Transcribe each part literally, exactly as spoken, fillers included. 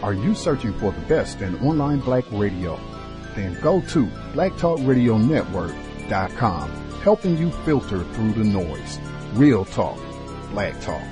Are you searching for the best in online black radio? Then go to black talk radio network dot com, helping you filter through the noise. Real talk, black talk.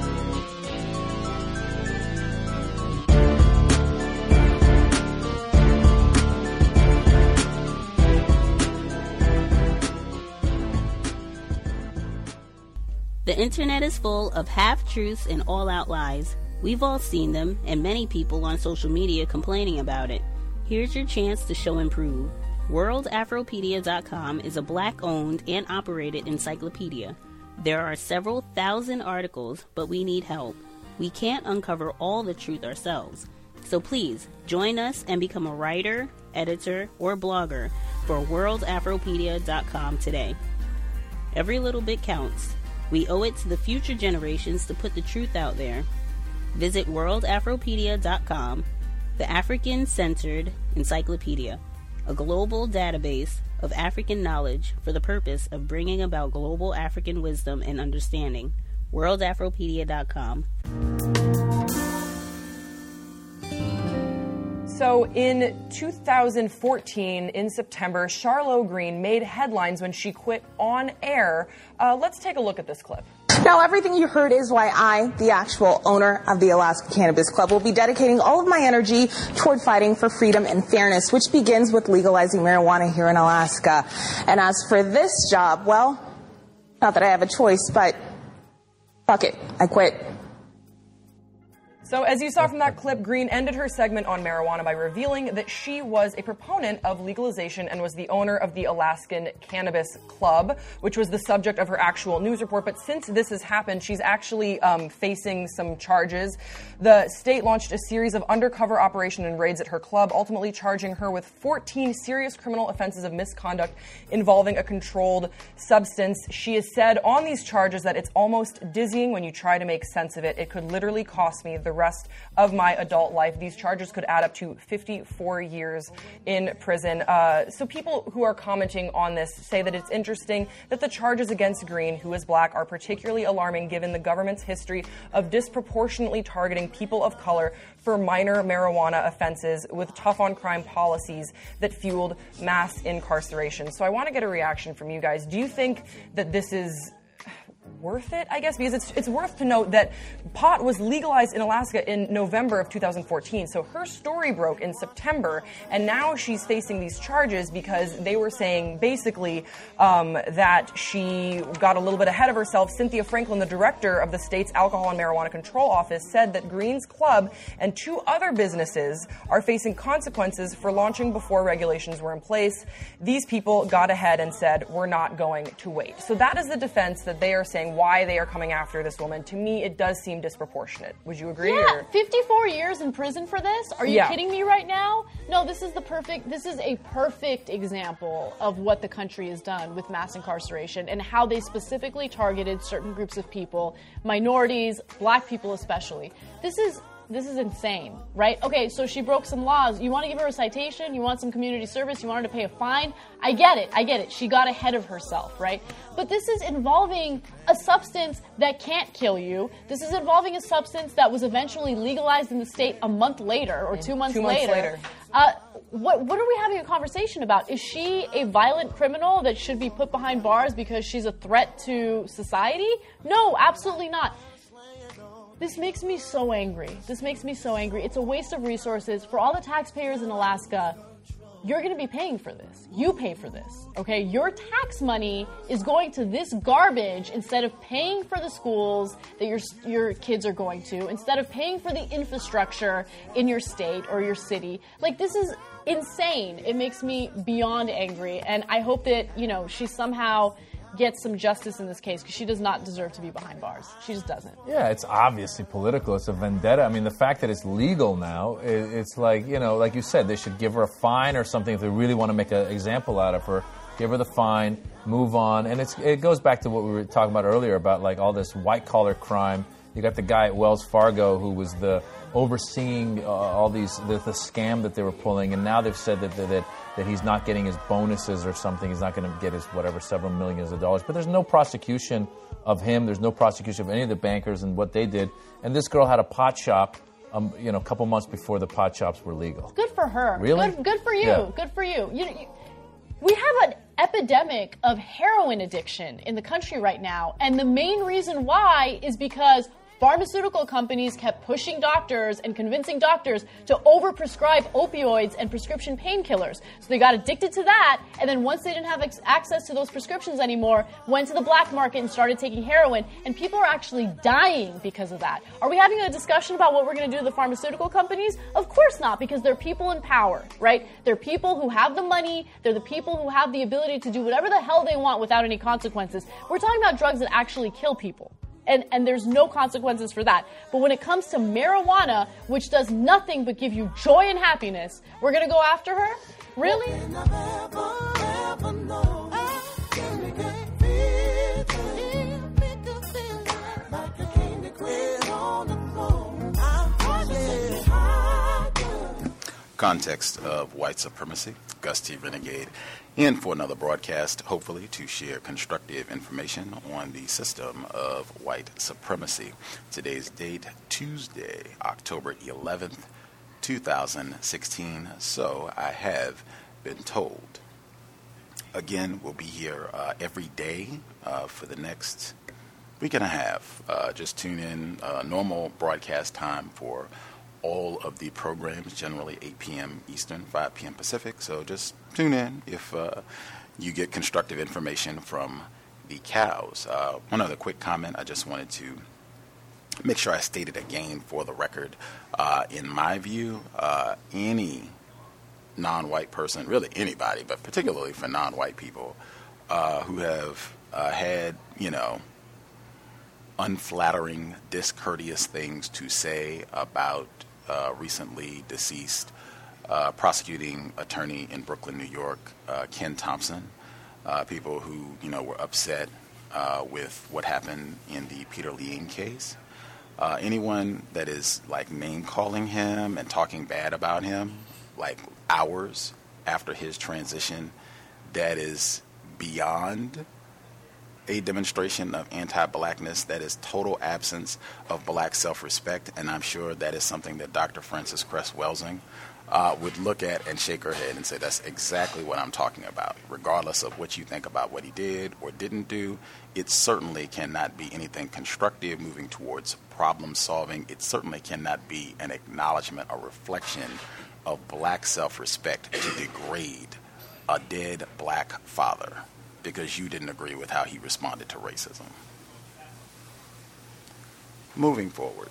The internet is full of half-truths and all-out lies. We've all seen them, and many people on social media complaining about it. Here's your chance to show and prove. world afropedia dot com is a black-owned and operated encyclopedia. There are several thousand articles, but we need help. We can't uncover all the truth ourselves. So please, join us and become a writer, editor, or blogger for world afropedia dot com today. Every little bit counts. We owe it to the future generations to put the truth out there. Visit world afropedia dot com, the African-centered encyclopedia, a global database of African knowledge for the purpose of bringing about global African wisdom and understanding. world afropedia dot com. So in two thousand fourteen, in September, Charlo Greene made headlines when she quit on air. Uh, let's take a look at this clip. Now, everything you heard is why I, the actual owner of the Alaska Cannabis Club, will be dedicating all of my energy toward fighting for freedom and fairness, which begins with legalizing marijuana here in Alaska. And as for this job, well, not that I have a choice, but fuck it, I quit. So as you saw from that clip, Greene ended her segment on marijuana by revealing that she was a proponent of legalization and was the owner of the Alaskan Cannabis Club, which was the subject of her actual news report. But since this has happened, she's actually um, facing some charges. The state launched a series of undercover operation and raids at her club, ultimately charging her with fourteen serious criminal offenses of misconduct involving a controlled substance. She has said on these charges that it's almost dizzying when you try to make sense of it. It could literally cost me the rest of my adult life. These charges could add up to fifty-four years in prison. Uh, so people who are commenting on this say that it's interesting that the charges against Greene, who is black, are particularly alarming given the government's history of disproportionately targeting people of color for minor marijuana offenses with tough-on-crime policies that fueled mass incarceration. So I want to get a reaction from you guys. Do you think that this is worth it, I guess, because it's it's worth to note that pot was legalized in Alaska in November of two thousand fourteen. So her story broke in September, and now she's facing these charges because they were saying basically um, that she got a little bit ahead of herself. Cynthia Franklin, the director of the state's Alcohol and Marijuana Control Office, said that Greene's club and two other businesses are facing consequences for launching before regulations were in place. These people got ahead and said, we're not going to wait. So that is the defense that they are saying why they are coming after this woman. To me, it does seem disproportionate. Would you agree? Yeah, or? fifty-four years in prison for this? Are you yeah. kidding me right now? No, this is the perfect, this is a perfect example of what the country has done with mass incarceration and how they specifically targeted certain groups of people, minorities, black people especially. This is This is insane, right? Okay, so she broke some laws. You want to give her a citation? You want some community service? You want her to pay a fine? I get it. I get it. She got ahead of herself, right? But this is involving a substance that can't kill you. This is involving a substance that was eventually legalized in the state a month later or two months two later. Months later. Uh, what, what are we having a conversation about? Is she a violent criminal that should be put behind bars because she's a threat to society? No, absolutely not. This makes me so angry. This makes me so angry. It's a waste of resources. For all the taxpayers in Alaska, you're going to be paying for this. You pay for this, okay? Your tax money is going to this garbage instead of paying for the schools that your your kids are going to, instead of paying for the infrastructure in your state or your city. Like, this is insane. It makes me beyond angry, and I hope that, you know, she somehow gets some justice in this case, because she does not deserve to be behind bars. She just doesn't. Yeah, it's obviously political. It's a vendetta. I mean, the fact that it's legal now, it's like, you know, like you said, they should give her a fine or something if they really want to make an example out of her. Give her the fine, move on. And it's it goes back to what we were talking about earlier about, like, all this white-collar crime. You got the guy at Wells Fargo who was the overseeing uh, all these, the, the scam that they were pulling, and now they've said that that, that he's not getting his bonuses or something. He's not going to get his, whatever, several millions of dollars. But there's no prosecution of him. There's no prosecution of any of the bankers and what they did. And this girl had a pot shop um, you know, a couple months before the pot shops were legal. Good for her. Really? Good, good for you. Yeah. Good for you. you, you we have an epidemic of heroin addiction in the country right now, and the main reason why is because pharmaceutical companies kept pushing doctors and convincing doctors to overprescribe opioids and prescription painkillers. So they got addicted to that, and then once they didn't have ex- access to those prescriptions anymore, went to the black market and started taking heroin, and people are actually dying because of that. Are we having a discussion about what we're going to do to the pharmaceutical companies? Of course not, because they're people in power, right? They're people who have the money, they're the people who have the ability to do whatever the hell they want without any consequences. We're talking about drugs that actually kill people. And, and there's no consequences for that. But when it comes to marijuana, which does nothing but give you joy and happiness, we're going to go after her? Really? Context of white supremacy, Gus T. Renegade, in for another broadcast, hopefully to share constructive information on the system of white supremacy. Today's date, Tuesday, October eleventh, two thousand sixteen. So I have been told. Again, we'll be here uh, every day uh, for the next week and a half. Uh, just tune in, uh, normal broadcast time for all of the programs, generally eight p.m. Eastern, five p.m. Pacific. So just tune in if uh, you get constructive information from the cows. Uh, one other quick comment. I just wanted to make sure I stated again for the record. Uh, in my view, uh, any non-white person, really anybody, but particularly for non-white people uh, who have uh, had, you know, unflattering, discourteous things to say about Uh, recently deceased uh, prosecuting attorney in Brooklyn, New York, uh, Ken Thompson. Uh, people who, you know, were upset uh, with what happened in the Peter Leane case. Uh, anyone that is like name calling him and talking bad about him, like hours after his transition, that is beyond a demonstration of anti-blackness. That is total absence of black self-respect, and I'm sure that is something that Doctor Frances Cress Welsing uh, would look at and shake her head and say, that's exactly what I'm talking about. Regardless of what you think about what he did or didn't do, it certainly cannot be anything constructive moving towards problem solving. It certainly cannot be an acknowledgement or reflection of black self-respect to degrade a dead black father because you didn't agree with how he responded to racism. Moving forward,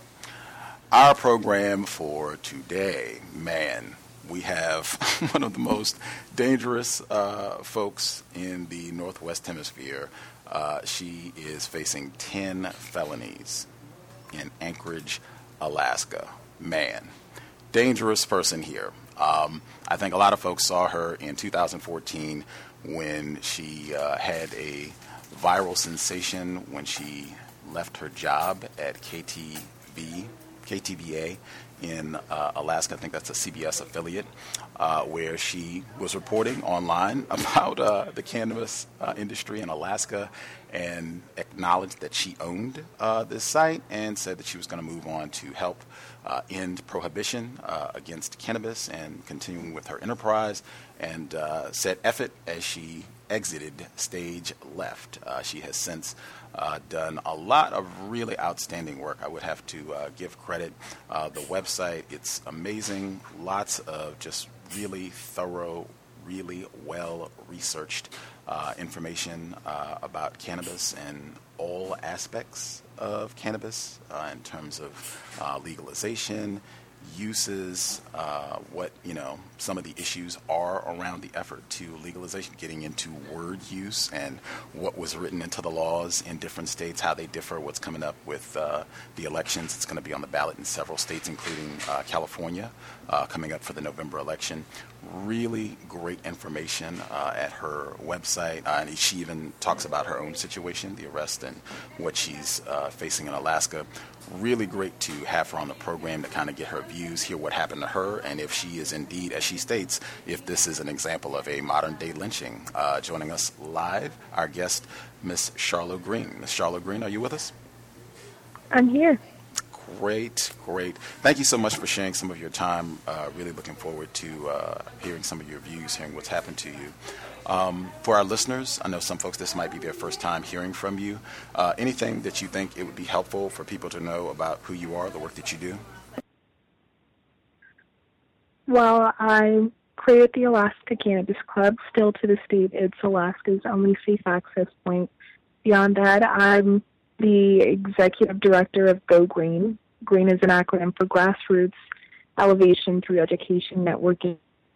our program for today, man, we have one of the most dangerous uh, folks in the Northwest Hemisphere. Uh, she is facing ten felonies in Anchorage, Alaska. Man, dangerous person here. Um, I think a lot of folks saw her in two thousand fourteen when she uh, had a viral sensation when she left her job at K T V, K T V A in uh, Alaska. I think that's a C B S affiliate, uh, where she was reporting online about uh, the cannabis uh, industry in Alaska and acknowledged that she owned uh, this site and said that she was going to move on to help uh, end prohibition uh, against cannabis and continuing with her enterprise, and uh, said F it as she exited stage left. Uh, she has since uh, done a lot of really outstanding work. I would have to uh, give credit. Uh, the website, it's amazing. Lots of just really thorough, really well-researched uh, information uh, about cannabis and all aspects of cannabis uh, in terms of uh, legalization, uses, uh, what, you know, some of the issues are around the effort to legalization, getting into word use and what was written into the laws in different states, how they differ, what's coming up with uh, the elections. It's going to be on the ballot in several states, including uh, California, uh, coming up for the November election. Really great information uh, at her website. Uh, and she even talks about her own situation, the arrest and what she's uh, facing in Alaska. Really great to have her on the program to kind of get her views, hear what happened to her, and if she is indeed, as she states, if this is an example of a modern-day lynching. Uh, joining us live, our guest, Miss Charlo Greene. Miss Charlo Greene, are you with us? I'm here. Great, great. Thank you so much for sharing some of your time. Uh, really looking forward to uh, hearing some of your views, hearing what's happened to you. Um, for our listeners, I know some folks, this might be their first time hearing from you. Uh, anything that you think it would be helpful for people to know about who you are, the work that you do? Well, I created the Alaska Cannabis Club. Still to this date, it's Alaska's only safe access point. Beyond that, I'm the executive director of Go Green. GREEN is an acronym for Grassroots Elevation Through Education Networking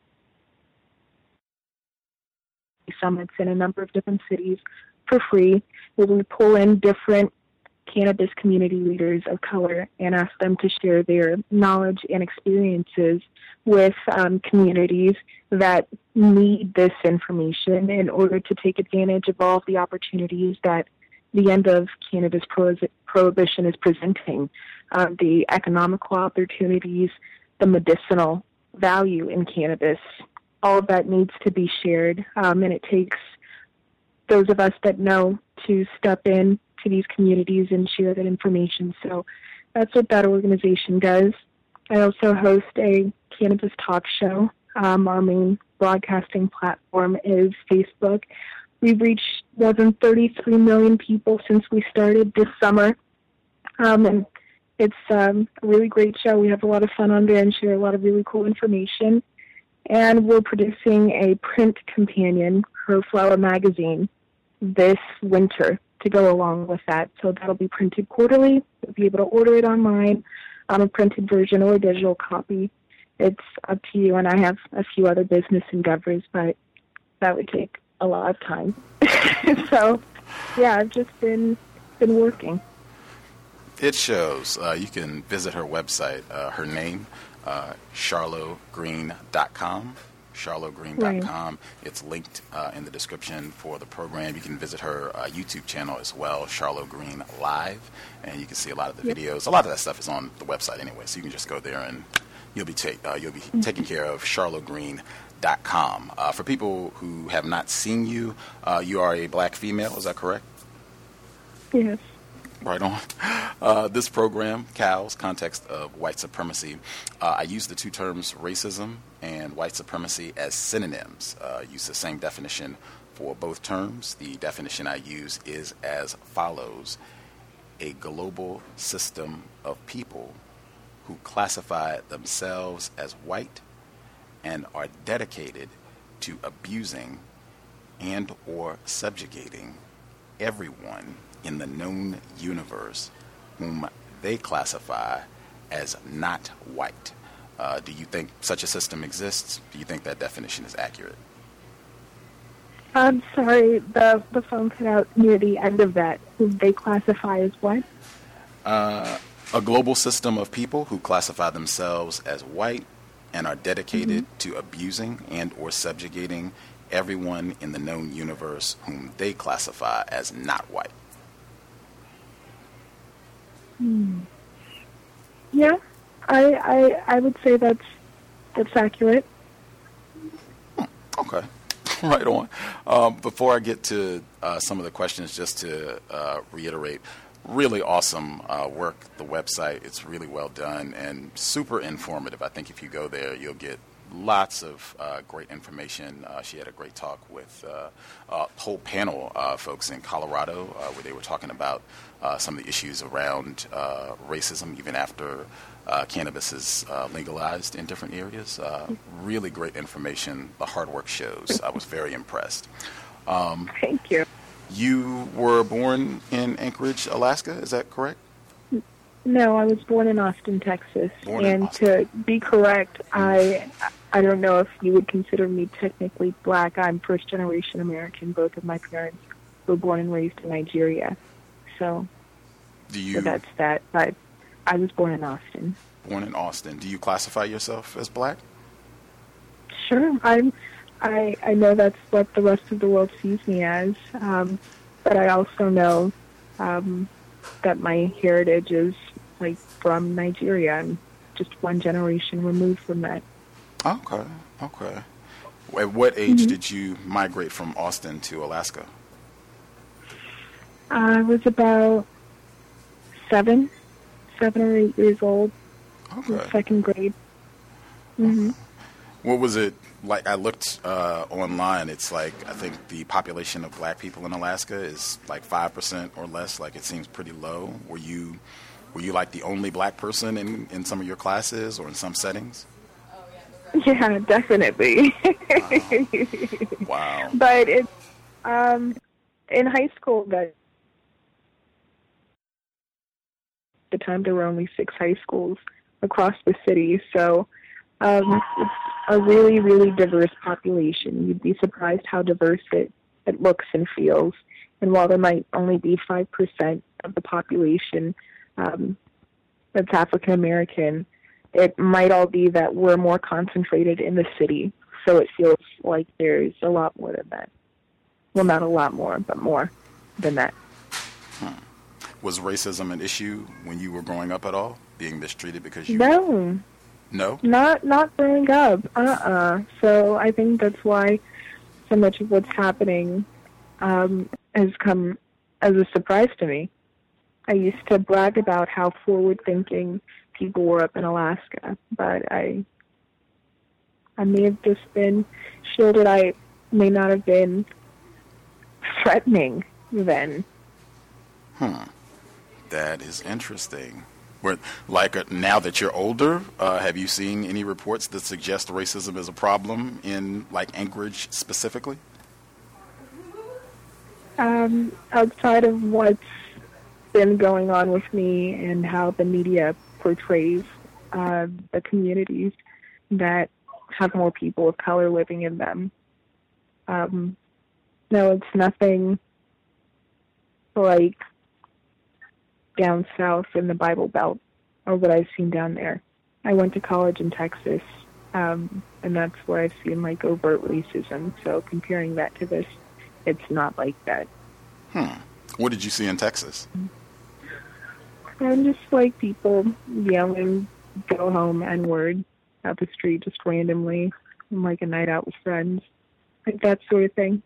summits in a number of different cities for free, where we pull in different cannabis community leaders of color and ask them to share their knowledge and experiences with um, communities that need this information in order to take advantage of all of the opportunities that the end of cannabis prohibition is presenting, uh, the economical opportunities, the medicinal value in cannabis. All of that needs to be shared, um, and it takes those of us that know to step in to these communities and share that information. So that's what that organization does. I also host a cannabis talk show. Um, our main broadcasting platform is Facebook. We've reached more than thirty-three million people since we started this summer. Um, and it's um, a really great show. We have a lot of fun on there and share a lot of really cool information. And we're producing a print companion, Her Flower Magazine, this winter to go along with that. So that'll be printed quarterly. You'll be able to order it online on a printed version or a digital copy. It's up to you. And I have a few other business endeavors, but that would take a lot of time. So, yeah, I've just been been working. It shows. Uh, you can visit her website, uh, her name, uh, charlo green dot com. charlo green dot com. Right. It's linked uh, in the description for the program. You can visit her uh, YouTube channel as well, Charlo Green Live, and you can see a lot of the yep. videos. A lot of that stuff is on the website anyway, so you can just go there and you'll be ta- uh, you'll be mm-hmm. taken care of. charlo green dot com. Uh, for people who have not seen you, uh, you are a black female. Is that correct? Yes. Right on. Uh, this program, C A L's, Context of White Supremacy, uh, I use the two terms racism and white supremacy as synonyms. Uh, use the same definition for both terms. The definition I use is as follows: a global system of people who classify themselves as white and are dedicated to abusing and or subjugating everyone in the known universe whom they classify as not white. Uh, do you think such a system exists? Do you think that definition is accurate? I'm sorry, the the phone cut out near the end of that. Who they classify as what? Uh, a global system of people who classify themselves as white and are dedicated mm-hmm. to abusing and or subjugating everyone in the known universe whom they classify as not white. Hmm. Yeah, I, I I would say that's that's accurate. Hmm. Okay, right on. Um, before I get to uh, some of the questions, just to uh, reiterate, really awesome uh, work. The website, it's really well done and super informative. I think if you go there, you'll get lots of uh, great information. Uh, she had a great talk with uh, a whole panel of folks in Colorado uh, where they were talking about uh, some of the issues around uh, racism even after uh, cannabis is uh, legalized in different areas. Uh, really great information. The hard work shows. I was very impressed. Um, Thank you. You were born in Anchorage, Alaska, is that correct? No, I was born in Austin, Texas. Born and in Austin. To be correct, I I don't know if you would consider me technically black. I'm first generation American. Both of my parents were born and raised in Nigeria. So, Do you, so that's that. But I was born in Austin. Born in Austin. Do you classify yourself as black? Sure. I'm I I know that's what the rest of the world sees me as. Um, but I also know um, that my heritage is like from Nigeria. I'm just one generation removed from that. Okay, okay. At what age Mm-hmm. did you migrate from Austin to Alaska? I was about seven, seven or eight years old. Okay. Second grade. Mm-hmm. What was it like? I looked uh, online. It's like, I think the population of black people in Alaska is like five percent or less. Like, it seems pretty low. Were you were you like the only black person in, in some of your classes or in some settings? Yeah, definitely. Wow. Wow. But it's um, in high school that the time there were only six high schools across the city, so um, it's a really, really diverse population. You'd be surprised how diverse it, it looks and feels. And while there might only be five percent of the population um, that's African American, it might all be that we're more concentrated in the city, so it feels like there's a lot more than that. Well, not a lot more, but more than that. Hmm. Was racism an issue when you were growing up at all? Being mistreated because you... No. No? Not not growing up. Uh-uh. So I think that's why so much of what's happening um, has come as a surprise to me. I used to brag about how forward-thinking people were up in Alaska, but I I may have just been shielded. I may not have been threatening then. Hmm. That is interesting. Where, like, uh, now that you're older, uh, have you seen any reports that suggest racism is a problem in, like, Anchorage specifically? Um, outside of what's been going on with me and how the media portrays uh, the communities that have more people of color living in them, um, no, it's nothing like down south in the Bible Belt or what I've seen down there. I went to college in Texas, um, and that's where I've seen like overt racism. So comparing that to this, it's not like that. Hmm. What did you see in Texas? And just like people yelling, "Go home, N-word," out the street just randomly, and like a night out with friends, like that sort of thing.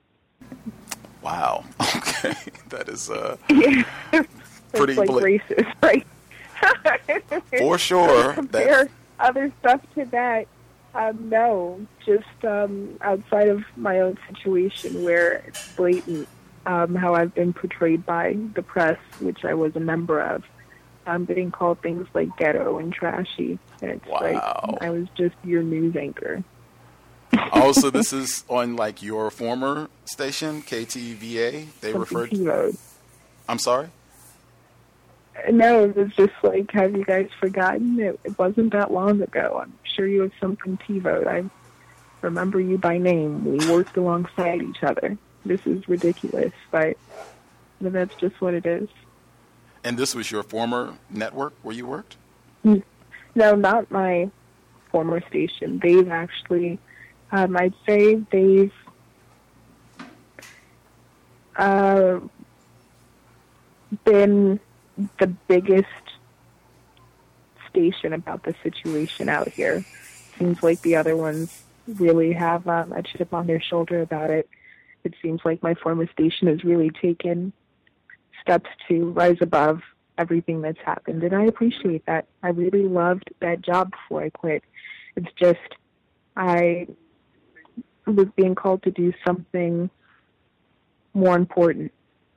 Wow. Okay. That is uh. Yeah. Pretty it's like bla- racist, right? For sure. Compare That... other stuff to that. Um, no, just um, outside of my own situation where it's blatant um, how I've been portrayed by the press, which I was a member of. I'm being called things like ghetto and trashy. And it's Wow. like I was just your news anchor. Oh, so this is on like your former station, K T V A? They Something referred T-Vo'd. I'm sorry? No, it was just like, have you guys forgotten? It, it wasn't that long ago. I'm sure you have something T-Vo'd. I remember you by name. We worked alongside each other. This is ridiculous, but, but that's just what it is. And this was your former network where you worked? No, not my former station. They've actually, um, I'd say they've uh, been the biggest station about the situation out here. Seems like the other ones really have um, a chip on their shoulder about it. It seems like my former station has really taken steps to rise above everything that's happened, and I appreciate that. I really loved that job before I quit. It's just I was being called to do something more important.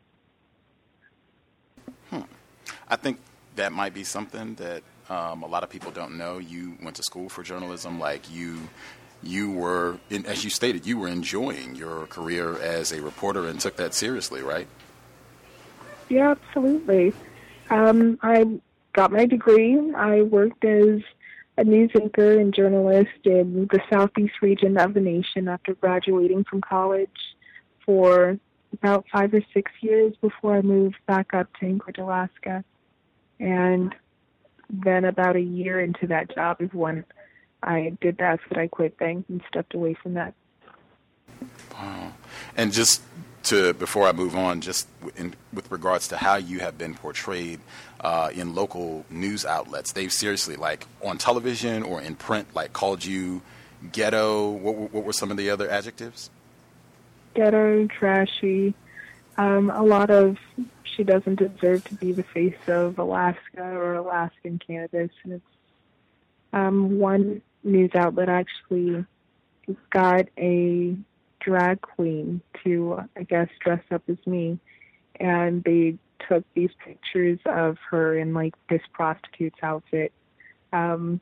Hmm. I think that might be something that um, a lot of people don't know. You went to school for journalism, like you you were, in, as you stated, you were enjoying your career as a reporter and took that seriously, right? Yeah, absolutely. Um, I got my degree. I worked as a news anchor and journalist in the southeast region of the nation after graduating from college for about five or six years before I moved back up to Anchorage, Alaska. And then about a year into that job is when I did that, that I quit things and stepped away from that. Wow. And just to, before I move on, just in, with regards to how you have been portrayed uh, in local news outlets, they've seriously, like on television or in print, like called you ghetto. What, what were some of the other adjectives? Ghetto, trashy, Um, a lot of she doesn't deserve to be the face of Alaska or Alaskan cannabis, and it's um, one news outlet actually got a drag queen to, I guess, dress up as me, and they took these pictures of her in like this prostitute's outfit. Um,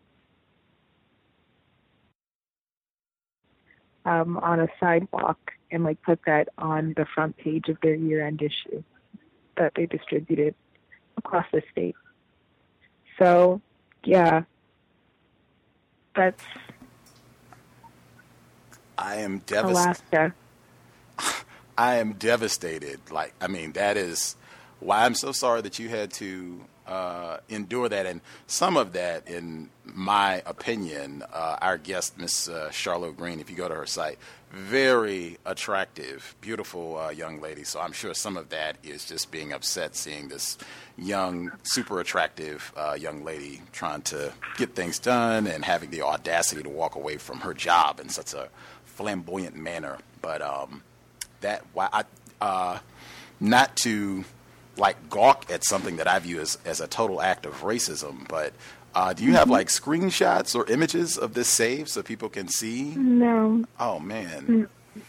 um, on a sidewalk and like put that on the front page of their year-end issue that they distributed across the state. So, yeah, that's I am devastated. Alaska. I am devastated. Like, I mean, that is why I'm so sorry that you had to uh, endure that. And some of that, in my opinion, uh, our guest, Miss uh, Charlotte Green, if you go to her site, very attractive, beautiful uh, young lady. So I'm sure some of that is just being upset seeing this young, super attractive uh, young lady trying to get things done and having the audacity to walk away from her job in such a flamboyant manner. But um, that, why I, uh, not to like gawk at something that I view as, as a total act of racism, but uh, do you have like screenshots or images of this save so people can see? No. Oh man.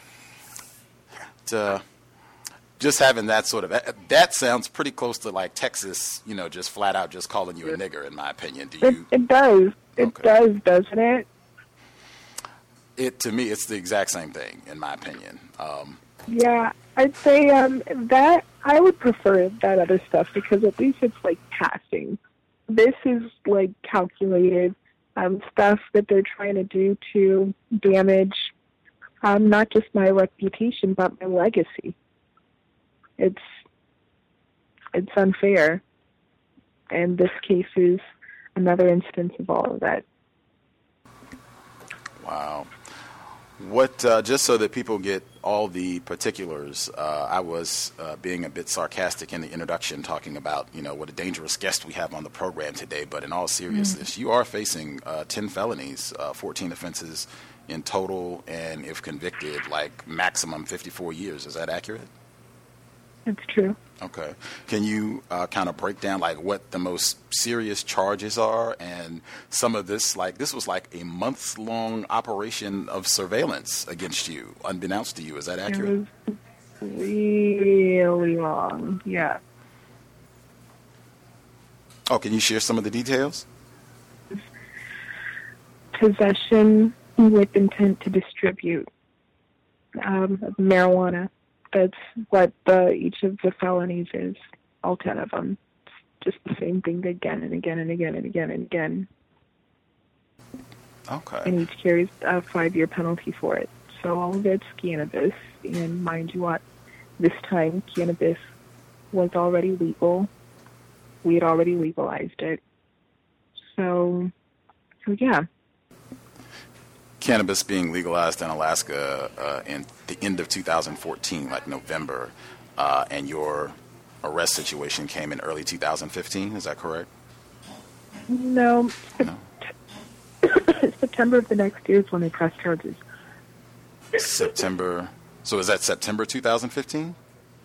To, just having that sort of, that sounds pretty close to like Texas, you know, just flat out just calling you a nigger, in my opinion. Do you? It, it does. It Okay. does, doesn't it? It, to me, it's the exact same thing, in my opinion. Um, Yeah, I'd say um, that I would prefer that other stuff because at least it's like passing. This is like calculated um, stuff that they're trying to do to damage um, not just my reputation but my legacy. It's it's unfair, and this case is another instance of all of that. Wow. What, uh, just so that people get all the particulars, uh, I was uh, being a bit sarcastic in the introduction, talking about, you know, what a dangerous guest we have on the program today. But in all seriousness, mm. you are facing uh, ten felonies, uh, fourteen offenses in total, and if convicted, like maximum fifty-four years. Is that accurate? It's true. Okay. Can you uh, kind of break down like what the most serious charges are, and some of this, like this was like a months long operation of surveillance against you, unbeknownst to you. Is that accurate? It was really long. Yeah. Oh, can you share some of the details? Possession with intent to distribute um, marijuana. That's what the, each of the felonies is, all ten of them. It's just the same thing again and again and again and again and again. Okay. And each carries a five-year penalty for it. So all of it's cannabis. And mind you what, this time cannabis was already legal. We had already legalized it. So, so yeah. Cannabis being legalized in Alaska uh, in the end of two thousand fourteen, like November, uh, and your arrest situation came in early two thousand fifteen. Is that correct? No. No. September of the next year is when they press charges. September. So is that September two thousand fifteen?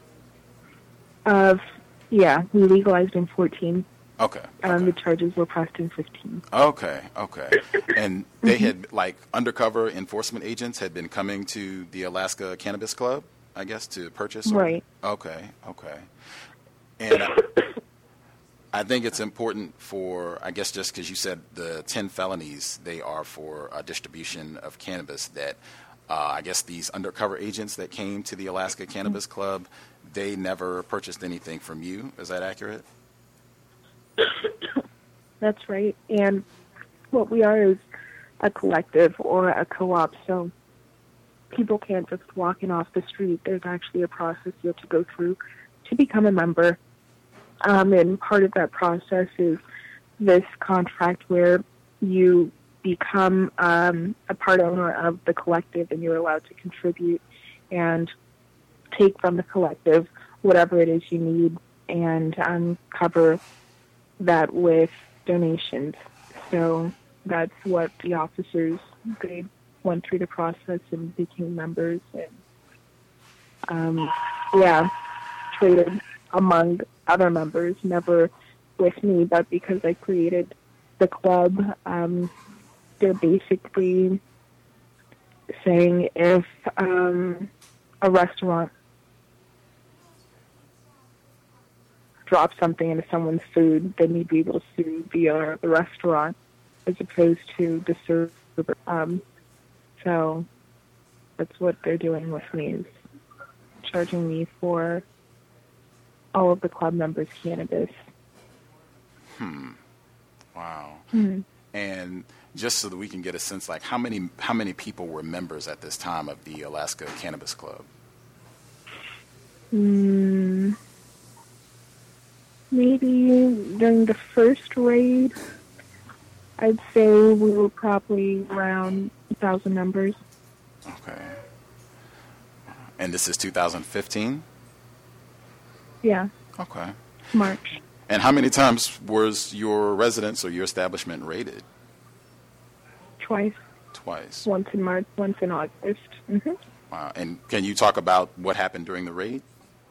Of yeah, we legalized in fourteen. Okay. okay. Um, the charges were pressed in fifteen. Okay, okay. And they had, like, undercover enforcement agents had been coming to the Alaska Cannabis Club, I guess, to purchase? Or? Right. Okay, okay. And I, I think it's important for, I guess just because you said the ten felonies, they are for uh, distribution of cannabis, that uh, I guess these undercover agents that came to the Alaska Cannabis Club, they never purchased anything from you. Is that accurate? That's right. And what we are is a collective or a co-op, so people can't just walk in off the street. There's actually a process you have to go through to become a member. Um, and part of that process is this contract where you become um, a part owner of the collective and you're allowed to contribute and take from the collective whatever it is you need and um, cover that with donations. So that's what the officers, they went through the process and became members. And um, yeah, perpetrated among other members, never with me, but because I created the club. Um, they're basically saying if um, a restaurant drops something into someone's food, then you'd be able to sue the owner of the restaurant as opposed to the server. Um, so that's what they're doing with me, is charging me for all of the club members' cannabis. Hmm. Wow. Hmm. And just so that we can get a sense, like how many how many people were members at this time of the Alaska Cannabis Club? Mm, maybe during the first raid, I'd say we were probably around a thousand members. Okay. And this is two thousand fifteen? Yeah. Okay. March. And how many times was your residence or your establishment raided? Twice. Twice. Once in March, once in August. Mm-hmm. Wow. And can you talk about what happened during the raid?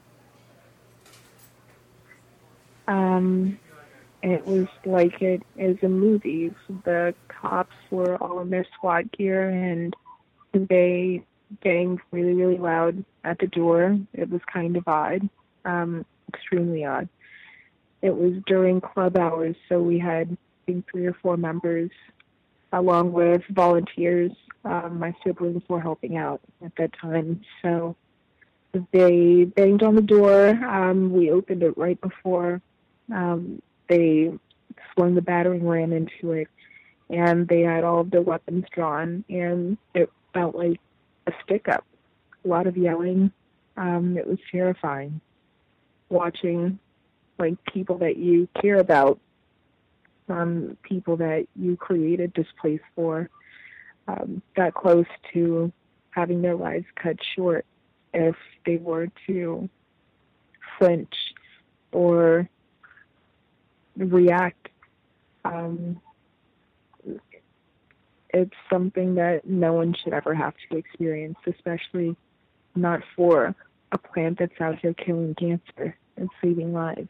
Um, it was like it is in movies. The cops were all in their SWAT gear, and they banged really, really loud at the door. It was kind of odd, um, extremely odd. It was during club hours, so we had, I think, three or four members, along with volunteers. Um, my siblings were helping out at that time, so they banged on the door. Um, we opened it right before um, they swung the battering ram into it, and they had all of their weapons drawn, and it felt like a stick-up. A lot of yelling. Um, it was terrifying watching, like, people that you care about, um, people that you created this place for, um, got close to having their lives cut short if they were to flinch or react. Um, it's something that no one should ever have to experience, especially not for a plant that's out here killing cancer and saving lives.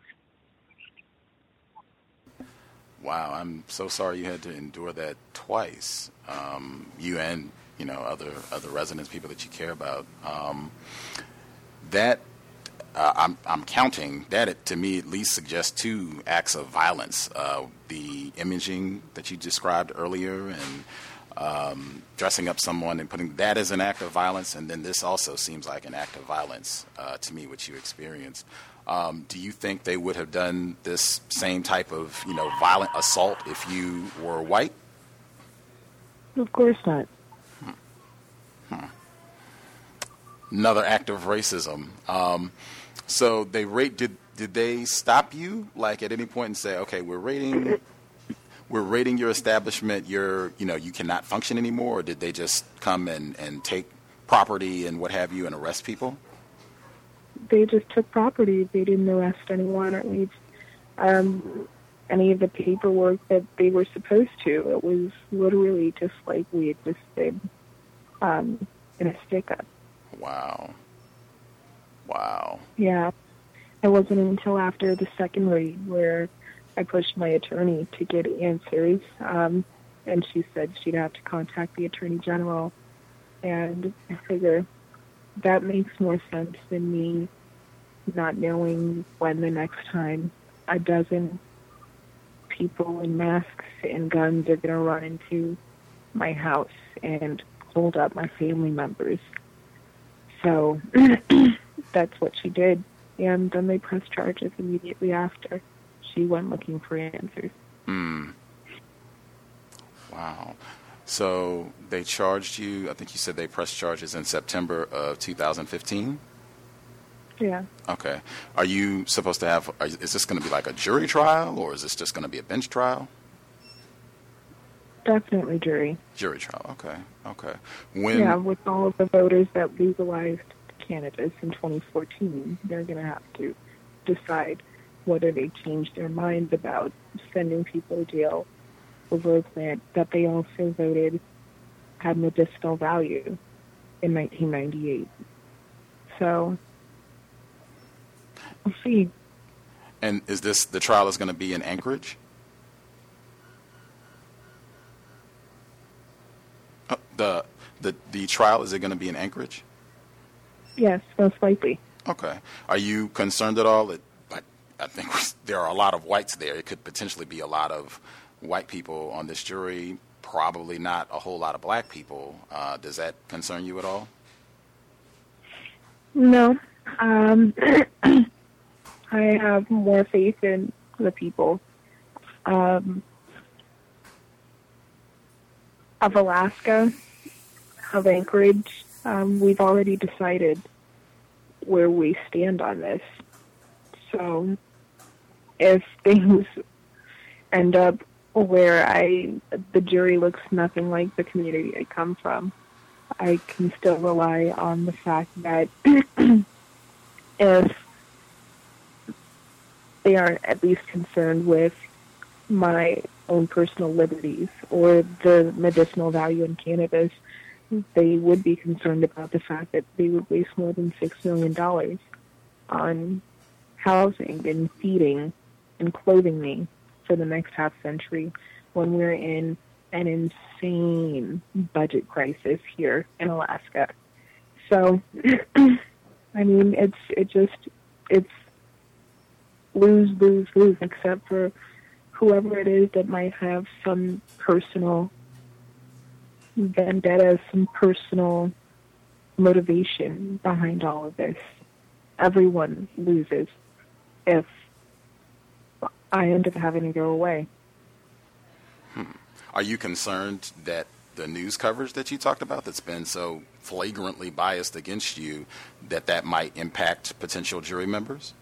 Wow, I'm so sorry you had to endure that twice. Um, you and you know other other residents, people that you care about. Um, that uh, I'm I'm counting that. It, to me, at least suggests two acts of violence. Uh, the imaging that you described earlier, and um, dressing up someone and putting that as an act of violence, and then this also seems like an act of violence uh, to me, which you experienced. Um, do you think they would have done this same type of, you know, violent assault if you were white? Of course not. Hmm. Hmm. Another act of racism. Um, so they rate. Did did they stop you, like, at any point and say, okay, we're raiding, we're raiding your establishment. You're, you know, you cannot function anymore, or did they just come and, and take property and what have you and arrest people? They just took property. They didn't arrest anyone or leave um, any of the paperwork that they were supposed to. It was literally just like we existed um, in a stick-up. Wow. Wow. Yeah. It wasn't until after the second raid where I pushed my attorney to get answers, um, and she said she'd have to contact the Attorney General. And I figure that makes more sense than me not knowing when the next time a dozen people in masks and guns are going to run into my house and hold up my family members. So that's what she did. And then they pressed charges immediately after. She went looking for answers. Mm. Wow. So they charged you, I think you said they pressed charges in September of two thousand fifteen? Yeah. Okay. Are you supposed to have, are, is this going to be like a jury trial, or is this just going to be a bench trial? Definitely jury. Jury trial, okay. Okay. When, yeah, with all of the voters that legalized cannabis in twenty fourteen, they're going to have to decide whether they changed their minds about sending people to jail over a plant that they also voted had medicinal value in nineteen ninety-eight. So, we'll see. And is this, the trial is going to be in Anchorage? Uh, the, the, the trial, is it going to be in Anchorage? Yes, most likely. Okay. Are you concerned at all that, like, I think there are a lot of whites there. It could potentially be a lot of white people on this jury, probably not a whole lot of black people. Uh, does that concern you at all? No. Um, I have more faith in the people um, of Alaska, of Anchorage. Um, we've already decided where we stand on this. So if things end up where I the jury looks nothing like the community I come from, I can still rely on the fact that if they aren't at least concerned with my own personal liberties or the medicinal value in cannabis, they would be concerned about the fact that they would waste more than six million dollars on housing and feeding and clothing me for the next half century when we're in an insane budget crisis here in Alaska. So, I mean, it's it just, it's lose, lose, lose, except for whoever it is that might have some personal vendetta, some personal motivation behind all of this. Everyone loses if I end up having to go away. Hmm. Are you concerned that the news coverage that you talked about that's been so flagrantly biased against you, that that might impact potential jury members?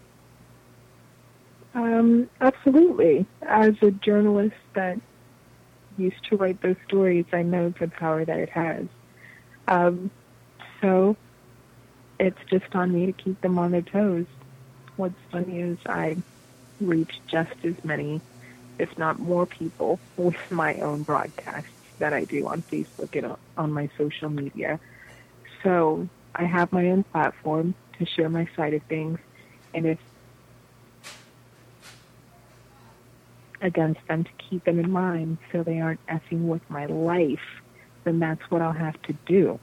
Um, absolutely. As a journalist that used to write those stories, I know the power that it has. Um, so it's just on me to keep them on their toes. What's funny is I reach just as many, if not more people with my own broadcasts that I do on Facebook and on my social media. So I have my own platform to share my side of things, and if against them to keep them in mind so they aren't effing with my life, then that's what I'll have to do.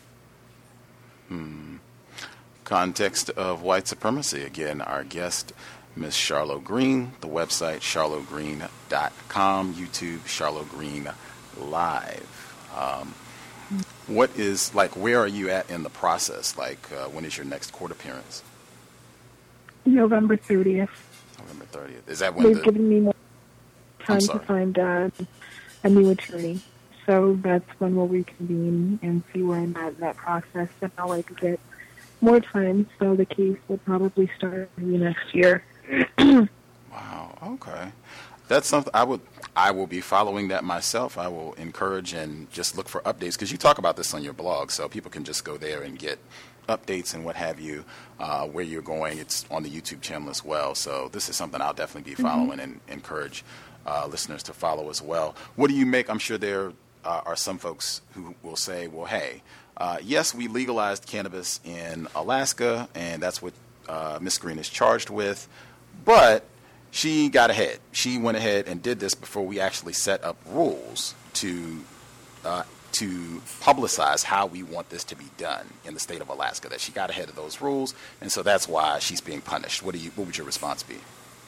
Hmm. Context of white supremacy. Again, our guest, Miss Charlo Green. The website, charlo green dot com. YouTube, Charlo Green Live. Um, what is, like, where are you at in the process? Like, uh, when is your next court appearance? November thirtieth. November thirtieth. Is that when They've the... given me more time to find uh, a new attorney. So that's when we'll reconvene and see where I'm at in that process. And I'll like get more time, so the case will probably start next year. Wow. Okay. That's something I would. I will be following that myself. I will encourage and just look for updates, because you talk about this on your blog, so people can just go there and get updates and what have you, uh, where you're going. It's on the YouTube channel as well. So this is something I'll definitely be following mm-hmm. and encourage uh, listeners to follow as well. What do you make? I'm sure there uh, are some folks who will say, well, hey, uh, yes, we legalized cannabis in Alaska, and that's what uh, Miss Green is charged with, but she got ahead. She went ahead and did this before we actually set up rules to uh, to publicize how we want this to be done in the state of Alaska. That she got ahead of those rules, and so that's why she's being punished. What do you? What would your response be?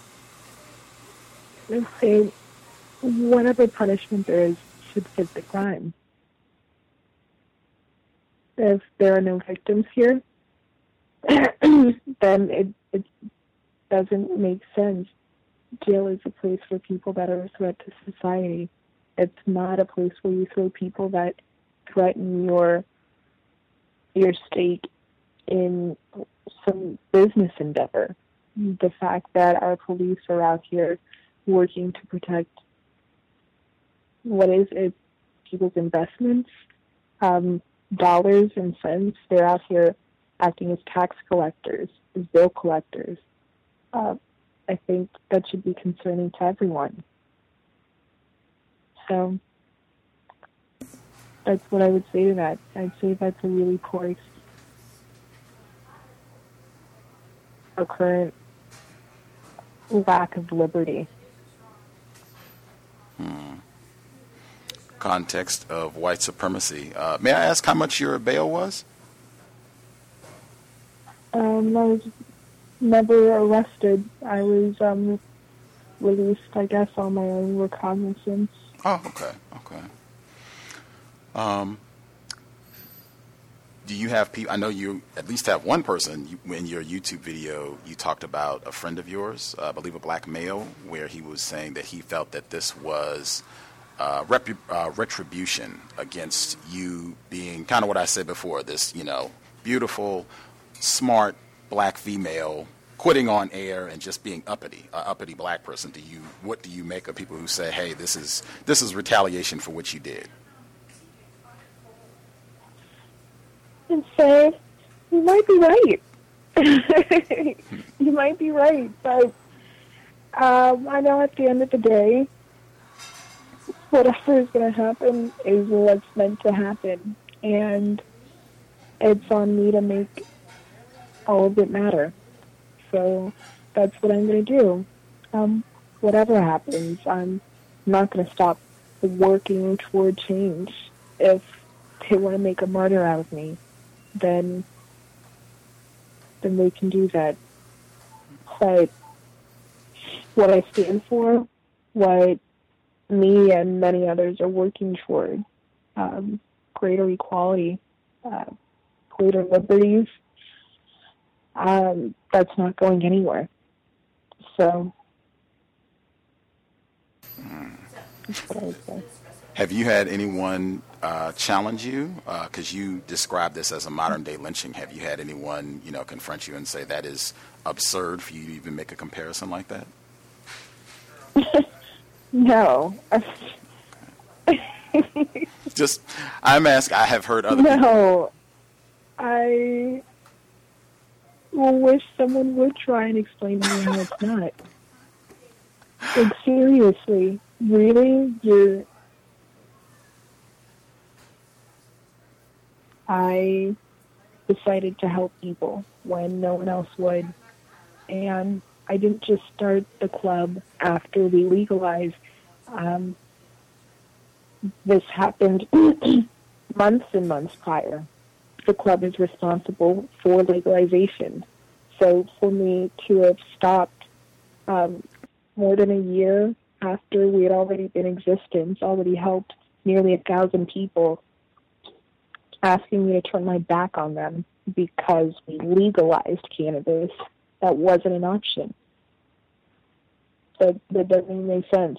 I'd say whatever punishment there is should fit the crime. If there are no victims here, then it it doesn't make sense. Jail is a place for people that are a threat to society. It's not a place where you throw people that threaten your your stake in some business endeavor. The fact that our police are out here working to protect what is it, people's investments, um, dollars and cents. They're out here acting as tax collectors, as bill collectors. Uh, I think that should be concerning to everyone. So that's what I would say to that. I'd say that's a really poor, a current lack of liberty. Hmm. Context of white supremacy. Uh, may I ask how much your bail was? Um, I was never arrested. I was um, released, I guess, on my own recognizance. Oh, okay, okay. Um, do you have people? I know you at least have one person you, in your YouTube video. You talked about a friend of yours, uh, I believe a black male, where he was saying that he felt that this was uh, rep- uh, retribution against you being kind of what I said before. This, you know, beautiful, smart black female quitting on air and just being uppity, a uppity black person. Do you? What do you make of people who say, "Hey, this is this is retaliation for what you did"? And say, you might be right. You might be right, but um, I know at the end of the day, whatever is going to happen is what's meant to happen, and it's on me to make all of it matter. So that's what I'm going to do. Um, whatever happens, I'm not going to stop working toward change. If they want to make a martyr out of me, then then they can do that. But what I stand for, what me and many others are working toward, um, greater equality, uh, greater liberties, um, that's not going anywhere. So, that's what I would say. Have you had anyone uh, challenge you? Because uh, you described this as a modern-day lynching. Have you had anyone, you know, confront you and say that is absurd for you to even make a comparison like that? No. Just, I'm asking. I have heard other no, people. No. I wish someone would try and explain to me how it's not. Like, seriously, really? You're... I decided to help people when no one else would. And I didn't just start the club after we legalized. Um, this happened months and months prior. The club is responsible for legalization. So for me to have stopped um, more than a year after we had already been in existence, already helped nearly a thousand people, asking me to turn my back on them because we legalized cannabis, that wasn't an option. That, that doesn't even make sense.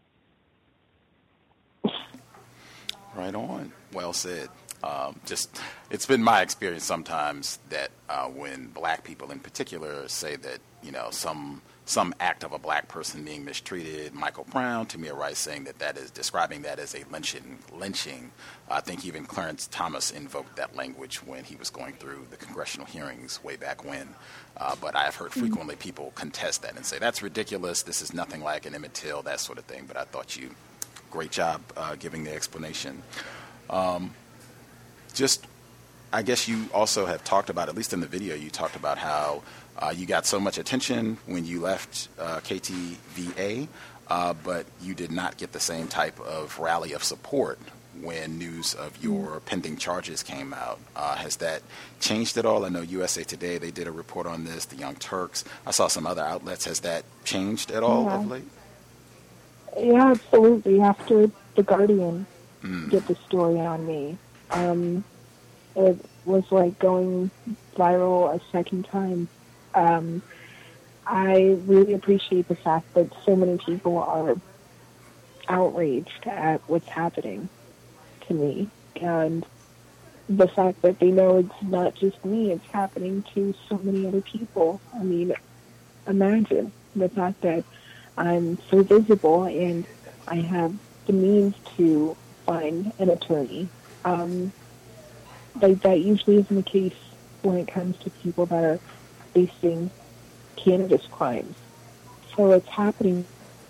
Right on. Well said. Um, just, it's been my experience sometimes that uh, when black people in particular say that, you know, some some act of a black person being mistreated, Michael Brown, Tamir Rice saying that that is describing that as a lynching. Lynching. I think even Clarence Thomas invoked that language when he was going through the congressional hearings way back when. Uh, but I have heard frequently people contest that and say that's ridiculous. This is nothing like an Emmett Till, that sort of thing. But I thought you, great job uh, giving the explanation. Um, just, I guess you also have talked about, at least in the video, you talked about how uh, you got so much attention when you left uh, K T V A, uh, but you did not get the same type of rally of support when news of your pending charges came out. Uh, has that changed at all? I know U S A Today, they did a report on this, the Young Turks. I saw some other outlets. Has that changed at all Yeah. of late? Yeah, absolutely. After The Guardian Mm. did the story on me, um, it was like going viral a second time. Um, I really appreciate the fact that so many people are outraged at what's happening to me, and the fact that they know it's not just me, it's happening to so many other people. I mean, imagine the fact that I'm so visible and I have the means to find an attorney. Um, like that usually isn't the case when it comes to people that are facing cannabis crimes. So it's happening.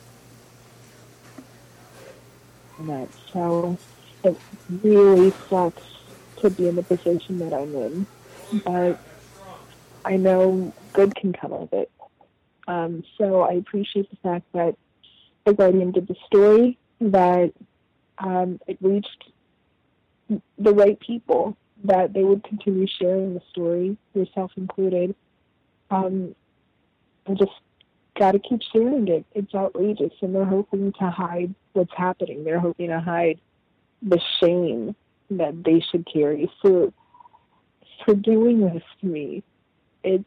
That so it really sucks to be in the position that I'm in, but I know good can come of it. Um, so I appreciate the fact that The Guardian did the story, that um, it reached the right people, that they would continue sharing the story, yourself included. Um, and just got to keep sharing it. It's outrageous, and they're hoping to hide what's happening. They're hoping to hide the shame that they should carry for for doing this to me. It's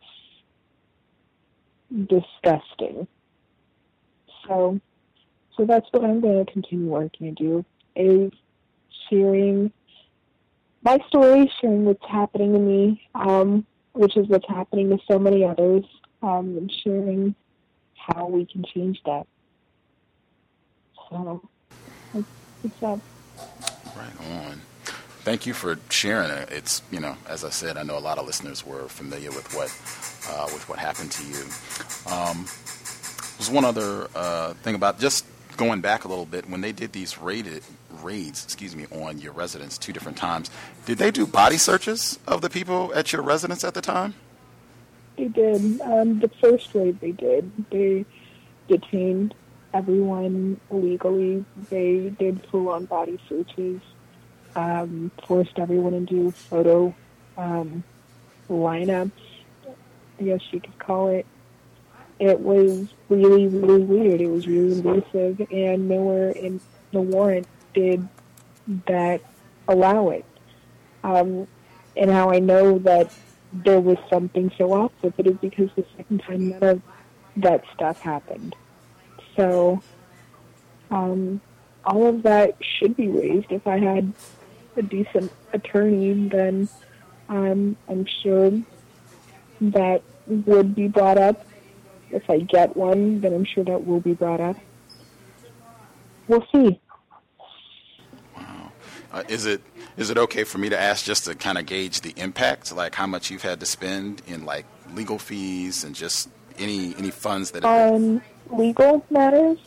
disgusting. So, so that's what I'm going to continue working to do, is sharing my story, sharing what's happening to me, um, which is what's happening to so many others, um, and sharing how we can change that. So, what's up? Right on. Thank you for sharing it. It's, you know, as I said, I know a lot of listeners were familiar with what uh, with what happened to you. Um, there's one other uh, thing about just going back a little bit. When they did these raided, raids, excuse me, on your residence two different times, did they do body searches of the people at your residence at the time? They did. Um, the first raid they did, they detained everyone illegally. They did full-on body searches, um, forced everyone into photo um, lineups, I guess you could call it. It was really, really weird. It was really invasive, and nowhere in the warrant did that allow it. Um, and how I know that there was something so off with it is because the second time none of that stuff happened. So, um, all of that should be raised. If I had a decent attorney, then um, I'm sure that would be brought up. If I get one, then I'm sure that will be brought up. We'll see. Wow. Uh, is it is it okay for me to ask, just to kind of gauge the impact, like how much you've had to spend in like legal fees and just any any funds that have Um, legal matters?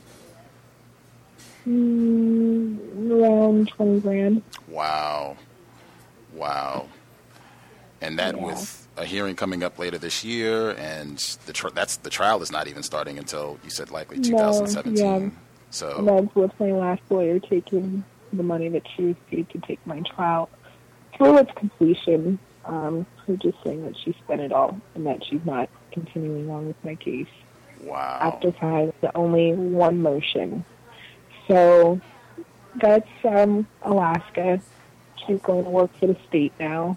Mm, around twenty grand. Wow. Wow. And that Yeah. with a hearing coming up later this year, and the tr- that's the trial is not even starting until, you said, likely twenty seventeen. Yeah. So And that's with my last lawyer taking the money that she was paid to take my trial through its completion. Um, her just saying that she spent it all and that she's not continuing on with my case. wow. After filing only one motion. So that's um, Alaska. She's going to work for the state now.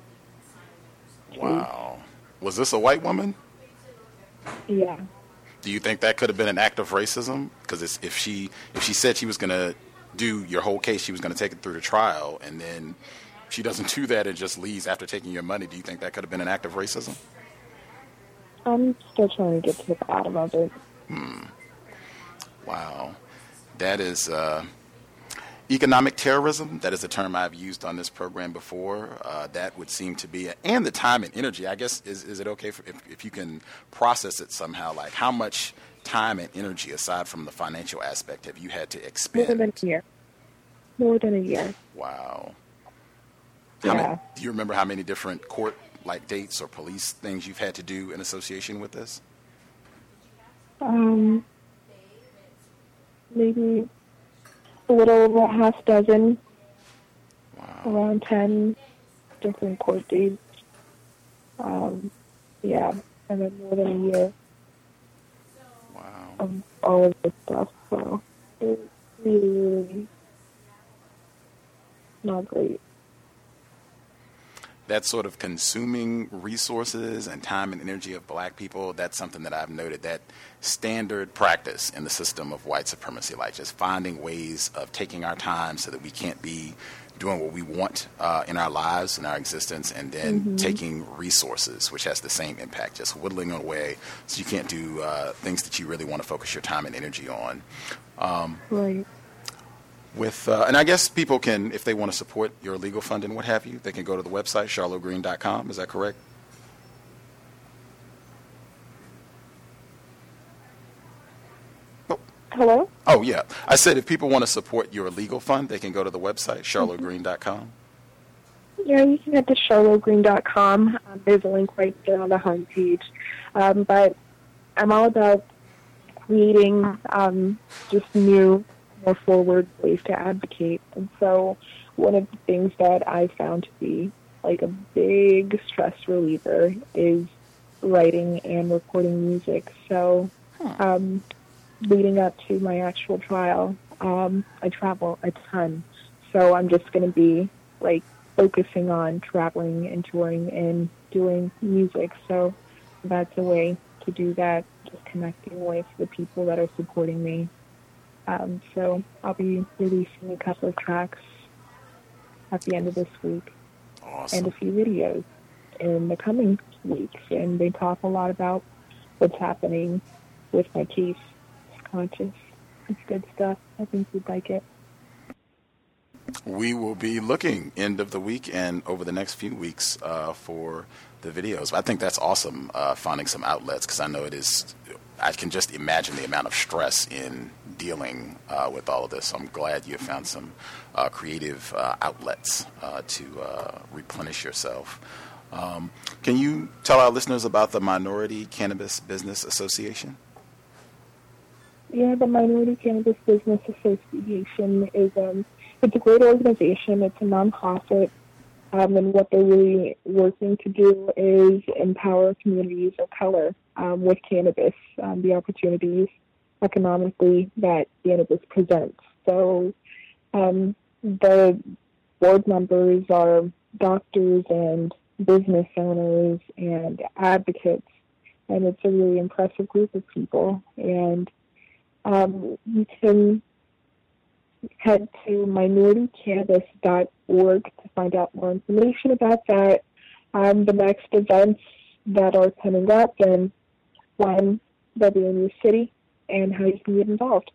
Wow. Was this a white woman? Yeah. Do you think that could have been an act of racism? Because if she if she said she was going to do your whole case, she was going to take it through the trial, and then she doesn't do that and just leaves after taking your money, do you think that could have been an act of racism? I'm still trying to get to the bottom of it. Hmm. Wow. That is uh, economic terrorism. That is a term I've used on this program before. Uh, that would seem to be, and the time and energy, I guess, is, is it okay for, if, if you can process it somehow, like how much time and energy, aside from the financial aspect, have you had to expend? More than a year. More than a year. Wow. How Yeah. many, do you remember how many different court like dates or police things you've had to do in association with this? Um, maybe a little over a half dozen. Wow. Around ten different court dates. Um, yeah, and then more than a year Wow. of all of this stuff. So it's really, really not great. That sort of consuming resources and time and energy of black people, that's something that I've noted, that standard practice in the system of white supremacy, like just finding ways of taking our time so that we can't be doing what we want uh, in our lives, in our existence, and then Mm-hmm. taking resources, which has the same impact, just whittling away so you can't do uh, things that you really want to focus your time and energy on. Um, Right. With uh, and I guess people can, if they want to support your legal fund and what have you, they can go to the website, charlotte green dot com. Is that correct? Oh. Hello? Oh, yeah. I said if people want to support your legal fund, they can go to the website, charlotte green dot com. Yeah, you can head to charlotte green dot com. Um, there's a link right there on the homepage. Um, but I'm all about creating um, just new, more forward ways to advocate. And so one of the things that I found to be like a big stress reliever is writing and recording music. So um, leading up to my actual trial, um, I travel a ton. So I'm just going to be like focusing on traveling and touring and doing music. So that's a way to do that, just connecting with the people that are supporting me. Um, so I'll be releasing a couple of tracks at the end of this week. Awesome. And a few videos in the coming weeks. And they talk a lot about what's happening with my case. It's conscious. It's good stuff. I think you'd like it. We will be looking end of the week and over the next few weeks uh, for the videos. I think that's awesome, uh, finding some outlets, because I know it is, I can just imagine the amount of stress in dealing uh, with all of this. I'm glad you have found some uh, creative uh, outlets uh, to uh, replenish yourself. Um, can you tell our listeners about the Minority Cannabis Business Association? Yeah, the Minority Cannabis Business Association is um, it's a great organization. It's a nonprofit, um, and what they're really working to do is empower communities of color um, with cannabis, um, the opportunities economically that cannabis presents. So um, the board members are doctors and business owners and advocates, and it's a really impressive group of people. And um, you can head to minority cannabis dot org to find out more information about that, um, the next events that are coming up, and when they'll be in your city, and how you can get involved.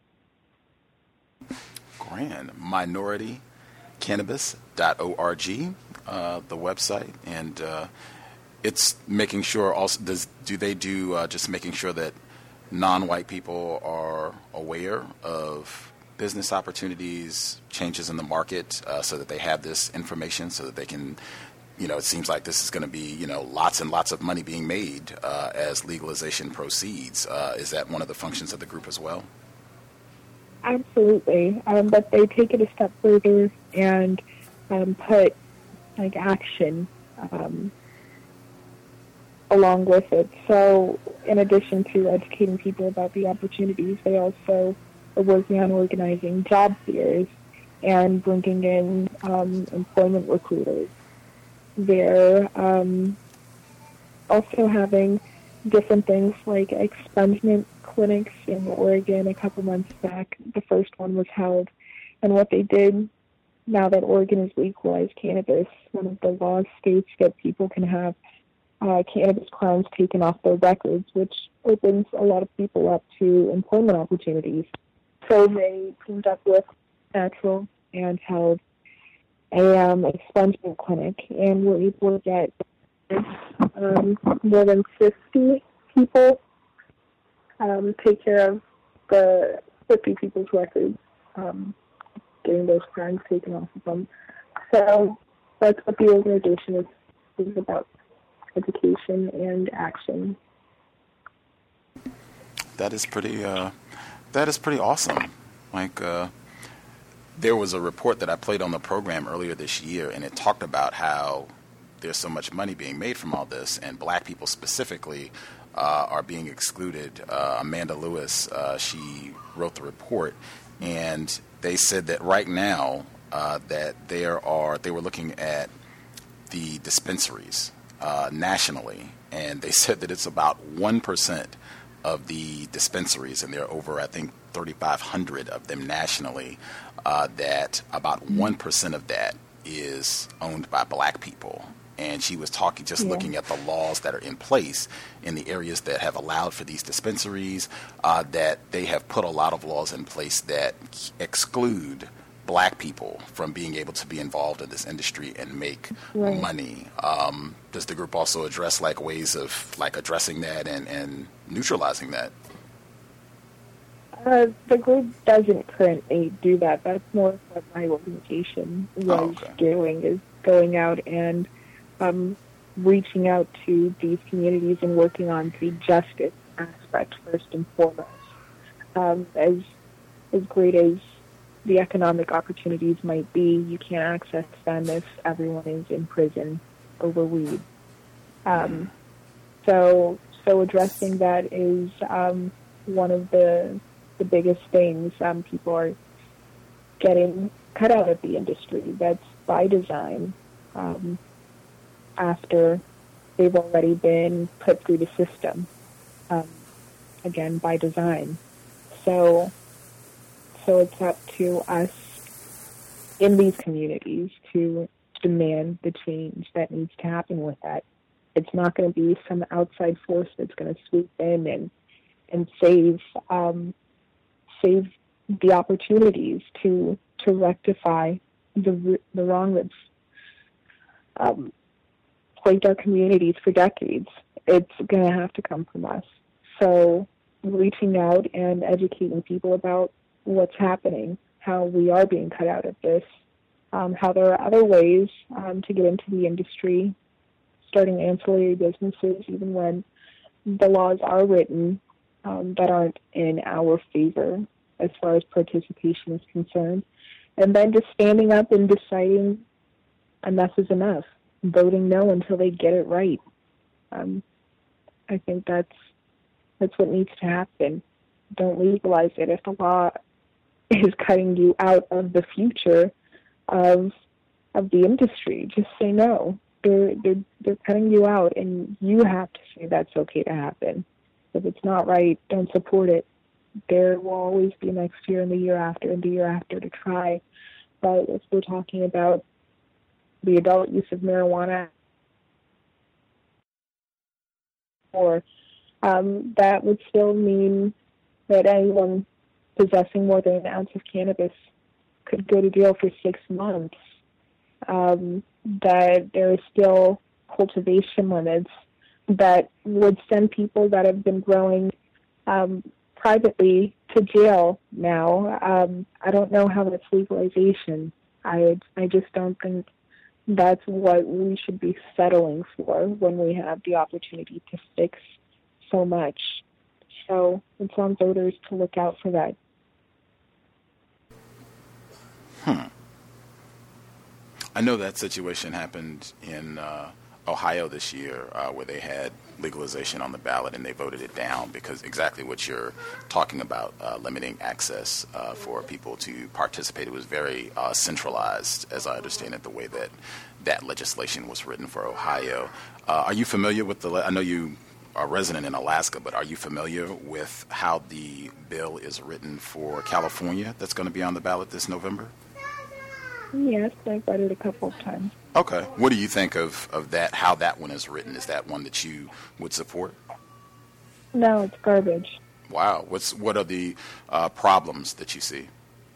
Grand. minority cannabis dot org, uh, the website, and uh, it's making sure also, does, do they do uh, just making sure that non-white people are aware of business opportunities, changes in the market, uh, so that they have this information, so that they can, you know, it seems like this is going to be, you know, lots and lots of money being made uh, as legalization proceeds. Uh, is that one of the functions of the group as well? Absolutely. Um, but they take it a step further and um, put, like, action um, along with it. So in addition to educating people about the opportunities, they also are working on organizing job fairs and bringing in um, employment recruiters. They're um, also having different things like expungement clinics in Oregon a couple months back. The first one was held, and what they did, now that Oregon has legalized cannabis, one of the laws states that people can have uh, cannabis crimes taken off their records, which opens a lot of people up to employment opportunities. So they teamed up with Natural and held a um, expungement clinic, and were able to get um, more than fifty people um, take care of the fifty people's records, um, getting those crimes taken off of them. So that's what the organization is, is about, education and action. That is pretty. Uh, that is pretty awesome. Like, uh, there was a report that I played on the program earlier this year, and it talked about how there's so much money being made from all this, and black people specifically uh, are being excluded. Uh, Amanda Lewis, uh, she wrote the report, and they said that right now uh, that there are. They were looking at the dispensaries uh, nationally, and they said that it's about one percent of the dispensaries, and there are over, I think, thirty-five hundred of them nationally, uh, that about one percent of that is owned by black people. And she was talking, just yeah. looking at the laws that are in place in the areas that have allowed for these dispensaries, uh, that they have put a lot of laws in place that exclude black people from being able to be involved in this industry and make right. money. Um, does the group also address like ways of like addressing that and, and neutralizing that? Uh, the group doesn't currently do that. That's more what my organization was oh, okay. doing, is going out and um, reaching out to these communities and working on the justice aspect threat first and foremost. Um, as as great as the economic opportunities might be, you can't access them if everyone is in prison over weed. Um, so so addressing that is um, one of the the biggest things. Um, people are getting cut out of the industry. That's by design. Um, after they've already been put through the system, um, again by design. So, so it's up to us in these communities to demand the change that needs to happen with that. It's not going to be some outside force that's going to swoop in and and save um, save the opportunities to to rectify the the wrong that's um, plagued our communities for decades. It's going to have to come from us. So reaching out and educating people about what's happening, how we are being cut out of this, um, how there are other ways um, to get into the industry, starting ancillary businesses, even when the laws are written um, that aren't in our favor as far as participation is concerned, and then just standing up and deciding enough is enough, voting no until they get it right. Um, I think that's that's what needs to happen. Don't legalize it. If the law is cutting you out of the future of of the industry, just say no. They're they're they're cutting you out, and you have to say that's okay to happen. If it's not right, don't support it. There will always be next year and the year after and the year after to try. But if we're talking about the adult use of marijuana, or um, that would still mean that anyone possessing more than an ounce of cannabis could go to jail for six months. Um, that there are still cultivation limits that would send people that have been growing um, privately to jail now. Um, I don't know how that's legalization. I I just don't think that's what we should be settling for when we have the opportunity to fix so much. So it's on voters to look out for that. Hmm. I know that situation happened in uh, Ohio this year uh, where they had legalization on the ballot and they voted it down because exactly what you're talking about, uh, limiting access uh, for people to participate. It was very uh, centralized, as I understand it, the way that that legislation was written for Ohio. Uh, are you familiar with the, le- I know you are resident in Alaska, but are you familiar with how the bill is written for California that's going to be on the ballot this November? Yes, I've read it a couple of times. Okay. What do you think of, of that, how that one is written? Is that one that you would support? No, it's garbage. Wow. What's What are the uh, problems that you see?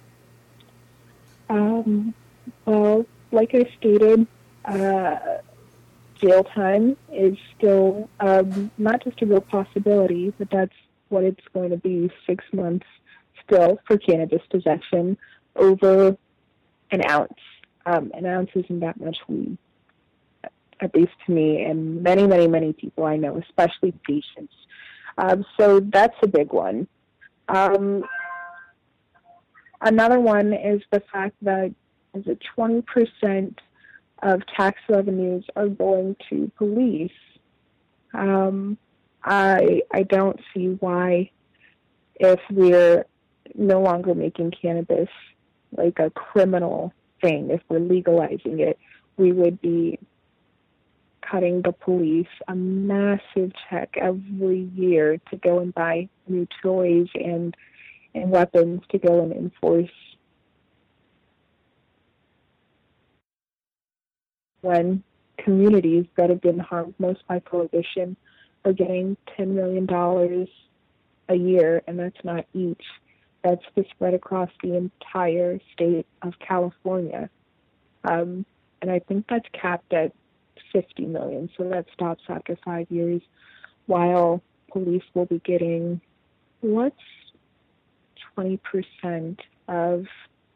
Um, well, like I stated, uh, jail time is still um, not just a real possibility, but that's what it's going to be, six months still for cannabis possession over an ounce. Um, an ounce isn't that much weed, at least to me and many, many, many people I know, especially patients. Um, so that's a big one. Um, another one is the fact that is it twenty percent of tax revenues are going to police. Um, I I don't see why, if we're no longer making cannabis like a criminal thing, if we're legalizing it, we would be cutting the police a massive check every year to go and buy new toys and and weapons to go and enforce when communities that have been harmed most by prohibition are getting ten million dollars a year, and that's not each. That's to spread across the entire state of California. Um, and I think that's capped at fifty million dollars, so that stops after five years, while police will be getting, what's twenty percent of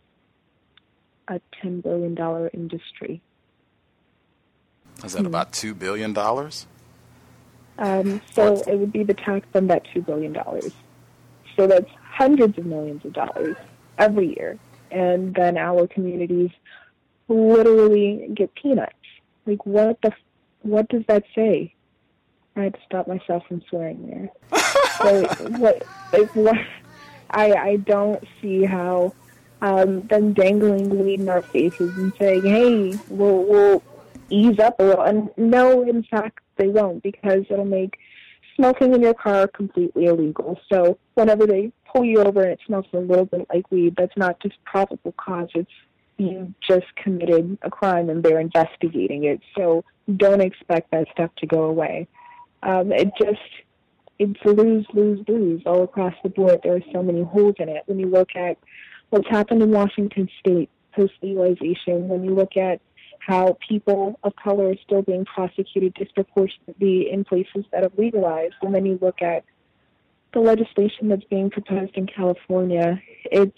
a ten billion dollars industry? Is that about two billion dollars? Um, so it would be the tax on that two billion dollars. So that's hundreds of millions of dollars every year. And then our communities literally get peanuts. Like, what the, what does that say? I had to stop myself from swearing there. So what, like, what, I, I don't see how um, them dangling weed in our faces and saying, hey, we'll, we'll ease up a little. And no, in fact, they won't, because it'll make smoking in your car completely illegal. So whenever they pull you over and it smells a little bit like weed, that's not just probable cause. It's you just committed a crime and they're investigating it. So don't expect that stuff to go away. Um, it just, it's lose, lose, lose all across the board. There are so many holes in it. When you look at what's happened in Washington State post-legalization, when you look at how people of color are still being prosecuted disproportionately in places that have legalized, and then you look at the legislation that's being proposed in California, it's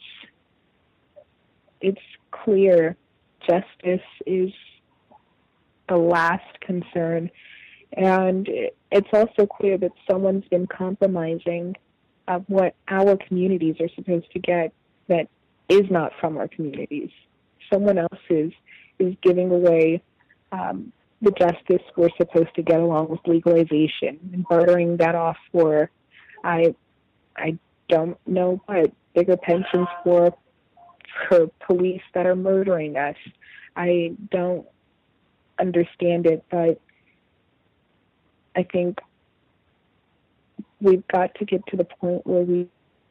it's clear justice is the last concern. And it's also clear that someone's been compromising of what our communities are supposed to get that is not from our communities. Someone else is, is giving away um, the justice we're supposed to get along with legalization and bartering that off for, I I don't know what, bigger pensions for, for police that are murdering us. I don't understand it, but I think we've got to get to the point where we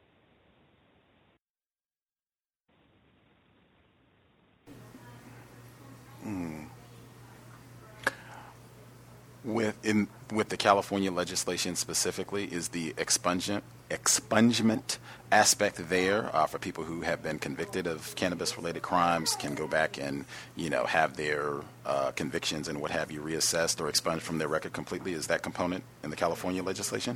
mm. with in with the California legislation specifically, is the expungement expungement aspect there uh, for people who have been convicted of cannabis-related crimes can go back and, you know, have their uh, convictions and what have you reassessed or expunged from their record completely? Is that component in the California legislation?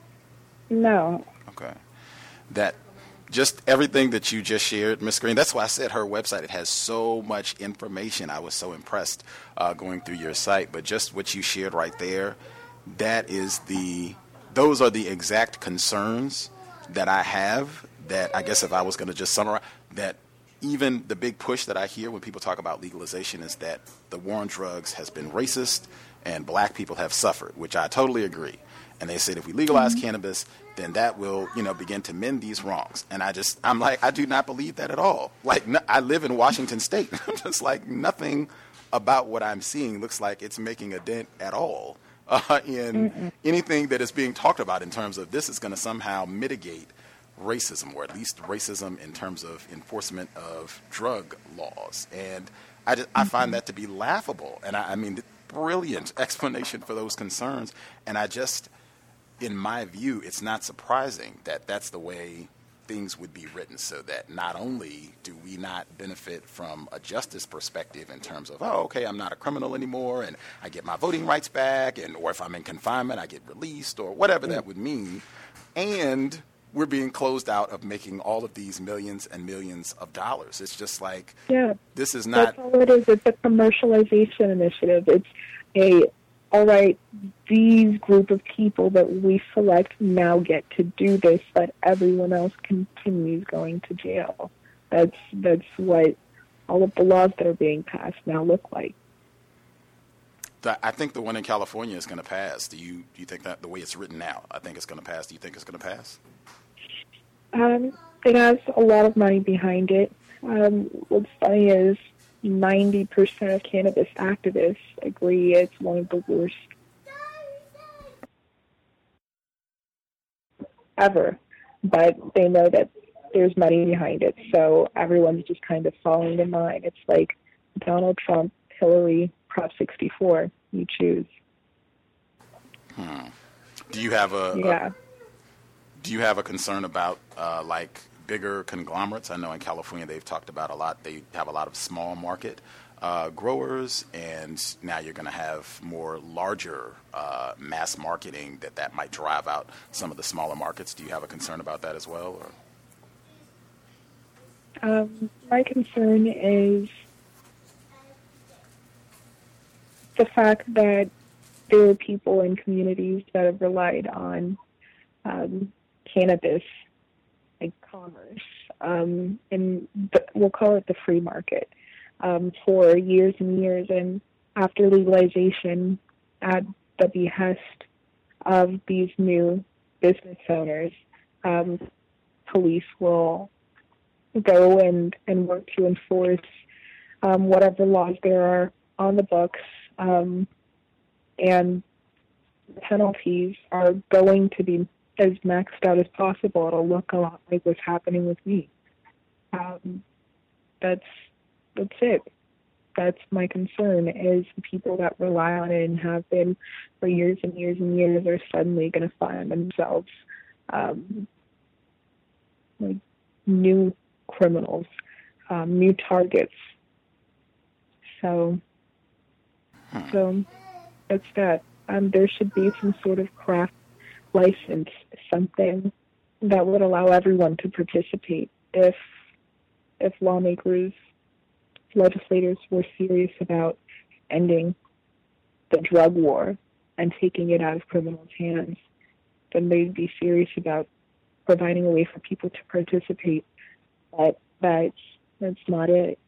No. Okay. That just everything that you just shared, Miz Green, that's why I said her website, it has so much information. I was so impressed uh, going through your site. But just what you shared right there, that is the those are the exact concerns that I have, that I guess if I was going to just summarize, that even the big push that I hear when people talk about legalization is that the war on drugs has been racist and black people have suffered, which I totally agree. And they said if we legalize mm-hmm. cannabis, then that will, you know, begin to mend these wrongs. And I just, I'm like, I do not believe that at all. Like, no, I live in Washington State. Just like nothing about what I'm seeing looks like it's making a dent at all uh, in Mm-mm. anything that is being talked about in terms of this is going to somehow mitigate racism, or at least racism in terms of enforcement of drug laws. And I, just, I find that to be laughable. And I, I mean, brilliant explanation for those concerns. And I just, in my view, it's not surprising that that's the way things would be written, so that not only do we not benefit from a justice perspective in terms of, oh, okay, I'm not a criminal anymore and I get my voting rights back, and or if I'm in confinement, I get released, or whatever that would mean, and we're being closed out of making all of these millions and millions of dollars. It's just like, yeah, this is not... That's all it is. It's a commercialization initiative. It's a, all right, these group of people that we select now get to do this, but everyone else continues going to jail. That's that's what all of the laws that are being passed now look like. The, I think the one in California is going to pass. Do you do you think that the way it's written now, I think it's going to pass? Do you think it's going to pass? Um, it has a lot of money behind it. Um, what's funny is ninety percent of cannabis activists agree it's one of the worst ever, but they know that there's money behind it, so everyone's just kind of falling in line. It's like Donald Trump, Hillary, Prop sixty-four. You choose. Hmm. Do you have a, yeah. a do you have a concern about uh, like bigger conglomerates? I know in California they've talked about a lot. They have a lot of small market uh, growers, and now you're going to have more larger uh, mass marketing that that might drive out some of the smaller markets. Do you have a concern about that as well? Or? Um, my concern is the fact that there are people in communities that have relied on um, cannabis, like commerce, um, and the, we'll call it the free market, um, for years and years. And after legalization, at the behest of these new business owners, um, police will go and, and work to enforce um, whatever laws there are on the books, um, and penalties are going to be as maxed out as possible. It'll look a lot like what's happening with me. Um, that's that's it. That's my concern, is the people that rely on it and have been for years and years and years are suddenly going to find themselves um, like new criminals, um, new targets. So, so that's that. Um, there should be some sort of craft license, something that would allow everyone to participate if if lawmakers, legislators were serious about ending the drug war and taking it out of criminals' hands, then they'd be serious about providing a way for people to participate. But that's, that's not it.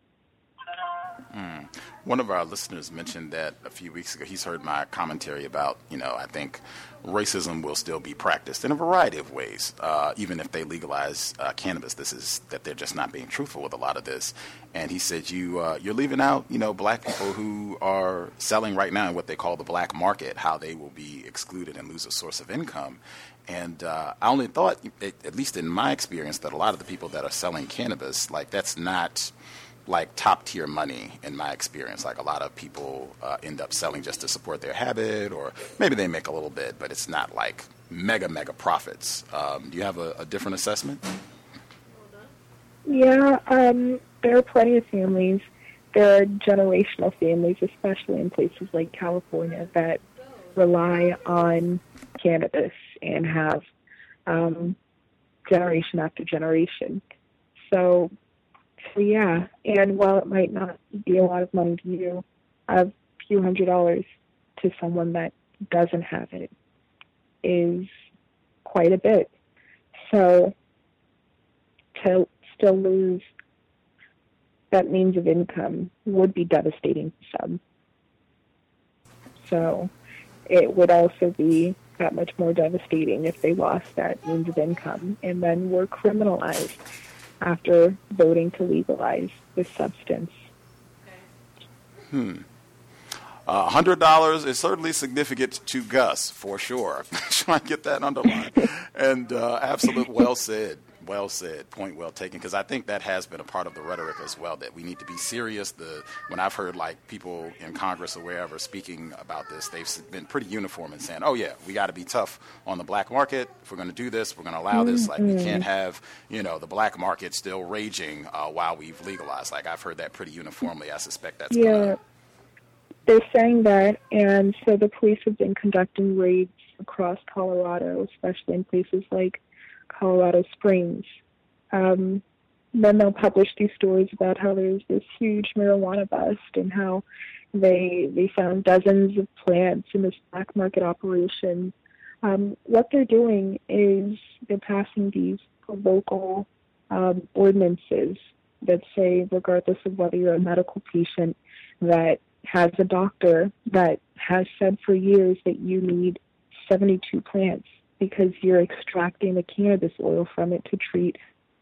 Mm. One of our listeners mentioned that a few weeks ago. He's heard my commentary about, you know, I think racism will still be practiced in a variety of ways, uh, even if they legalize uh, cannabis. This is that they're just not being truthful with a lot of this. And he said, you, uh, you're leaving out, you know, black people who are selling right now in what they call the black market, how they will be excluded and lose a source of income. And uh, I only thought, at least in my experience, that a lot of the people that are selling cannabis, like that's not like top tier money in my experience. Like a lot of people uh, end up selling just to support their habit, or maybe they make a little bit, but it's not like mega, mega profits. Um, do you have a, a different assessment? Yeah, um, there are plenty of families. There are generational families, especially in places like California, that rely on cannabis and have um, generation after generation. So, so, yeah, and while it might not be a lot of money to you, a few hundred dollars to someone that doesn't have it is quite a bit. So to still lose that means of income would be devastating to some. So it would also be that much more devastating if they lost that means of income and then were criminalized after voting to legalize this substance. Hmm. Uh, one hundred dollars is certainly significant to Gus, for sure. Try and get that underlined. And uh, absolute well said. Well said. Point well taken. Because I think that has been a part of the rhetoric as well, that we need to be serious. The When I've heard like people in Congress or wherever speaking about this, they've been pretty uniform in saying, oh, yeah, we got to be tough on the black market. If we're going to do this, we're going to allow mm-hmm. this. Like, we can't have, you know, the black market still raging uh, while we've legalized. Like, I've heard that pretty uniformly. I suspect that's yeah. going to... They're saying that, and so the police have been conducting raids across Colorado, especially in places like Colorado Springs. Um, then they'll publish these stories about how there's this huge marijuana bust and how they they found dozens of plants in this black market operation. Um, what they're doing is they're passing these local um, ordinances that say, regardless of whether you're a medical patient that has a doctor that has said for years that you need seventy-two plants because you're extracting the cannabis oil from it to treat.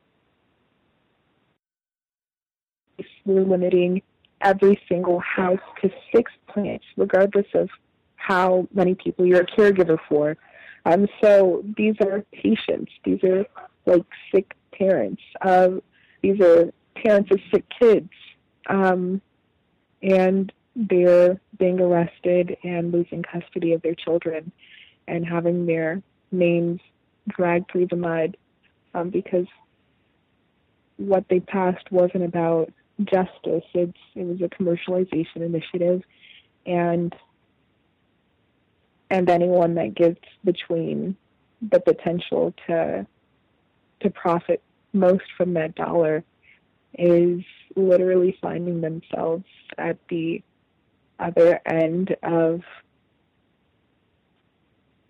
We're limiting every single house to six plants, regardless of how many people you're a caregiver for. Um, so these are patients. These are like sick parents. Uh, these are parents of sick kids. Um, and they're being arrested and losing custody of their children and having their names dragged through the mud um, because what they passed wasn't about justice. It's, it was a commercialization initiative, and and anyone that gets between the potential to to profit most from that dollar is literally finding themselves at the other end of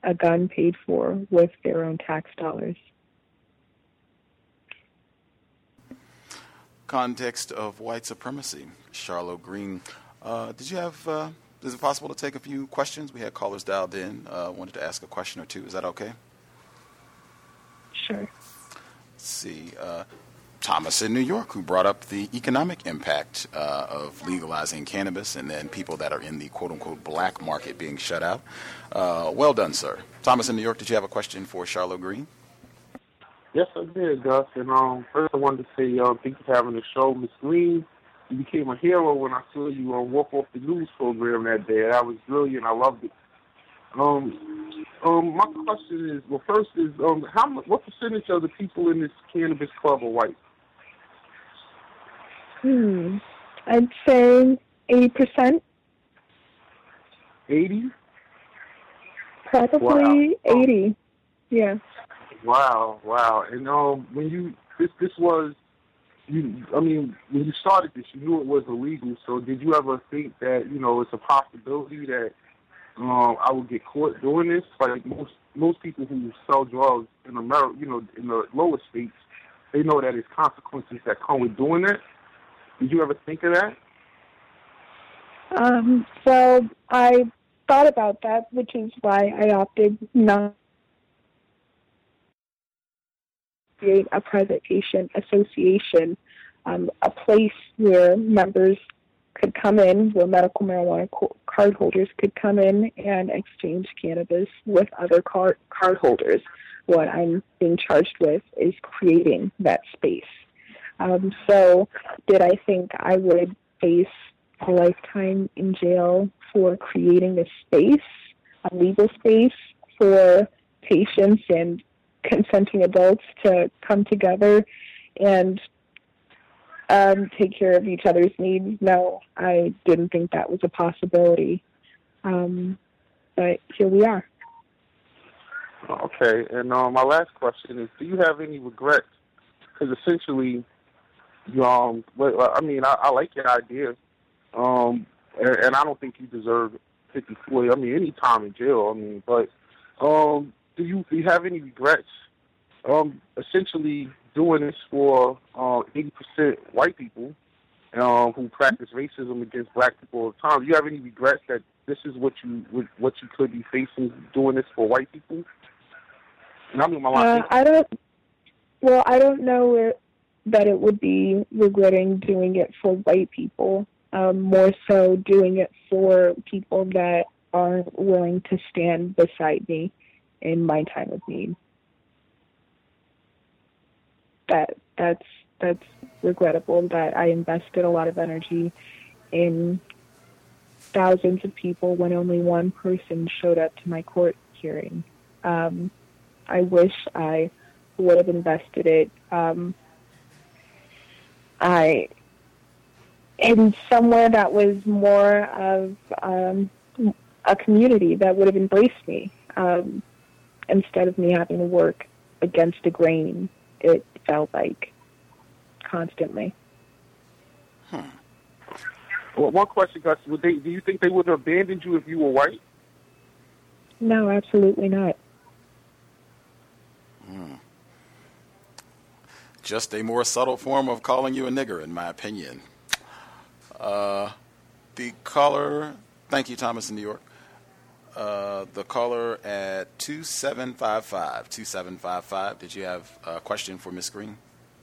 a gun paid for with their own tax dollars. Context of white supremacy. Charlo Green, uh, did you have, uh, is it possible to take a few questions? We had callers dialed in, uh, wanted to ask a question or two. Is that okay? Sure. Let's see. Uh, Thomas in New York, who brought up the economic impact uh, of legalizing cannabis and then people that are in the quote-unquote black market being shut out. Uh, well done, sir. Thomas in New York, did you have a question for Charlo Green? Yes, I did, Gus. And um, first I wanted to say um, thank you for having the show. Miss Green, you became a hero when I saw you on Walk Off the News program that day. That was brilliant. I loved it. Um, um, my question is, well, first is, um, how what percentage of the people in this cannabis club are white? Hmm. I'd say eighty percent. eighty? Probably wow. eighty. Yeah. Wow, wow. And um, when you, this this was, you. I mean, when you started this, you knew it was illegal. So did you ever think that, you know, it's a possibility that um, I would get caught doing this? Like most most people who sell drugs in America, you know, in the lower states, they know that there's consequences that come with doing that. Did you ever think of that? Um, well, I thought about that, which is why I opted not to create a private patient association, um, a place where members could come in, where medical marijuana card holders could come in and exchange cannabis with other card, card holders. What I'm being charged with is creating that space. Um, so did I think I would face a lifetime in jail for creating a space, a legal space for patients and consenting adults to come together and um, take care of each other's needs? No, I didn't think that was a possibility. Um, but here we are. Okay, and uh, my last question is, do you have any regrets? Because essentially, um, I mean, I, I like your idea, um, and, and I don't think you deserve fifty-four. I mean, any time in jail. I mean, but um, do you do you have any regrets? Um, essentially, doing this for uh, eighty percent white people um, who practice racism against black people all the time. Do you have any regrets that this is what you what you could be facing doing this for white people? And I mean, my uh, I don't. Well, I don't know where, that it would be regretting doing it for white people. Um, more so, doing it for people that aren't willing to stand beside me in my time of need. That that's that's regrettable. That I invested a lot of energy in thousands of people when only one person showed up to my court hearing. Um, I wish I would have invested it um, I in somewhere that was more of um, a community that would have embraced me um, instead of me having to work against the grain. It felt like constantly. Hmm. Well, one question, Gus. Would they? Do you think they would have abandoned you if you were white? No, absolutely not. Hmm. Just a more subtle form of calling you a nigger, in my opinion. Uh, the caller, thank you, Thomas in New York. Uh, the caller at two seven five five, two seven five five. Did you have a question for Miz Green?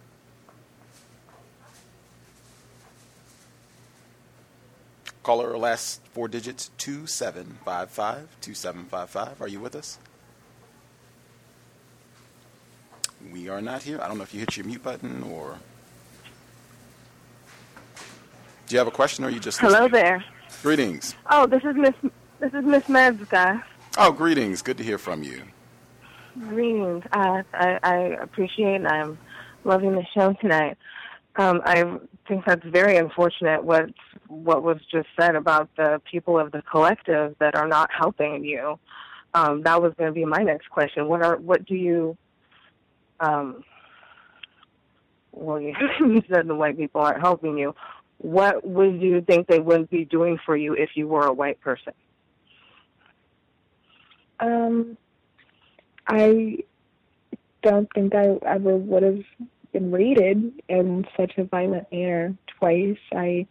Caller, last four digits, two seven five five, two seven five five. Are you with us? We are not here. I don't know if you hit your mute button or... Do you have a question or are you just Hello listening? there. Greetings. Oh, this is Miss This is Miss Meds, guys. Oh, greetings. Good to hear from you. Greetings. Uh, I, I appreciate and I'm loving the show tonight. Um, I think that's very unfortunate what what was just said about the people of the collective that are not helping you. Um, that was going to be my next question. What are what do you? Um, well, you said the white people aren't helping you. What would you think they would be doing for you if you were a white person? Um, I don't think I ever would have been raided in such a violent manner twice. I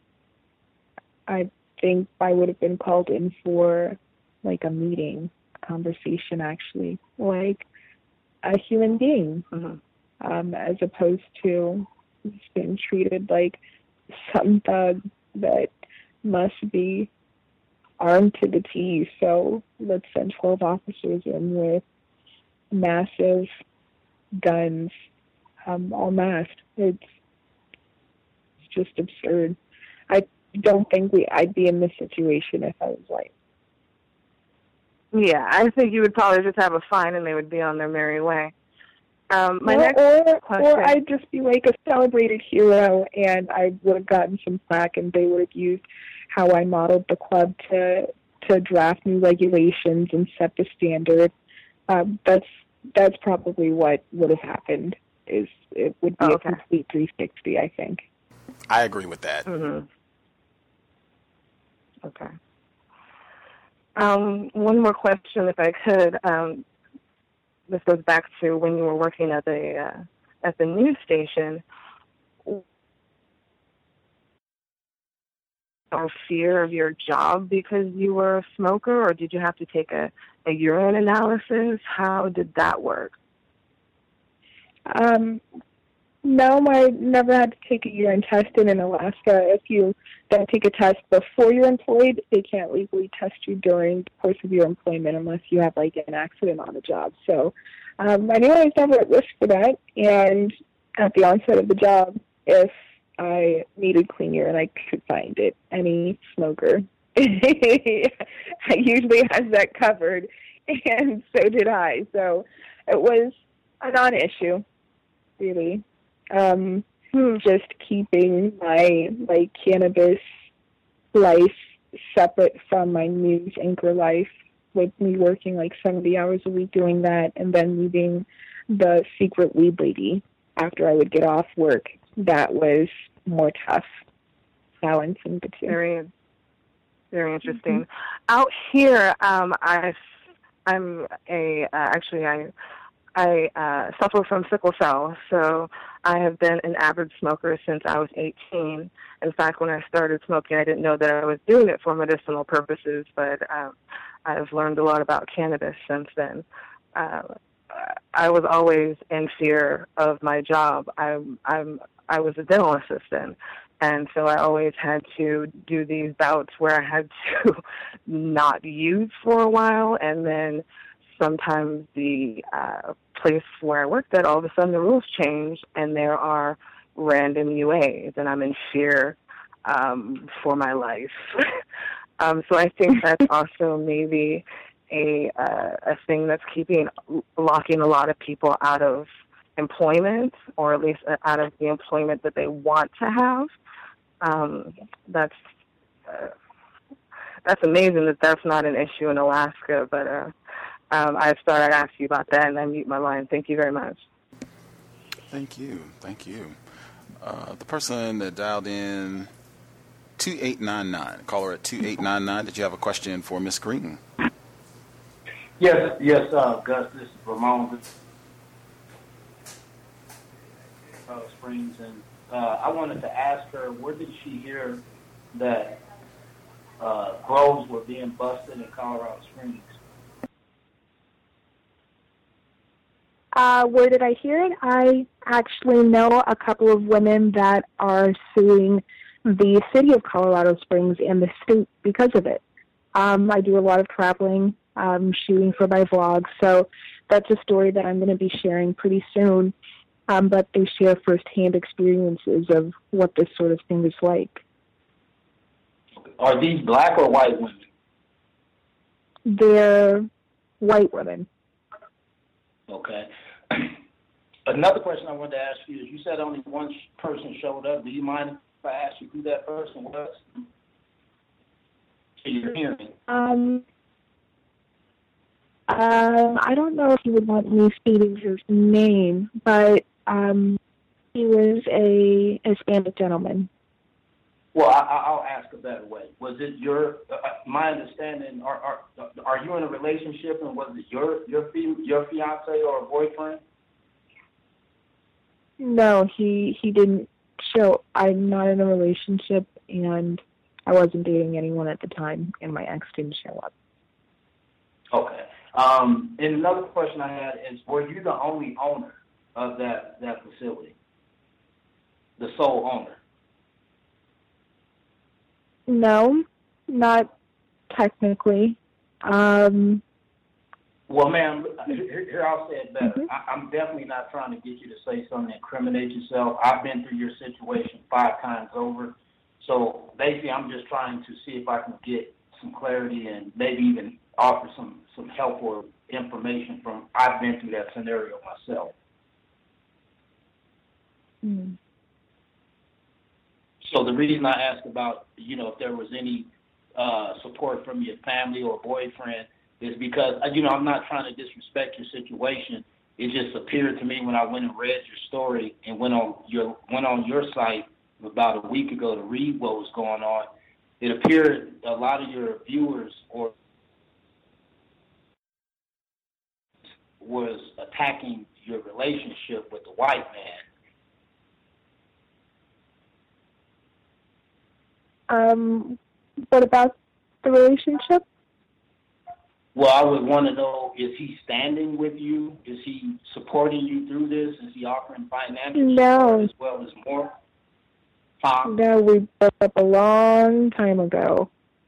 I think I would have been called in for like a meeting, a conversation actually, like a human being, mm-hmm. um, as opposed to just being treated like some thug that must be armed to the teeth. So let's send twelve officers in with massive guns, um, all masked. It's, it's just absurd. I don't think we I'd be in this situation if I was white. Yeah, I think you would probably just have a fine and they would be on their merry way. Um, my well, next or, question. Or I'd just be like a celebrated hero and I would have gotten some flack and they would have used how I modeled the club to to draft new regulations and set the standard. Um, that's that's probably what would have happened. Is it would be oh, okay. a complete three sixty, I think. I agree with that. Mm-hmm. Okay. Um, one more question, if I could. Um, this goes back to when you were working at the uh, at the news station. Or fear of your job because you were a smoker, or did you have to take a, a urine analysis? How did that work? Um, no, I never had to take a urine test. And in Alaska, if you don't take a test before you're employed, they can't legally test you during the course of your employment unless you have like an accident on the job. So um, I knew I was never at risk for that. And at the onset of the job, if I needed clean urine, I could find it. Any smoker usually has that covered, and so did I. So it was a non-issue, really. Um, hmm. Just keeping my like cannabis life separate from my news anchor life, with me working like seventy hours a week doing that, and then leaving the secret weed lady after I would get off work. That was more tough, balancing the two. Very, very interesting. Mm-hmm. Out here, um, I, I'm a uh, actually I, I uh, suffer from sickle cell, so I have been an avid smoker since I was eighteen. In fact, when I started smoking, I didn't know that I was doing it for medicinal purposes, but um, I've learned a lot about cannabis since then. Uh, I was always in fear of my job. I'm, I'm, I was a dental assistant, and so I always had to do these bouts where I had to not use for a while, and then sometimes the uh, place where I worked at, all of a sudden the rules change, and there are random U As, and I'm in fear um, for my life. um, so I think that's also maybe a uh, a thing that's keeping locking a lot of people out of employment, or at least out of the employment that they want to have. Um, that's uh, that's amazing that that's not an issue in Alaska. But uh, um, I thought I'd ask you about that, and I mute my line. Thank you very much. Thank you, thank you. Uh, the person that dialed in two eight nine nine, caller at two eight nine nine. Did you have a question for Miss Green? Yes, yes, uh, Gus. This is Ramon. Uh, Springs, and uh, I wanted to ask her, where did she hear that uh, grows were being busted in Colorado Springs? Uh, where did I hear it? I actually know a couple of women that are suing the city of Colorado Springs and the state because of it. Um, I do a lot of traveling, um, shooting for my vlog, so that's a story that I'm going to be sharing pretty soon. Um, but they share firsthand experiences of what this sort of thing is like. Are these black or white women? They're white women. Okay. Another question I wanted to ask you is, you said only one person showed up. Do you mind if I ask you who that person was? To your hearing. Um, um, I don't know if you would want me stating his name, but um, he was a Hispanic gentleman. Well, I, I- I'll ask a better way. Was it your? Uh, my understanding. Are, are are you in a relationship, and was it your your fi- your fiance or boyfriend? No, he he didn't show. I'm not in a relationship, and I wasn't dating anyone at the time, and my ex didn't show up. Okay. Um, and another question I had is: were you the only owner of that that facility? The sole owner? No, not technically. Um, Well, ma'am, here, here I'll say it better. Mhm. I, I'm definitely not trying to get you to say something to incriminate yourself. I've been through your situation five times over. So basically, I'm just trying to see if I can get some clarity and maybe even offer some, some help or information from I've been through that scenario myself. mm. So the reason I asked about, you know, if there was any uh, support from your family or boyfriend is because, you know, I'm not trying to disrespect your situation. It just appeared to me when I went and read your story and went on your went on your site about a week ago to read what was going on. It appeared a lot of your viewers or was attacking your relationship with the white man. Um, what about the relationship? Well, I would want to know, is he standing with you? Is he supporting you through this? Is he offering financial No. support as well as more? Huh? No, we broke up a long time ago.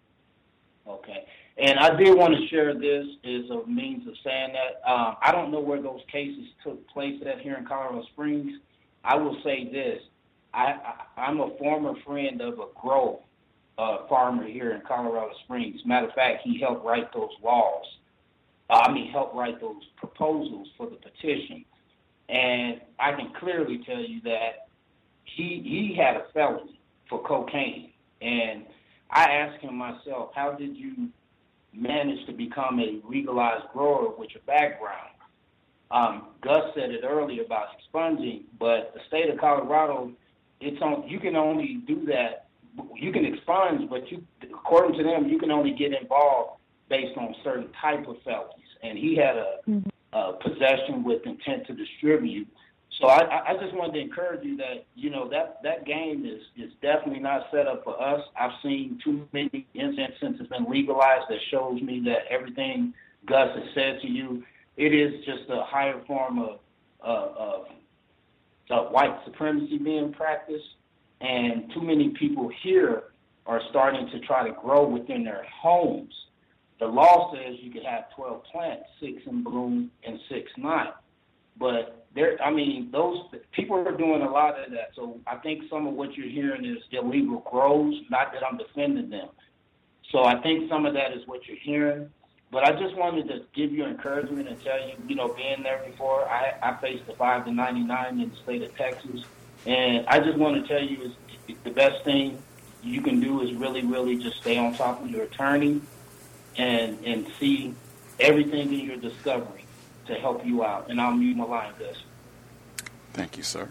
Okay. And I did want to share this as a means of saying that. Um, I don't know where those cases took place at here in Colorado Springs. I will say this. I, I, I'm a former friend of a grow uh, farmer here in Colorado Springs. Matter of fact, he helped write those laws. Uh, I mean, helped write those proposals for the petition. And I can clearly tell you that he he had a felony for cocaine. And I asked him myself, how did you manage to become a legalized grower with your background? Um, Gus said it earlier about expunging, but the state of Colorado, it's on. You can only do that. You can expunge, but you, according to them, you can only get involved based on certain type of felonies. And he had a, Mm-hmm. a possession with intent to distribute. So I, I just wanted to encourage you that, you know, that, that game is, is definitely not set up for us. I've seen too many incidents since it's been legalized that shows me that everything Gus has said to you, it is just a higher form of, uh, of, of white supremacy being practiced. And too many people here are starting to try to grow within their homes. The law says you could have twelve plants, six in bloom and six not. But there, I mean, those people are doing a lot of that. So I think some of what you're hearing is illegal grows. Not that I'm defending them. So I think some of that is what you're hearing. But I just wanted to give you encouragement and tell you, you know, being there before, I, I faced the five to ninety-nine in the state of Texas. And I just want to tell you is the best thing you can do is really, really just stay on top of your attorney and and see everything that you're discovering to help you out. And I'll mute my line, Gus. Thank you, sir.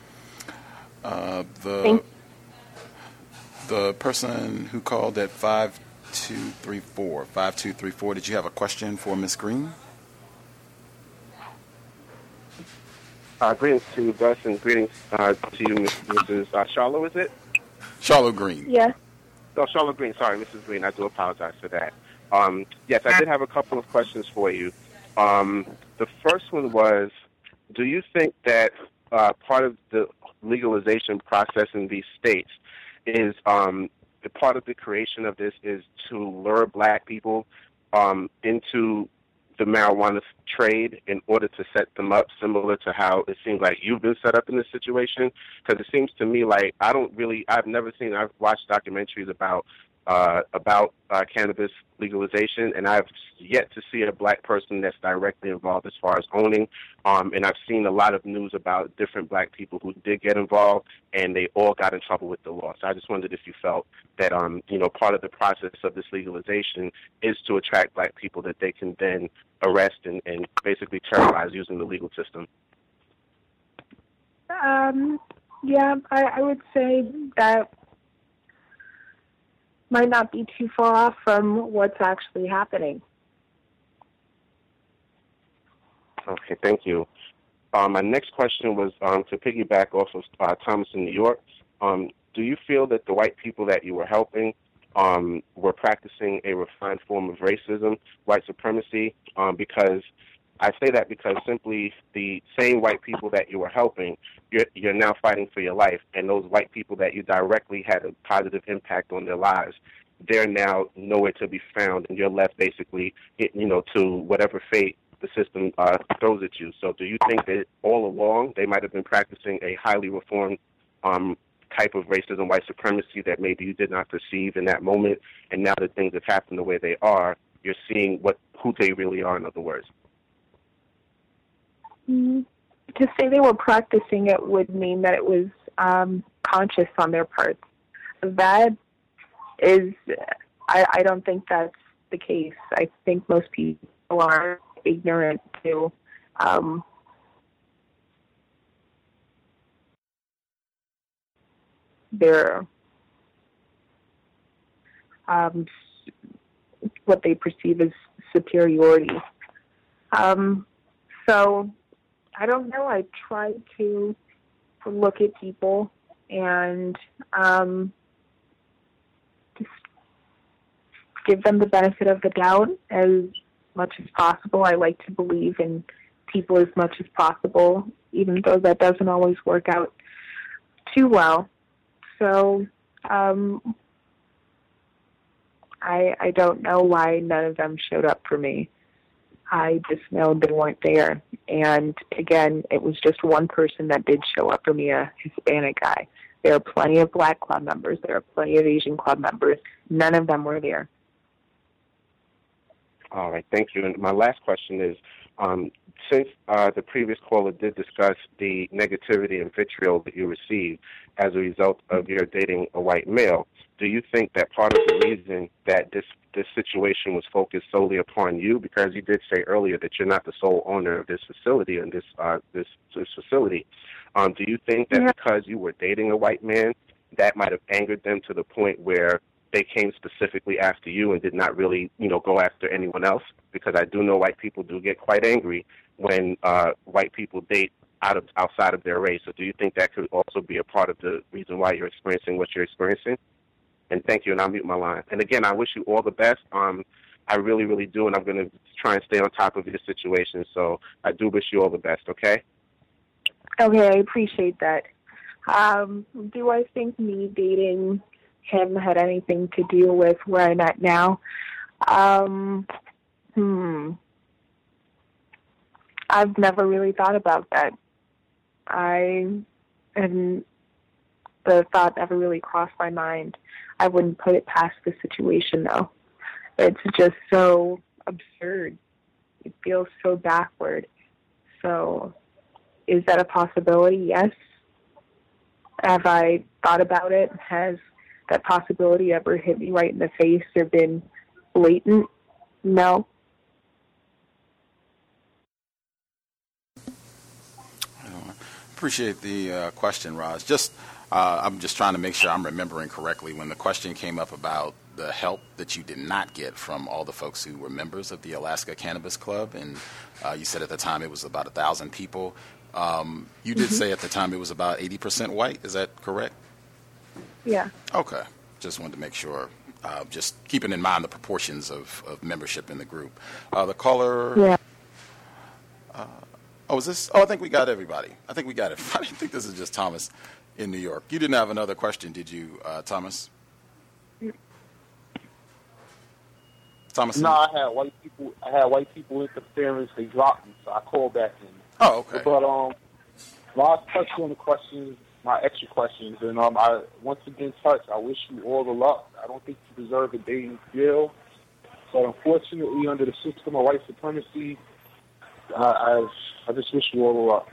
Uh, the Thank- the person who called at five two three four, five two three four, did you have a question for Miz Green? Uh, greetings to Gus and greetings uh, to you, Missus Uh, Charlotte, is it? Charlotte Green. Yes. Oh, Charlotte Green. Sorry, Missus Green. I do apologize for that. Um, yes, I did have a couple of questions for you. Um, the first one was, do you think that uh, part of the legalization process in these states is um, the part of the creation of this is to lure black people um, into the marijuana trade in order to set them up similar to how it seems like you've been set up in this situation? Because it seems to me like I don't really, I've never seen, I've watched documentaries about uh, about uh, cannabis legalization, and I've yet to see a black person that's directly involved as far as owning. Um, and I've seen a lot of news about different black people who did get involved, and they all got in trouble with the law. So I just wondered if you felt that, um, you know, part of the process of this legalization is to attract black people that they can then arrest and, and basically terrorize using the legal system. Um, yeah, I, I would say that might not be too far off from what's actually happening. Okay, thank you. Um, my next question was um, to piggyback off of uh, Thomas in New York. Um, do you feel that the white people that you were helping um, were practicing a refined form of racism, white supremacy? Um, because I say that because simply the same white people that you were helping, you're, you're now fighting for your life, and those white people that you directly had a positive impact on their lives, they're now nowhere to be found, and you're left basically, you know, to whatever fate the system uh, throws at you. So do you think that all along they might have been practicing a highly reformed um, type of racism, white supremacy that maybe you did not perceive in that moment, and now that things have happened the way they are, you're seeing what who they really are, in other words? Mm, to say they were practicing it would mean that it was um, conscious on their part. That is, I, I don't think that's the case. I think most people are ignorant to um, their um, what they perceive as superiority. Um, so I don't know. I try to look at people and um, just give them the benefit of the doubt as much as possible. I like to believe in people as much as possible, even though that doesn't always work out too well. So um, I, I don't know why none of them showed up for me. I just know they weren't there. And again, it was just one person that did show up for me, a Hispanic guy. There are plenty of black club members. There are plenty of Asian club members. None of them were there. All right, thank you. And my last question is, um, since uh, the previous caller did discuss the negativity and vitriol that you received as a result of your dating a white male, do you think that part of the reason that this this situation was focused solely upon you, because you did say earlier that you're not the sole owner of this facility and this uh, this, this facility, um, do you think that yeah. because you were dating a white man, that might have angered them to the point where they came specifically after you and did not really, you know, go after anyone else? Because I do know white people do get quite angry when uh, white people date out of outside of their race. So do you think that could also be a part of the reason why you're experiencing what you're experiencing? And thank you, and I'll mute my line. And again, I wish you all the best. Um, I really, really do, and I'm going to try and stay on top of your situation. So I do wish you all the best, okay? Okay, I appreciate that. Um, do I think me dating him had anything to do with where I'm at now? Um, hmm. I've never really thought about that. I, and the thought never really crossed my mind. I wouldn't put it past the situation, though. It's just so absurd. It feels so backward. So, is that a possibility? Yes. Have I thought about it? Has that possibility ever hit me right in the face or been blatant? No. Appreciate the uh, question, Roz. Just, uh, I'm just trying to make sure I'm remembering correctly. When the question came up about the help that you did not get from all the folks who were members of the Alaska Cannabis Club, and uh, you said at the time it was about a thousand people. Um, you did mm-hmm. say at the time it was about eighty percent white. Is that correct? Yeah. Okay. Just wanted to make sure. Uh, just keeping in mind the proportions of, of membership in the group. Uh, the caller. Yeah. Uh, oh, is this? Oh, I think we got everybody. I think we got everybody. I think this is just Thomas in New York. You didn't have another question, did you, uh, Thomas? Thomas. No, I had white people. I had white people interference. They dropped me, so I called back in. Oh, okay. But um, last touch on the questions, my extra questions, and um, I once again touch. I wish you all the luck. I don't think you deserve a day in jail, but unfortunately, under the system of white supremacy, I I, I just wish you all the luck.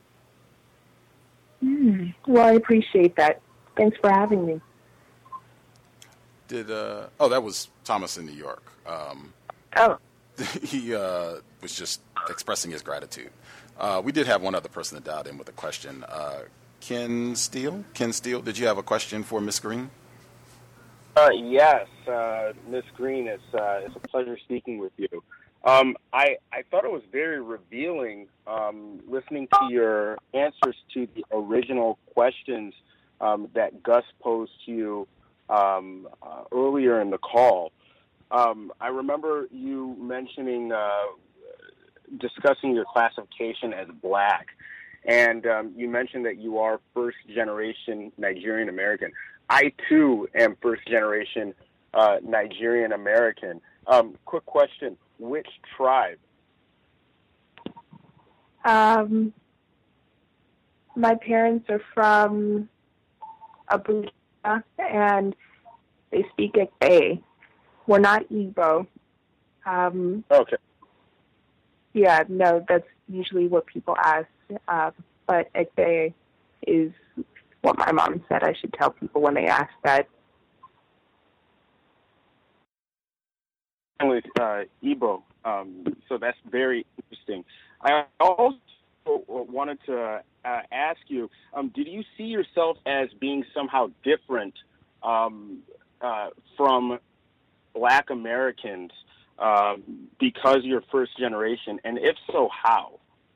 Mm, well, I appreciate that. Thanks for having me. Did uh, oh, that was Thomas in New York. Um, oh, he uh, was just expressing his gratitude. Uh, we did have one other person that dialed in with a question. Uh, Ken Steele? Ken Steele, did you have a question for Miz Green? Uh, yes, uh, Miz Green, it's, uh, it's a pleasure speaking with you. Um, I, I thought it was very revealing um, listening to your answers to the original questions um, that Gus posed to you um, uh, earlier in the call. Um, I remember you mentioning, uh, discussing your classification as black, and um, you mentioned that you are first-generation Nigerian American. I, too, am first-generation uh, Nigerian American. Um, quick question, which tribe? Um, my parents are from Abuja, and they speak Ekpe. We're not Igbo. Um, okay. Yeah, no, that's usually what people ask. Uh, but Ekpe is what my mom said I should tell people when they ask that. With uh, Igbo, um, so that's very interesting. I also wanted to uh, ask you, um, did you see yourself as being somehow different um, uh, from Black Americans um, because you're first generation, and if so, how?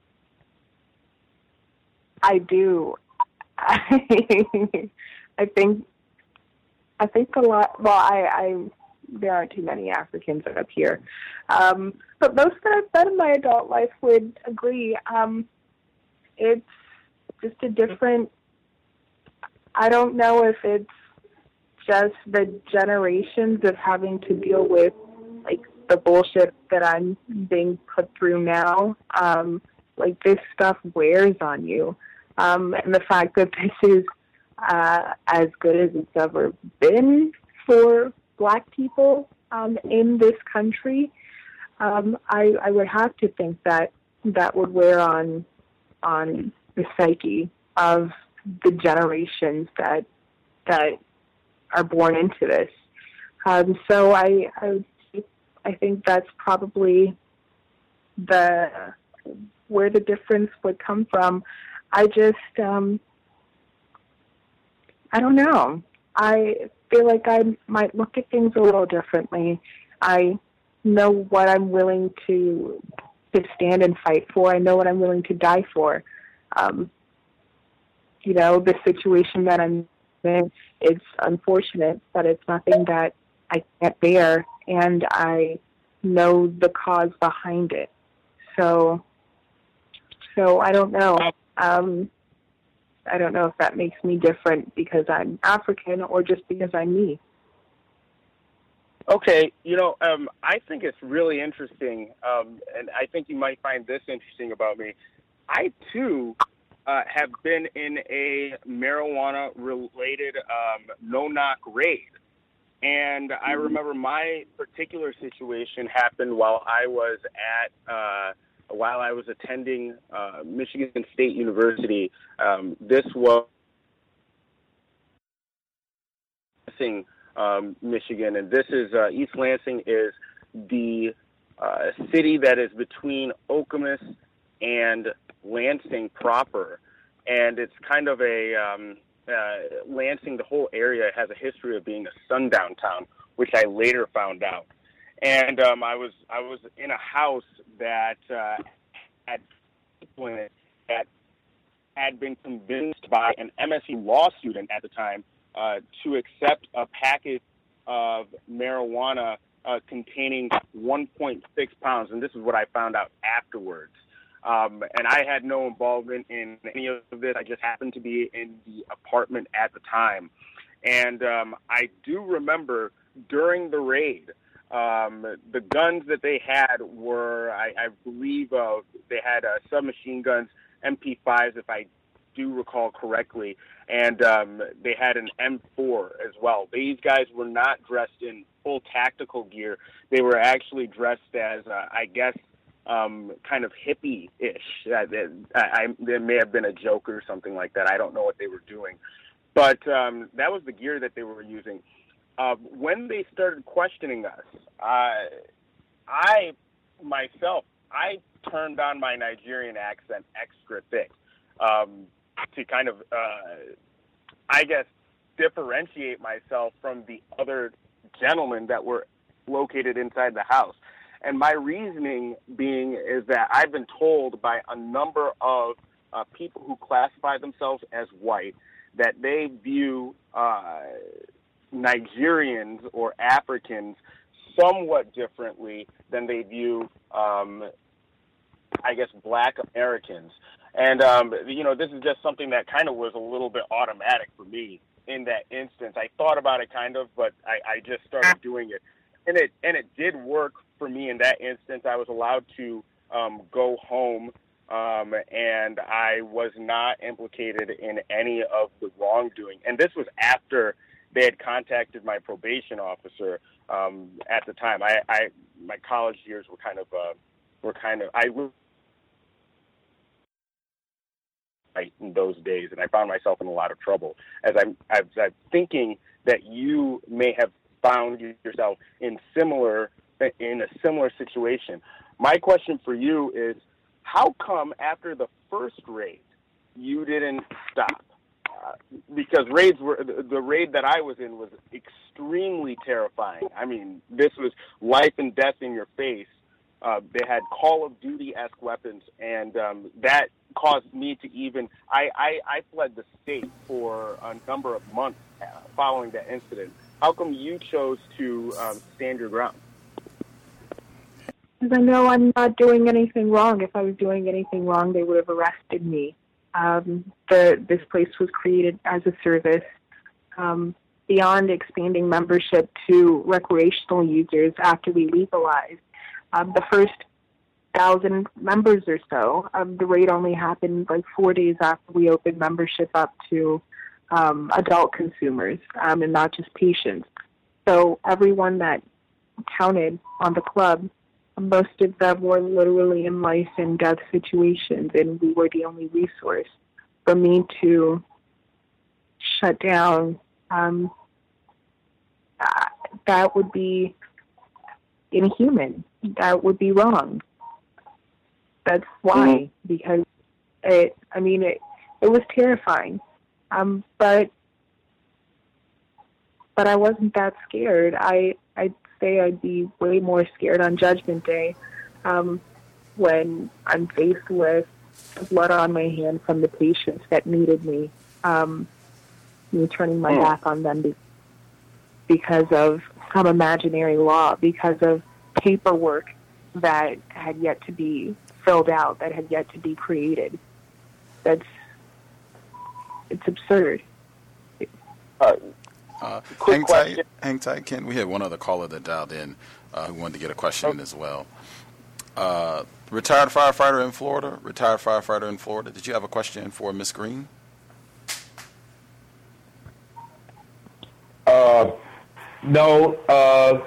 I do. I think I think a lot. Well, I, I there aren't too many Africans up here, um, but most that I've met in my adult life would agree. Um, it's just a different. I don't know if it's just the generations of having to deal with like the bullshit that I'm being put through now. Um, like this stuff wears on you. Um, and the fact that this is uh, as good as it's ever been for Black people um, in this country, um, I, I would have to think that that would wear on on the psyche of the generations that that are born into this. Um, so I, I I think that's probably the where the difference would come from. I just, um, I don't know. I feel like I might look at things a little differently. I know what I'm willing to to stand and fight for. I know what I'm willing to die for. Um, you know, the situation that I'm in, it's unfortunate, but it's nothing that I can't bear, and I know the cause behind it. So, so I don't know. Um, I don't know if that makes me different because I'm African or just because I'm me. Okay, you know, um, I think it's really interesting, um, and I think you might find this interesting about me. I, too, uh, have been in a marijuana-related um, no-knock raid. And I remember my particular situation happened while I was at uh, while I was attending uh, Michigan State University. Um, this was Lansing, um, Michigan, and this is uh, East Lansing is the uh, city that is between Okemos and Lansing proper, and it's kind of a um, uh, Lansing. The whole area has a history of being a sundown town, which I later found out. And um, I was I was in a house that uh, had people in it that had been convinced by an M S U law student at the time uh, to accept a package of marijuana uh, containing one point six pounds, and this is what I found out afterwards. Um, and I had no involvement in any of this. I just happened to be in the apartment at the time. And um, I do remember during the raid, um, the guns that they had were, I, I believe, uh, they had uh, submachine guns, M P fives, if I do recall correctly, and um, they had an M four as well. These guys were not dressed in full tactical gear. They were actually dressed as, uh, I guess, um, kind of hippie-ish. I, I, there may have been a joke or something like that. I don't know what they were doing. But um, that was the gear that they were using. Uh, when they started questioning us, uh, I, myself, I turned on my Nigerian accent extra thick um, to kind of, uh, I guess, differentiate myself from the other gentlemen that were located inside the house. And my reasoning being is that I've been told by a number of uh, people who classify themselves as white that they view uh, Nigerians or Africans somewhat differently than they view, um, I guess, black Americans. And, um, you know, this is just something that kind of was a little bit automatic for me in that instance. I thought about it kind of, but I, I just started doing it. And it and it did work for me in that instance. I was allowed to um, go home, um, and I was not implicated in any of the wrongdoing. And this was after they had contacted my probation officer um, at the time. I, I my college years were kind of uh, were kind of I. in those days, and I found myself in a lot of trouble as I'm, as I'm thinking that you may have found yourself in similar in a similar situation. My question for you is, how come after the first raid you didn't stop? Uh, because raids were the, the raid that I was in was extremely terrifying. I mean, this was life and death in your face. Uh, they had Call of Duty-esque weapons, and um, that caused me to even I, I, I fled the state for a number of months following that incident. How come you chose to um, stand your ground? Because I know I'm not doing anything wrong. If I was doing anything wrong, they would have arrested me. Um, the this place was created as a service. Um, beyond expanding membership to recreational users after we legalized, um, the first thousand members or so, um, the raid only happened like four days after we opened membership up to um, adult consumers um, and not just patients. So everyone that counted on the club, most of them were literally in life and death situations, and we were the only resource. For me to shut down, um, uh, that would be inhuman. That would be wrong. That's why, mm-hmm. because it, I mean, it, it was terrifying. Um, but, but I wasn't that scared. I, I'd say I'd be way more scared on Judgment Day, um, when I'm faced with blood on my hand from the patients that needed me, um, me turning my mm. back on them be- because of some imaginary law, because of paperwork that had yet to be filled out, that had yet to be created. That's, it's absurd. Uh, uh, hang tight, hang tight, Ken. We had one other caller that dialed in uh, who wanted to get a question in as well. Uh, retired firefighter in Florida, retired firefighter in Florida. Did you have a question for Miz Green? Uh, no, uh,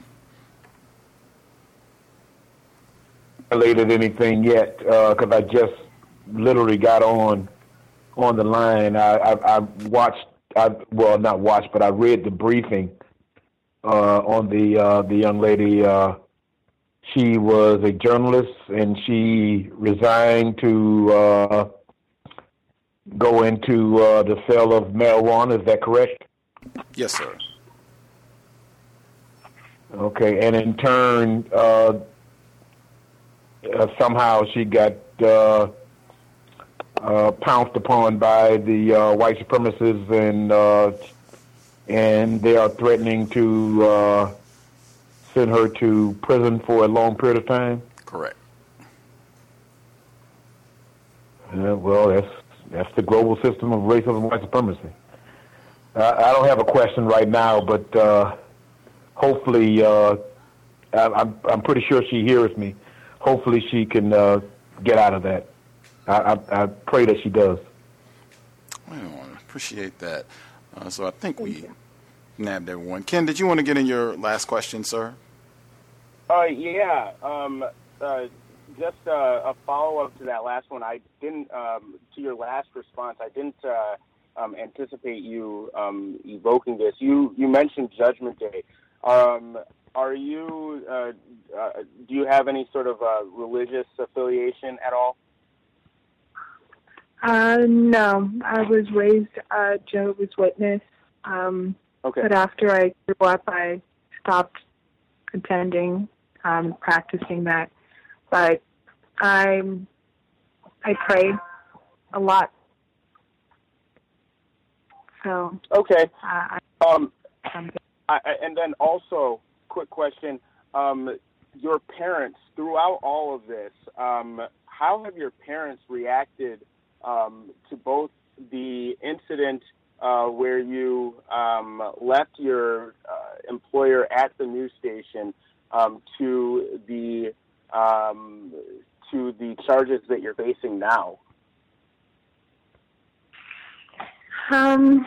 related anything yet, because uh, I just literally got on on the line. I, I, I watched, I, well, not watched, but I read the briefing uh, on the uh, the young lady. Uh, she was a journalist, and she resigned to uh, go into uh, the sale of marijuana. Is that correct? Yes, sir. Okay, and in turn, uh, uh, somehow she got uh, uh, pounced upon by the uh, white supremacists, and uh, and they are threatening to uh, send her to prison for a long period of time. Correct. Uh, well, that's that's the global system of racism and white supremacy. Uh, I don't have a question right now, but uh, hopefully, uh, I, I'm I'm pretty sure she hears me. Hopefully, she can uh, get out of that. I, I, I pray that she does. Well, I appreciate that. Uh, so I think we nabbed everyone. Ken, did you want to get in your last question, sir? Uh, yeah. Um, uh, just uh, a follow-up to that last one. I didn't, um, to your last response, I didn't uh, um, anticipate you um, evoking this. You you mentioned Judgment Day. Um, are you, uh, uh, do you have any sort of uh, religious affiliation at all? Uh, no. I was raised a Jehovah's Witness. Um, Okay. But after I grew up, I stopped attending, um, practicing that. But I, I pray a lot. So. Okay. Uh, um, I, and then also, quick question: um, your parents, throughout all of this, um, how have your parents reacted um, to both the incident uh, where you um, left your uh, employer at the news station um, to the um, to the charges that you're facing now? Um,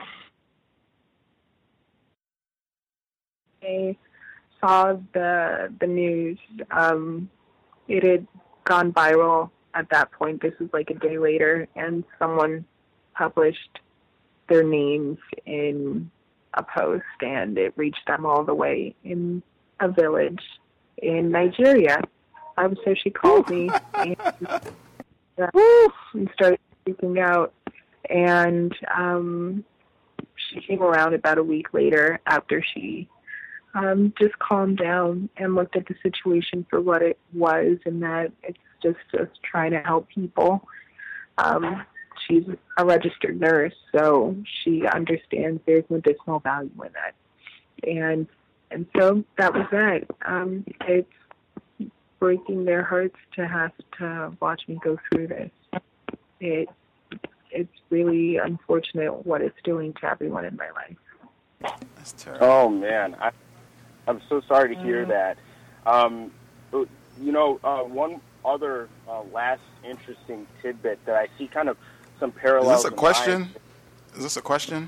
I saw the the news. Um, it had gone viral at that point. This was like a day later, and someone published their names in a post, and it reached them all the way in a village in Nigeria. Um, so she called me and, uh, and started speaking out. And um, she came around about a week later after she um, just calmed down and looked at the situation for what it was, and that it's just us trying to help people. Um, she's a registered nurse, so she understands there's medicinal value in that. And and so that was that. Um, it's breaking their hearts to have to watch me go through this. It It's really unfortunate what it's doing to everyone in my life. That's terrible. Oh, man. I, I'm so sorry to hear that. Um, you know, uh, one other uh, last interesting tidbit that I see kind of some parallels. Is this a question? Is this a question?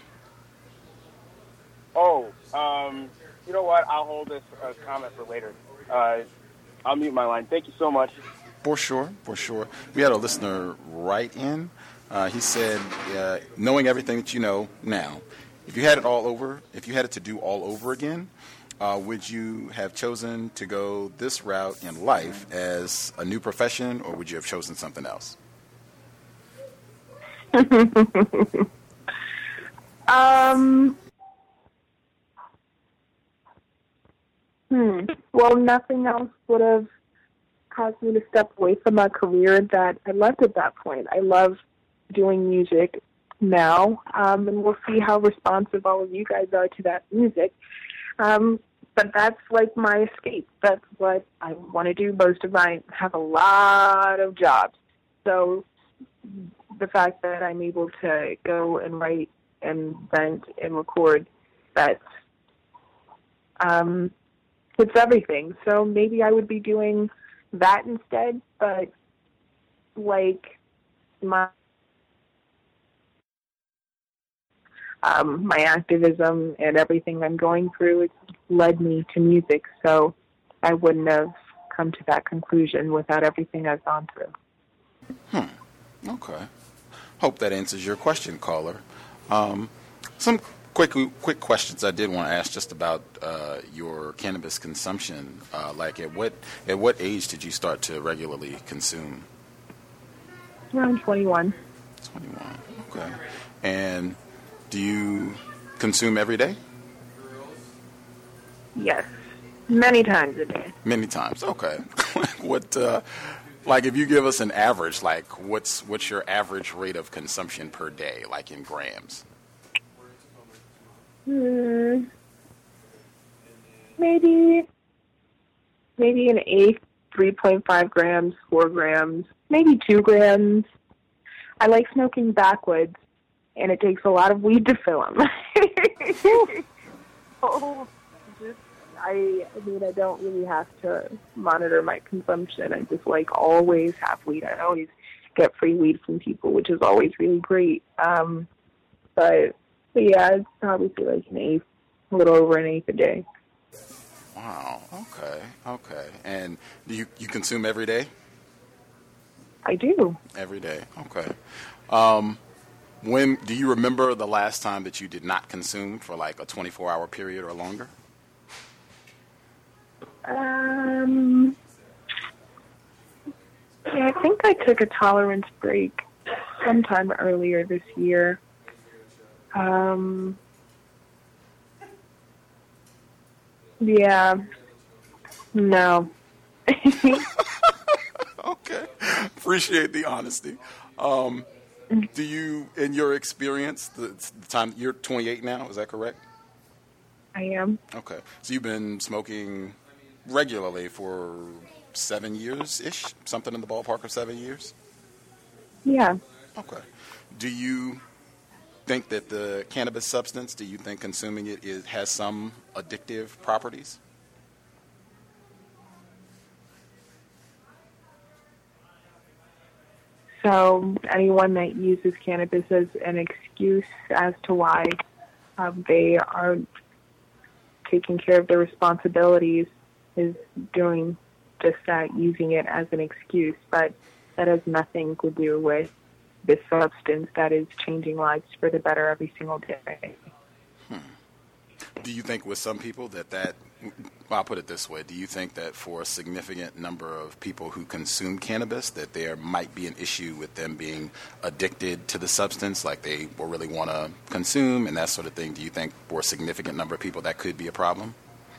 Oh, um, you know what? I'll hold this uh, comment for later. Uh, I'll mute my line. Thank you so much. For sure, for sure. We had a listener write in. Uh, he said, uh, knowing everything that you know now, if you had it all over, if you had it to do all over again, uh, would you have chosen to go this route in life as a new profession, or would you have chosen something else? um. Hmm. Well, nothing else would have caused me to step away from my career that I loved at that point. I love doing music now, um, and we'll see how responsive all of you guys are to that music. Um, but that's like my escape. That's what I want to do. Most of my have a lot of jobs, so the fact that I'm able to go and write and vent and record, that's um, it's everything. So maybe I would be doing that instead, but like my um, my activism and everything I'm going through, it's led me to music, so I wouldn't have come to that conclusion without everything I've gone through. Hmm. Okay. Hope that answers your question, caller. Um, some quick quick questions I did want to ask just about uh, your cannabis consumption. Uh, like at what at what age did you start to regularly consume? Around twenty-one. twenty-one. Okay. And do you consume every day? Yes. Many times a day. Many times. Okay. What uh, like if you give us an average, like what's what's your average rate of consumption per day, like in grams? Hmm. Maybe, maybe an eighth, three point five grams, four grams, maybe two grams. I like smoking backwoods, and it takes a lot of weed to fill them. oh, just, I, I mean, I don't really have to monitor my consumption. I just like always have weed. I always get free weed from people, which is always really great. Um, but, but yeah, it's probably like an eighth, a little over an eighth a day. Wow. Okay. Okay. And do you you consume every day? I do. Every day. Okay. Um, when do you remember the last time that you did not consume for like a twenty-four hour period or longer? Um, yeah, I think I took a tolerance break sometime earlier this year. Um, Yeah. No. Okay. Appreciate the honesty. Um, do you, in your experience, the, the time you're twenty-eight now, is that correct? I am. Okay. So you've been smoking regularly for seven years-ish? Something in the ballpark of seven years? Yeah. Okay. Do you think that the cannabis substance, do you think consuming it is, has some addictive properties? So anyone that uses cannabis as an excuse as to why um, they aren't taking care of their responsibilities is doing just that, using it as an excuse. But that has nothing to do with this substance that is changing lives for the better every single day. Hmm. Do you think with some people that that, well, I'll put it this way, do you think that for a significant number of people who consume cannabis that there might be an issue with them being addicted to the substance, like they will really want to consume and that sort of thing? Do you think for a significant number of people that could be a problem?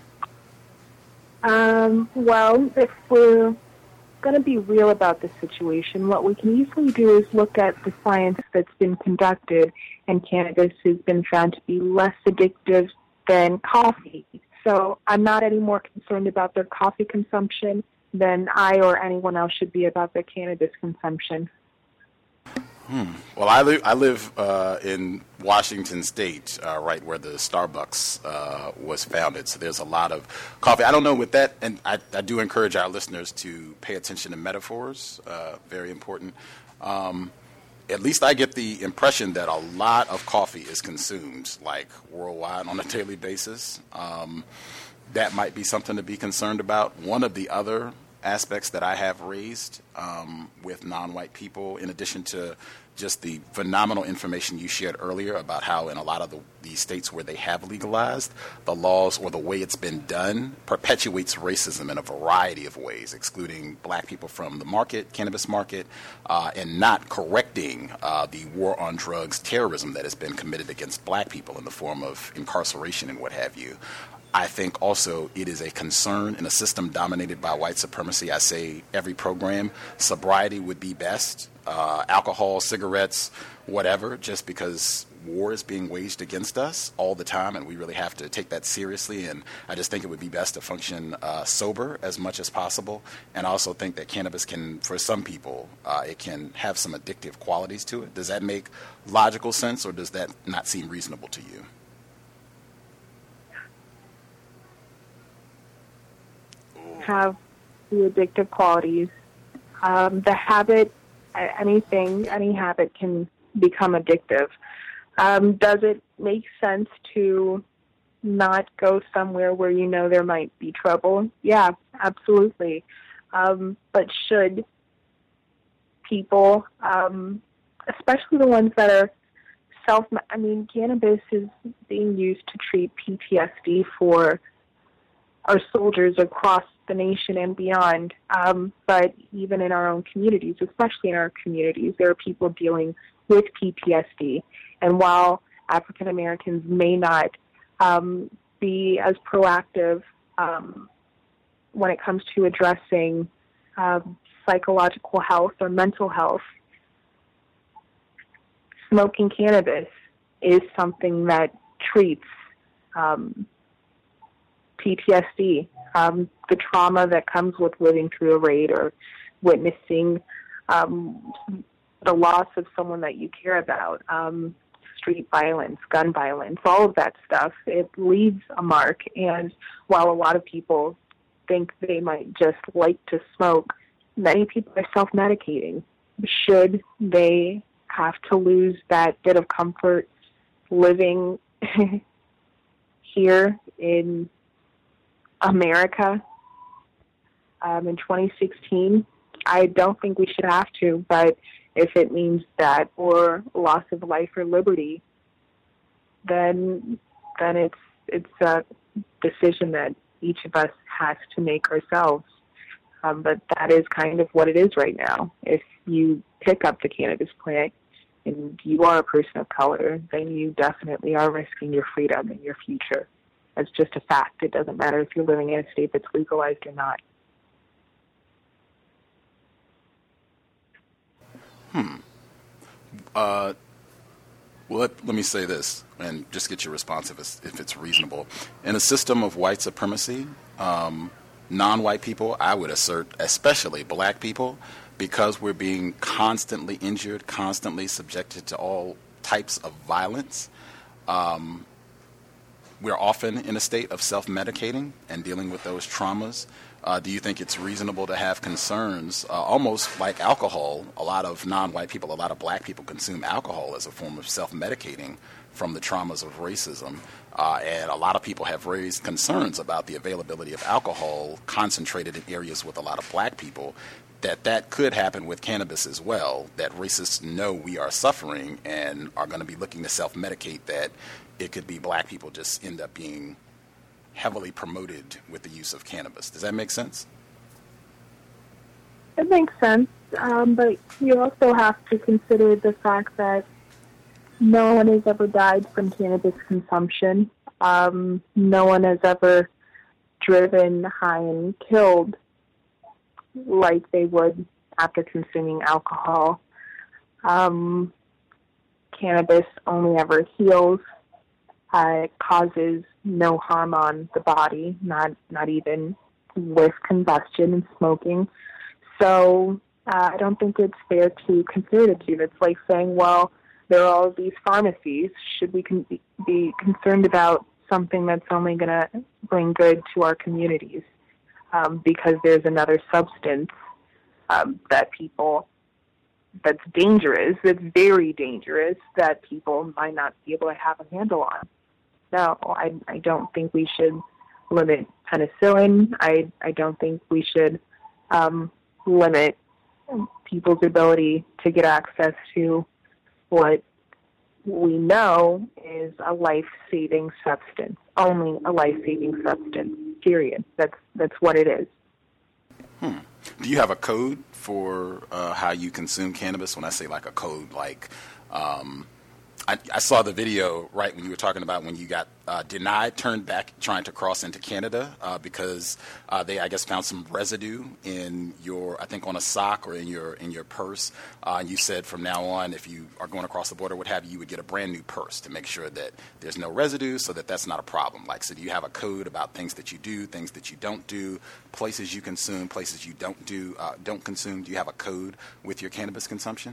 Um, well, if we're going to be real about the situation, what we can easily do is look at the science that's been conducted, and cannabis has been found to be less addictive than coffee. So I'm not any more concerned about their coffee consumption than I or anyone else should be about their cannabis consumption. Hmm. Well, I live I live uh, in Washington State, uh, right where the Starbucks uh, was founded. So there's a lot of coffee. I don't know with that, and I, I do encourage our listeners to pay attention to metaphors. Uh, very important. Um, at least I get the impression that a lot of coffee is consumed, like worldwide, on a daily basis. Um, that might be something to be concerned about. One of the other aspects that I have raised um, with non-white people, in addition to just the phenomenal information you shared earlier about how in a lot of the, the states where they have legalized, the laws or the way it's been done perpetuates racism in a variety of ways, excluding black people from the market, cannabis market, uh, and not correcting uh, the war on drugs terrorism that has been committed against black people in the form of incarceration and what have you. I think also it is a concern in a system dominated by white supremacy. I say every program, sobriety would be best, uh, alcohol, cigarettes, whatever, just because war is being waged against us all the time, and we really have to take that seriously. And I just think it would be best to function uh, sober as much as possible. And I also think that cannabis can, for some people, uh, it can have some addictive qualities to it. Does that make logical sense, or does that not seem reasonable to you? Have the addictive qualities. Um, the habit, anything, any habit can become addictive. Um, does it make sense to not go somewhere where you know there might be trouble? Yeah, absolutely. Um, but should people, um, especially the ones that are self, I mean, cannabis is being used to treat P T S D for our soldiers across the nation and beyond. Um, but even in our own communities, especially in our communities, there are people dealing with P T S D. And while African Americans may not um, be as proactive um, when it comes to addressing um, psychological health or mental health, smoking cannabis is something that treats um, P T S D, um, the trauma that comes with living through a raid or witnessing um, the loss of someone that you care about, um, street violence, gun violence, all of that stuff. It leaves a mark. And while a lot of people think they might just like to smoke, many people are self-medicating. Should they have to lose that bit of comfort living here in America um, in twenty sixteen? I don't think we should have to, but if it means that or loss of life or liberty, then then it's it's a decision that each of us has to make ourselves. Um, but that is kind of what it is right now. If you pick up the cannabis plant and you are a person of color, then you definitely are risking your freedom and your future. That's just a fact. It doesn't matter if you're living in a state that's legalized or not. Hmm. Uh, well, let, let me say this, and just get your response if it's, if it's reasonable. In a system of white supremacy, um, non-white people, I would assert, especially black people, because we're being constantly injured, constantly subjected to all types of violence, um, we're often in a state of self-medicating and dealing with those traumas. Uh, do you think it's reasonable to have concerns, uh, almost like alcohol? A lot of non-white people, a lot of black people consume alcohol as a form of self-medicating from the traumas of racism. Uh, and a lot of people have raised concerns about the availability of alcohol concentrated in areas with a lot of black people, that that could happen with cannabis as well, that racists know we are suffering and are going to be looking to self-medicate, that it could be black people just end up being heavily promoted with the use of cannabis. Does that make sense? It makes sense, um, but you also have to consider the fact that no one has ever died from cannabis consumption. Um, no one has ever driven high and killed like they would after consuming alcohol. Um, cannabis only ever heals. Uh, it causes no harm on the body, not not even with combustion and smoking. So uh, I don't think it's fair to compare the two. It's like saying, well, there are all these pharmacies. Should we con- be concerned about something that's only going to bring good to our communities um, because there's another substance um, that people, that's dangerous, that's very dangerous, that people might not be able to have a handle on? No, I, I don't think we should limit penicillin. I, I don't think we should um, limit people's ability to get access to what we know is a life-saving substance, only a life-saving substance, period. That's that's what it is. Hmm. Do you have a code for uh, how you consume cannabis? When I say like a code, like um, I, I saw the video right when you were talking about when you got uh, denied, turned back, trying to cross into Canada uh, because uh, they, I guess, found some residue in your, I think, on a sock or in your in your purse. Uh, and you said from now on, if you are going across the border, what have you, you would get a brand new purse to make sure that there's no residue, so that that's not a problem. Like, so do you have a code about things that you do, things that you don't do, places you consume, places you don't do, uh, don't consume? Do you have a code with your cannabis consumption?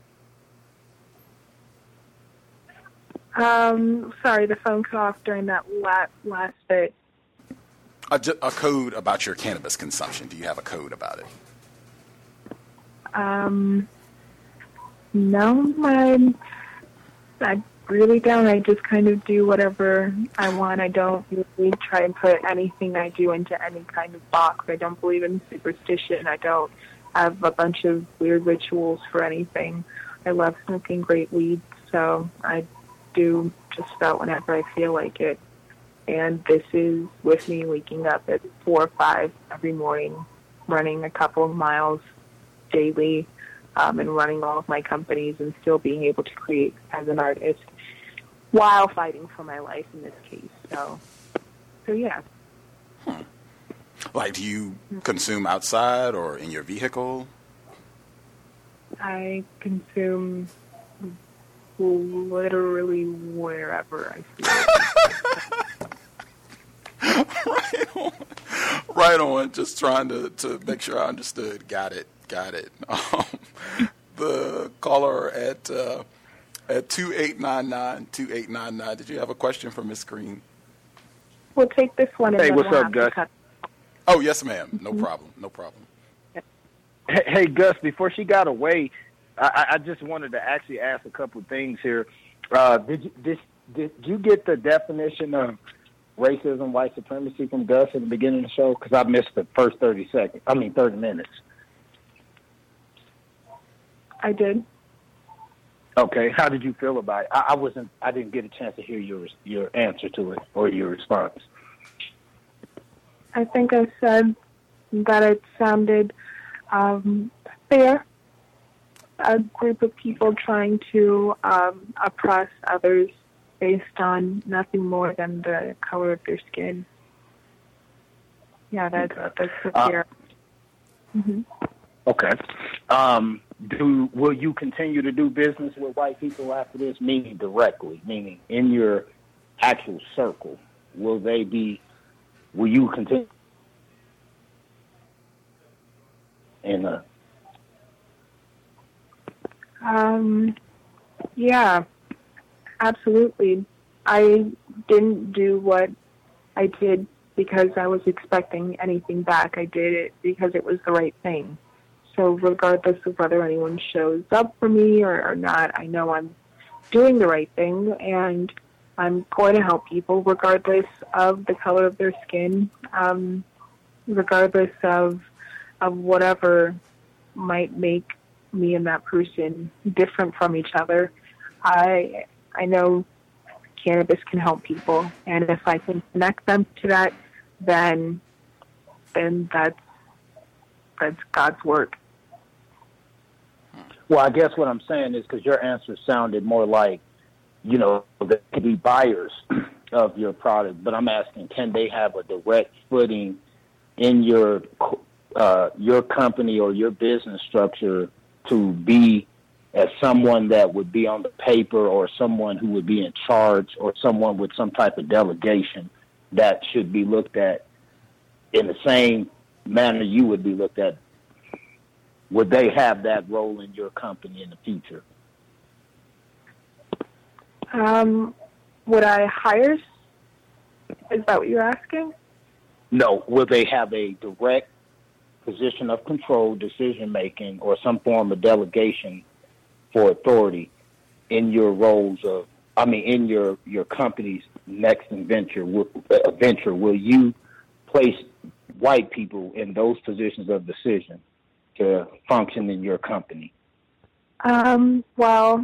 Um, sorry, the phone cut off during that last, last bit. A, a code about your cannabis consumption. Do you have a code about it? Um, no, I, I really don't. I just kind of do whatever I want. I don't really try and put anything I do into any kind of box. I don't believe in superstition. I don't have a bunch of weird rituals for anything. I love smoking great weed, so I do just about whenever I feel like it. And this is with me waking up at four or five every morning, running a couple of miles daily, um, and running all of my companies and still being able to create as an artist while fighting for my life in this case. So, so yeah. Hmm. Like, do you consume outside or in your vehicle? I consume literally wherever I feel. Right on. Right on. Just trying to, to make sure I understood. Got it. Got it. Um, the caller at uh, at two eight nine nine, two eight nine nine. Did you have a question for Miss Green? We'll take this one. And hey, then what's we'll up, Gus? cut. Oh, yes, ma'am. No Mm-hmm. problem. No problem. Hey, hey, Gus, before she got away, I, I just wanted to actually ask a couple of things here. Uh, did, you, did, did you get the definition of racism, white supremacy from Gus at the beginning of the show? Because I missed the first thirty seconds. I mean, thirty minutes. I did. Okay, how did you feel about it? I, I wasn't. I didn't get a chance to hear your your answer to it or your response. I think I said that it sounded um, fair. A group of people trying to um, oppress others based on nothing more than the color of their skin. Yeah, that's that's the Uh, fear. Mm-hmm. Okay. Um, do will you continue to do business with white people after this? Meaning directly, meaning in your actual circle, will they be? Will you continue? In a Um, yeah, absolutely. I didn't do what I did because I was expecting anything back. I did it because it was the right thing. So regardless of whether anyone shows up for me or, or not, I know I'm doing the right thing, and I'm going to help people regardless of the color of their skin, um, regardless of of whatever might make me and that person different from each other. I I know cannabis can help people, and if I can connect them to that, then then that's that's God's work. Well, I guess what I'm saying is because your answer sounded more like, you know, they could be buyers of your product, but I'm asking, can they have a direct footing in your uh, your company or your business structure to be as someone that would be on the paper or someone who would be in charge or someone with some type of delegation that should be looked at in the same manner you would be looked at? Would they have that role in your company in the future? Um, would I hire? Is that what you're asking? No. Will they have a direct position of control, decision-making, or some form of delegation for authority in your roles of, I mean, in your, your company's next venture? Uh, venture, will you place white people in those positions of decision to function in your company? Um, well,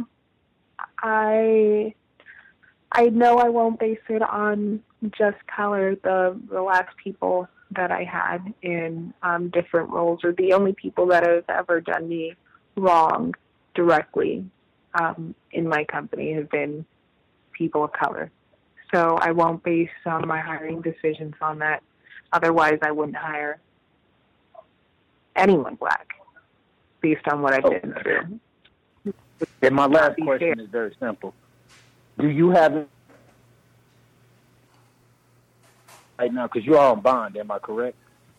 I I know I won't base it on just color. The the last people that I had in um, different roles, or the only people that have ever done me wrong directly um, in my company, have been people of color. So I won't base um, my hiring decisions on that. Otherwise, I wouldn't hire anyone black based on what I've been through. And my last question fair. is very simple. Do you have it right now, because you are on bond, am I correct?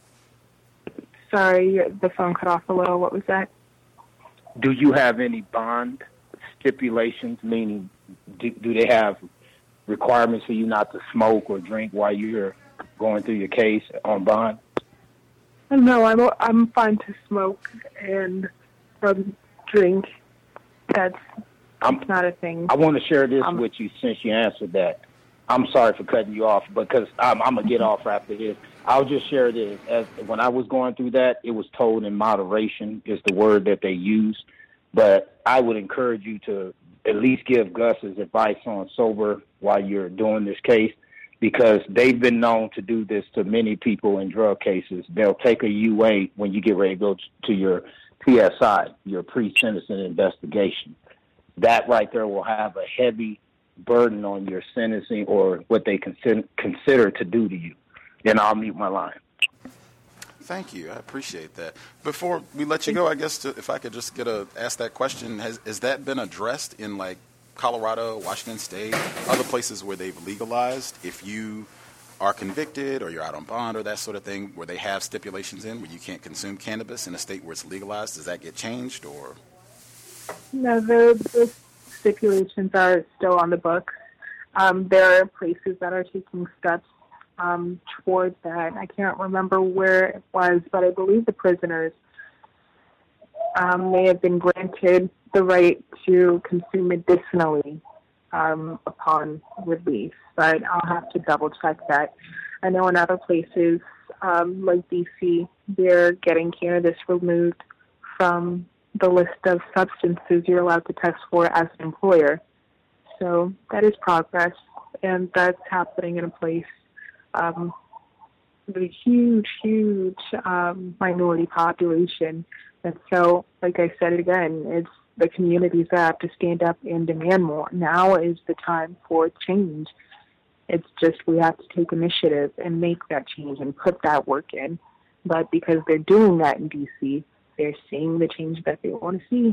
Sorry, the phone cut off a little. What was that? Do you have any bond stipulations, meaning do, do they have requirements for you not to smoke or drink while you're going through your case on bond? No, I'm I'm fine to smoke and um, drink. That's, that's I'm, not a thing. I want to share this um, with you since you answered that. I'm sorry for cutting you off, because I'm, I'm going to get off after this. I'll just share this. As when I was going through that, it was told in moderation is the word that they use. But I would encourage you to at least give Gus's advice on sober while you're doing this case, because they've been known to do this to many people in drug cases. They'll take a U A when you get ready to go to your P S I, your pre-sentencing investigation. That right there will have a heavy burden on your sentencing or what they consider, consider to do to you. Then I'll mute my line. Thank you. I appreciate that. Before we let you go, I guess to, if I could just get a ask that question, has has that been addressed in like Colorado, Washington State, other places where they've legalized? If you are convicted or you're out on bond or that sort of thing, where they have stipulations in where you can't consume cannabis in a state where it's legalized, does that get changed or? No, the, the stipulations are still on the books. Um, there are places that are taking steps um, towards that. I can't remember where it was, but I believe the prisoners um, may have been granted the right to consume medicinally um, upon release, but I'll have to double check that. I know in other places, um, like D C, they're getting cannabis removed from the list of substances you're allowed to test for as an employer. So that is progress, and that's happening in a place um, with a huge, huge um, minority population. And so, like I said again, it's the communities that have to stand up and demand more. Now is the time for change. It's just we have to take initiative and make that change and put that work in. But because they're doing that in D C, they're seeing the change that they want to see.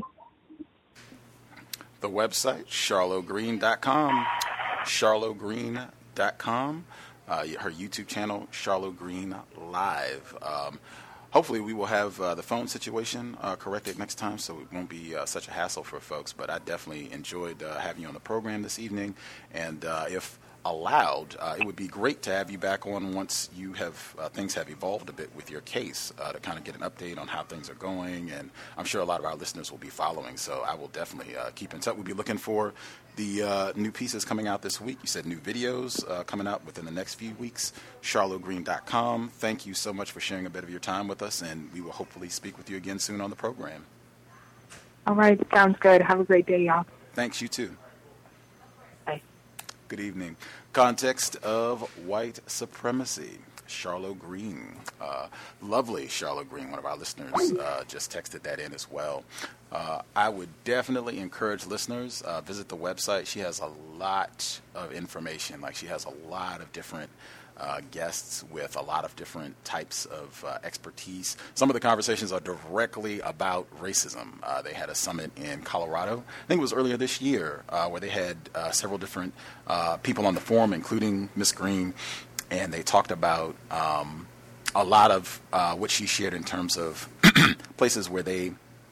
The website, charlotte green dot com, charlotte green dot com. Uh, her YouTube channel, Charlotte Green Live. Um, hopefully we will have uh, the phone situation uh, corrected next time, so it won't be uh, such a hassle for folks. But I definitely enjoyed uh, having you on the program this evening. And uh, if allowed, uh, it would be great to have you back on once you have uh, things have evolved a bit with your case uh, to kind of get an update on how things are going. And I'm sure a lot of our listeners will be following, so I will definitely uh, keep in touch. We'll be looking for the uh, new pieces coming out this week. You said new videos uh, coming out within the next few weeks. charlotte green dot com. Thank you so much for sharing a bit of your time with us, and we will hopefully speak with you again soon on the program. All right, sounds good. Have a great day, y'all. Thanks, you too. Bye. Good evening. Context of white supremacy. Charlotte Green. Uh, lovely Charlotte Green, one of our listeners, uh, just texted that in as well. Uh, I would definitely encourage listeners, uh, visit the website. She has a lot of information. Like, she has a lot of different uh, guests with a lot of different types of uh, expertise. Some of the conversations are directly about racism. Uh, they had a summit in Colorado, I think it was earlier this year, uh, where they had uh, several different uh, people on the forum, including Miss Green, and they talked about um, a lot of uh, what she shared in terms of places where they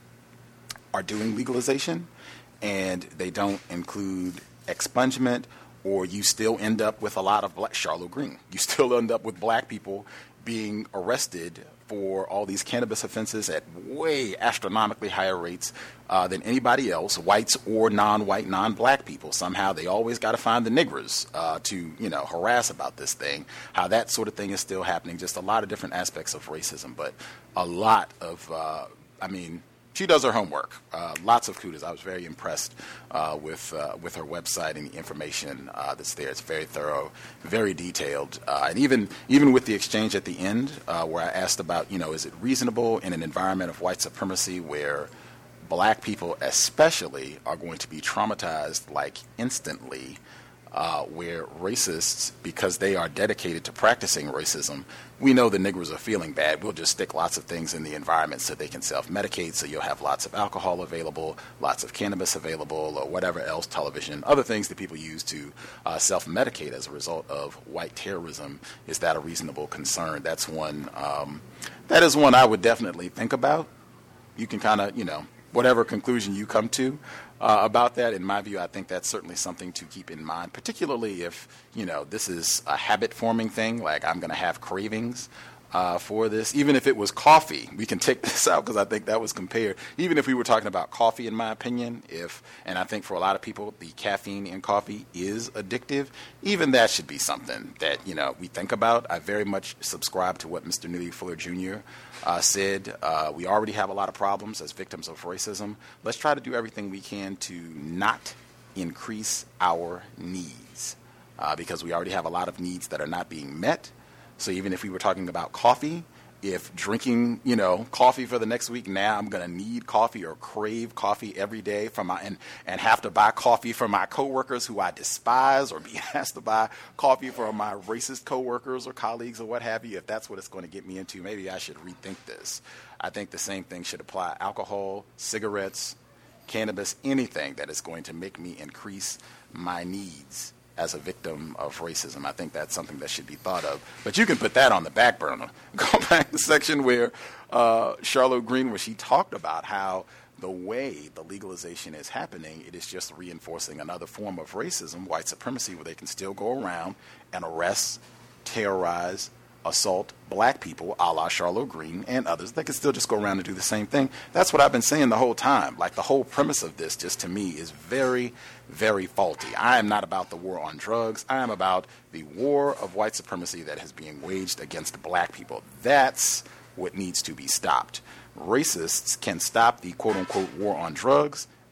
are doing legalization and they don't include expungement, or you still end up with a lot of black, Charlotte Green, you still end up with black people being arrested for all these cannabis offenses at way astronomically higher rates uh, than anybody else, whites or non-white, non-black people. Somehow they always got to find the niggers uh, to, you know, harass about this thing. How that sort of thing is still happening. Just a lot of different aspects of racism, but a lot of, uh, I mean, she does her homework. Uh, lots of kudos. I was very impressed uh, with uh, with her website and the information uh, that's there. It's very thorough, very detailed, uh, and even even with the exchange at the end, uh, where I asked about, you know, is it reasonable in an environment of white supremacy where black people especially are going to be traumatized like instantly, uh, where racists, because they are dedicated to practicing racism, we know the niggers are feeling bad. We'll just stick lots of things in the environment so they can self-medicate, so you'll have lots of alcohol available, lots of cannabis available, or whatever else, television, other things that people use to uh, self-medicate as a result of white terrorism. Is that a reasonable concern? That's one, um, that is one I would definitely think about. You can kind of, you know, whatever conclusion you come to uh, about that, in my view, I think that's certainly something to keep in mind, particularly if, you know, this is a habit-forming thing, like I'm going to have cravings uh, for this. Even if it was coffee, we can take this out because I think that was compared. Even if we were talking about coffee, in my opinion, if, and I think for a lot of people, the caffeine in coffee is addictive, even that should be something that, you know, we think about. I very much subscribe to what Mister Neely Fuller Junior Uh, said, uh, we already have a lot of problems as victims of racism. Let's try to do everything we can to not increase our needs uh, because we already have a lot of needs that are not being met. So even if we were talking about coffee, if drinking, you know, coffee for the next week, now I'm going to need coffee or crave coffee every day from my, and, and have to buy coffee from my coworkers who I despise, or be asked to buy coffee from my racist coworkers or colleagues or what have you. If that's what it's going to get me into, maybe I should rethink this. I think the same thing should apply. Alcohol, cigarettes, cannabis, anything that is going to make me increase my needs as a victim of racism. I think that's something that should be thought of. But you can put that on the back burner. Go back to the section where uh, Charlotte Green, where she talked about how the way the legalization is happening, it is just reinforcing another form of racism, white supremacy, where they can still go around and arrest, terrorize, assault black people, a la Charlotte Green and others. They can still just go around and do the same thing. That's what I've been saying the whole time. Like, the whole premise of this, just to me, is very, very faulty. I am not about the war on drugs. I am about the war of white supremacy that is being waged against black people. That's what needs to be stopped. Racists can stop the quote-unquote war on drugs,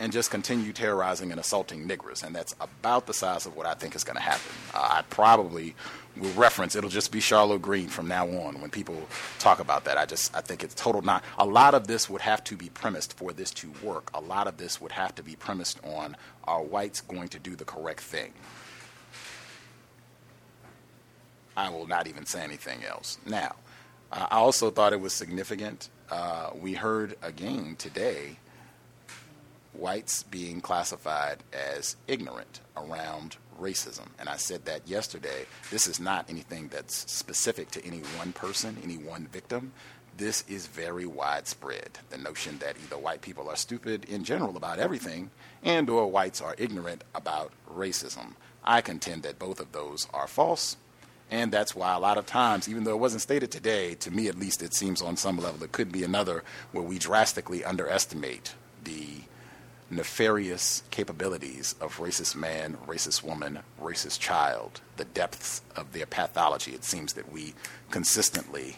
and just continue terrorizing and assaulting niggers. And that's about the size of what I think is going to happen. Uh, I probably will reference, it'll just be Charlotte Green from now on when people talk about that. I just, I think it's total not, a lot of this would have to be premised for this to work. A lot of this would have to be premised on, are whites going to do the correct thing? I will not even say anything else. Now, uh, I also thought it was significant. Uh, we heard again today whites being classified as ignorant around racism. And I said that yesterday. This is not anything that's specific to any one person, any one victim. This is very widespread. The notion that either white people are stupid in general about everything and or whites are ignorant about racism. I contend that both of those are false. And that's why a lot of times, even though it wasn't stated today, to me at least it seems on some level it could be another where we drastically underestimate the nefarious capabilities of racist man, racist woman, racist child, the depths of their pathology. It seems that we consistently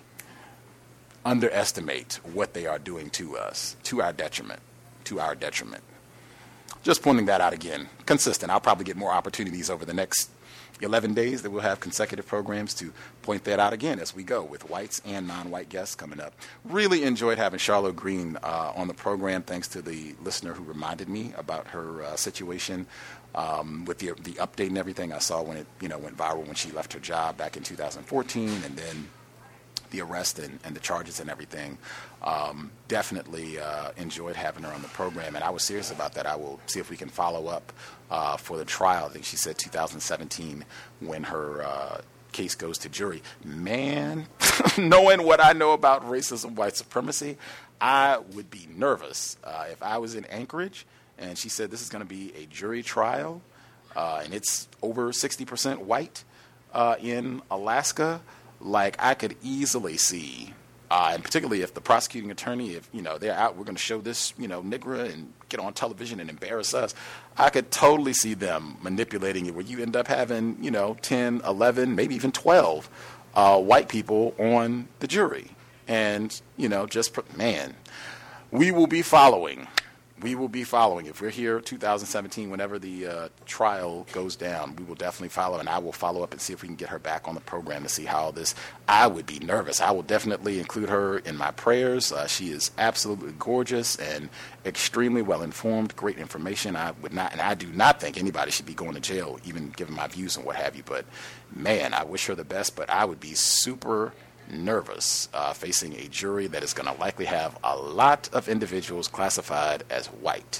underestimate what they are doing to us, to our detriment, to our detriment. Just pointing that out again, consistent. I'll probably get more opportunities over the next eleven days that we'll have consecutive programs to point that out again as we go with whites and non-white guests coming up. Really enjoyed having Charlotte Green uh, on the program, thanks to the listener who reminded me about her uh, situation um, with the the update and everything. I saw when it you know went viral when she left her job back in two thousand fourteen, and then the arrest and, and the charges and everything. Um, definitely uh, enjoyed having her on the program, and I was serious about that. I will see if we can follow up uh, for the trial. I think she said two thousand seventeen when her uh, case goes to jury. Man, knowing what I know about racism, white supremacy, I would be nervous uh, if I was in Anchorage and she said this is going to be a jury trial uh, and it's over sixty percent white uh, in Alaska. Like, I could easily see, uh, and particularly if the prosecuting attorney, if, you know, they're out, we're going to show this, you know, nigger and get on television and embarrass us, I could totally see them manipulating it where you end up having, you know, ten, eleven, maybe even twelve uh, white people on the jury. And, you know, just, man, we will be following. We will be following. If we're here two thousand seventeen, whenever the uh, trial goes down, we will definitely follow, and I will follow up and see if we can get her back on the program to see how this, I would be nervous. I will definitely include her in my prayers. Uh, she is absolutely gorgeous and extremely well-informed, great information. I would not, and I do not think anybody should be going to jail, even given my views and what have you, but man, I wish her the best, but I would be super nervous uh, facing a jury that is going to likely have a lot of individuals classified as white.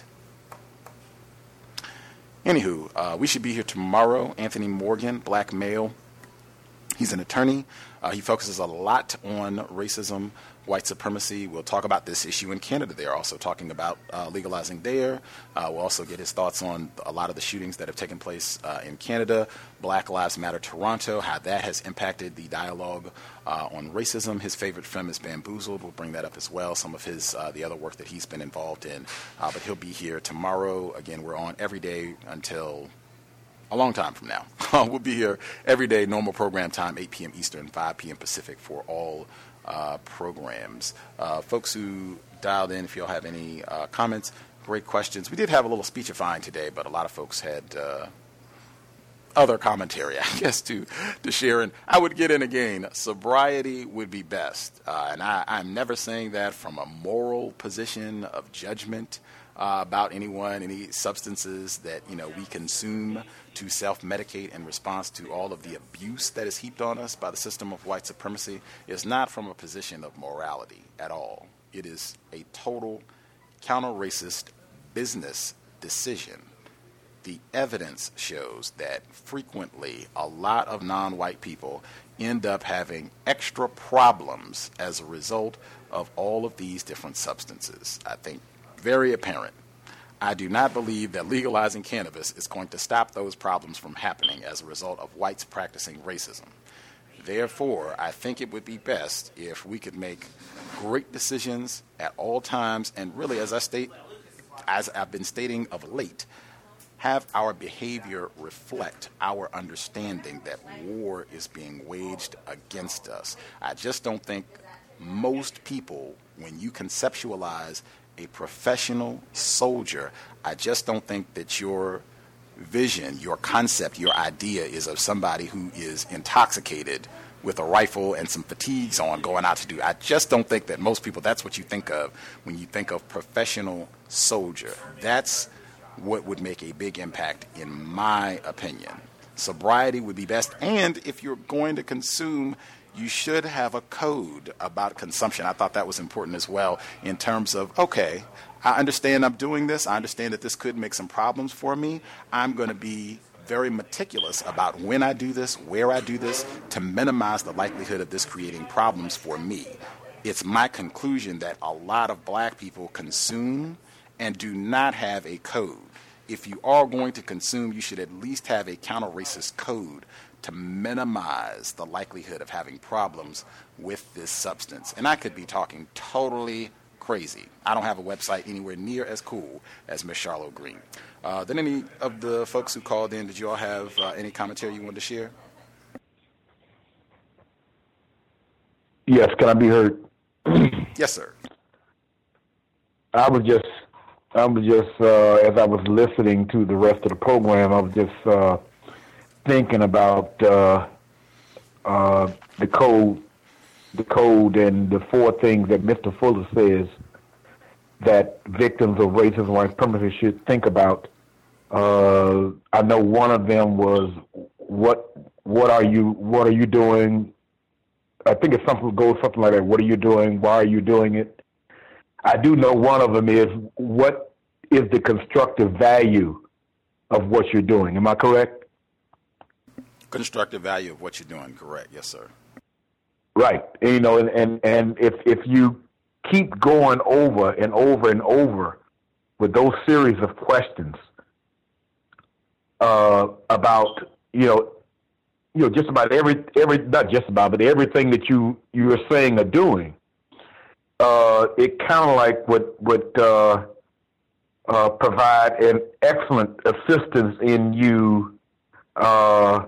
Anywho, uh, we should be here tomorrow. Anthony Morgan, black male. He's an attorney. Uh, he focuses a lot on racism, white supremacy. We'll talk about this issue in Canada. They're also talking about uh, legalizing there. Uh, we'll also get his thoughts on a lot of the shootings that have taken place uh, in Canada. Black Lives Matter Toronto, how that has impacted the dialogue uh, on racism. His favorite film is Bamboozled. We'll bring that up as well, some of his uh, the other work that he's been involved in. Uh, but he'll be here tomorrow. Again, we're on every day until a long time from now. We'll be here every day, normal program time, eight p.m. Eastern, five p.m. Pacific for all uh, programs. Uh, folks who dialed in, if y'all have any uh, comments, great questions. We did have a little speechifying today, but a lot of folks had uh, other commentary, I guess, to, to share. And I would get in again, sobriety would be best. Uh, and I, I'm never saying that from a moral position of judgment uh, about anyone, any substances that, you know, we consume to self-medicate in response to all of the abuse that is heaped on us by the system of white supremacy. Is not from a position of morality at all. It is a total counter-racist business decision. The evidence shows that frequently a lot of non-white people end up having extra problems as a result of all of these different substances. I think very apparent. I do not believe that legalizing cannabis is going to stop those problems from happening as a result of whites practicing racism. Therefore, I think it would be best if we could make great decisions at all times, and really, as I state, as I've been stating of late, have our behavior reflect our understanding that war is being waged against us. I just don't think most people, when you conceptualize a professional soldier, I just don't think that your vision, your concept, your idea is of somebody who is intoxicated with a rifle and some fatigues on going out to do. I just don't think that most people, that's what you think of when you think of professional soldier. That's what would make a big impact in my opinion. Sobriety would be best, and if you're going to consume, you should have a code about consumption. I thought that was important as well in terms of, okay, I understand I'm doing this. I understand that this could make some problems for me. I'm going to be very meticulous about when I do this, where I do this, to minimize the likelihood of this creating problems for me. It's my conclusion that a lot of black people consume and do not have a code. If you are going to consume, you should at least have a counter-racist code to minimize the likelihood of having problems with this substance. And I could be talking totally crazy. I don't have a website anywhere near as cool as Miss Charlo Green. Uh, then any of the folks who called in, did you all have uh, any commentary you wanted to share? Yes, can I be heard? Yes, sir. I was just, I was just, uh, as I was listening to the rest of the program, I was just uh, thinking about uh, uh, the code, the code, and the four things that Mister Fuller says that victims of racism, white supremacy should think about. Uh, I know one of them was what what are you what are you doing? I think it's something goes something like that. What are you doing? Why are you doing it? I do know one of them is what is the constructive value of what you're doing? Am I correct? Constructive value of what you're doing, correct? Yes, sir. Right. And, you know, and, and, and if if you keep going over and over and over with those series of questions uh, about, you know, you know, just about every every not just about, but everything that you you are saying or doing, uh, it kind of like would would uh, uh, provide an excellent assistance in you uh,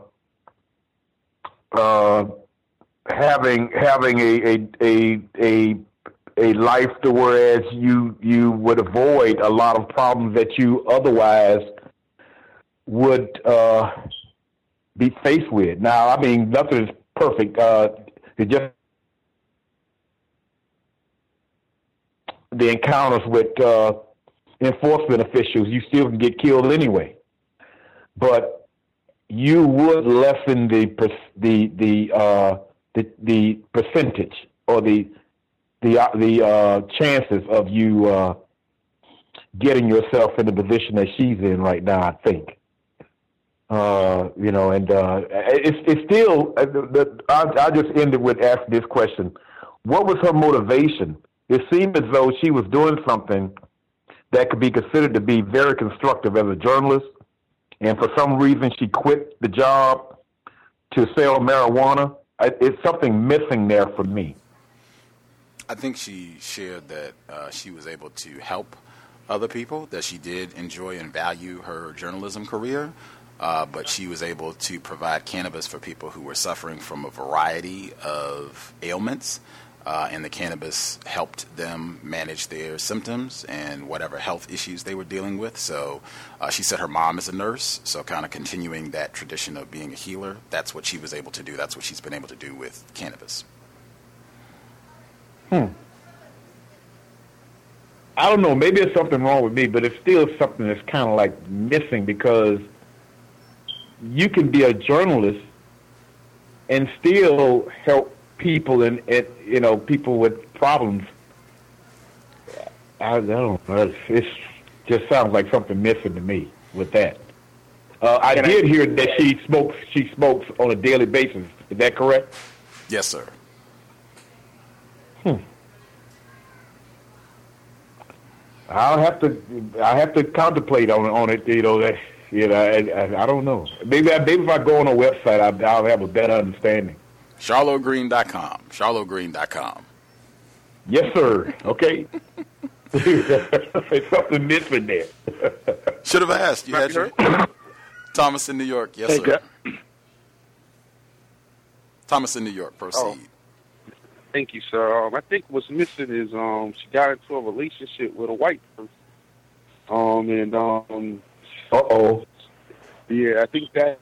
uh, having having a a a a, a life to whereas you you would avoid a lot of problems that you otherwise would uh, be faced with. Now, I mean, nothing is perfect. Uh, it just the encounters with uh, enforcement officials, you still can get killed anyway. But you would lessen the the the uh, the, the percentage or the the uh, the uh, chances of you uh, getting yourself in the position that she's in right now, I think. Uh, you know, and uh, it's it's still. Uh, the, I I just ended with asking this question: what was her motivation? It seemed as though she was doing something that could be considered to be very constructive as a journalist, and for some reason she quit the job to sell marijuana. I, it's something missing there for me. I think she shared that uh, she was able to help other people, that she did enjoy and value her journalism career. Uh, but she was able to provide cannabis for people who were suffering from a variety of ailments, uh, and the cannabis helped them manage their symptoms and whatever health issues they were dealing with. So uh, she said her mom is a nurse, so kind of continuing that tradition of being a healer. That's what she was able to do. That's what she's been able to do with cannabis. Hmm. I don't know. Maybe there's something wrong with me, but it's still something that's kind of like missing, because you can be a journalist and still help people and, and you know, people with problems. I, I don't know. It just sounds like something missing to me with that. Uh, I did hear that she smokes. She smokes on a daily basis. Is that correct? Yes, sir. Hmm. I'll have to. I have to contemplate on on it. You know that. You know, I, I, I don't know. Maybe, I, maybe if I go on a website, I, I'll have a better understanding. Charlo Green dot com. Charlo Green dot com. Yes, sir. Okay. There's something missing there. Should have asked. You had your Thomas in New York. Yes, hey, sir. God. Thomas in New York. Proceed. Oh. Thank you, sir. Um, I think what's missing is um, she got into a relationship with a white person. Um, and um, uh oh, yeah, I think that.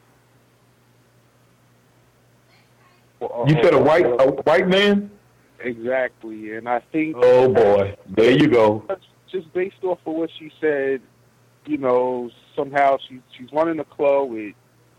You said a white a white man? Exactly, and I think. Oh boy, there you go. Just based off of what she said, you know, somehow she she's running a club with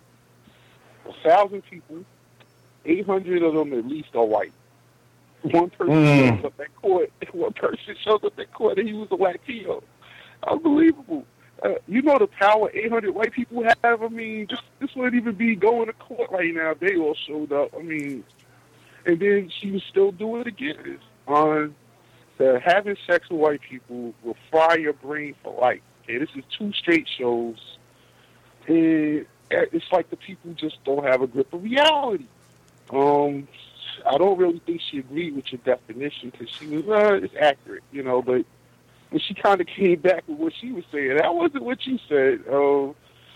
a thousand people. Eight hundred of them at least are white. One person Mm. shows up at court. One person shows up at court, and he was a Latino. Unbelievable. Uh, you know the power eight hundred white people have. I mean, just this wouldn't even be going to court right now if they all showed up. I mean, and then she would still do it again. On uh, having sex with white people will fry your brain for life. Okay, this is two straight shows. And it's like the people just don't have a grip of reality. Um, I don't really think she agreed with your definition because she was, uh, it's accurate, you know, but when she kind of came back with what she was saying, that wasn't what you said. Uh,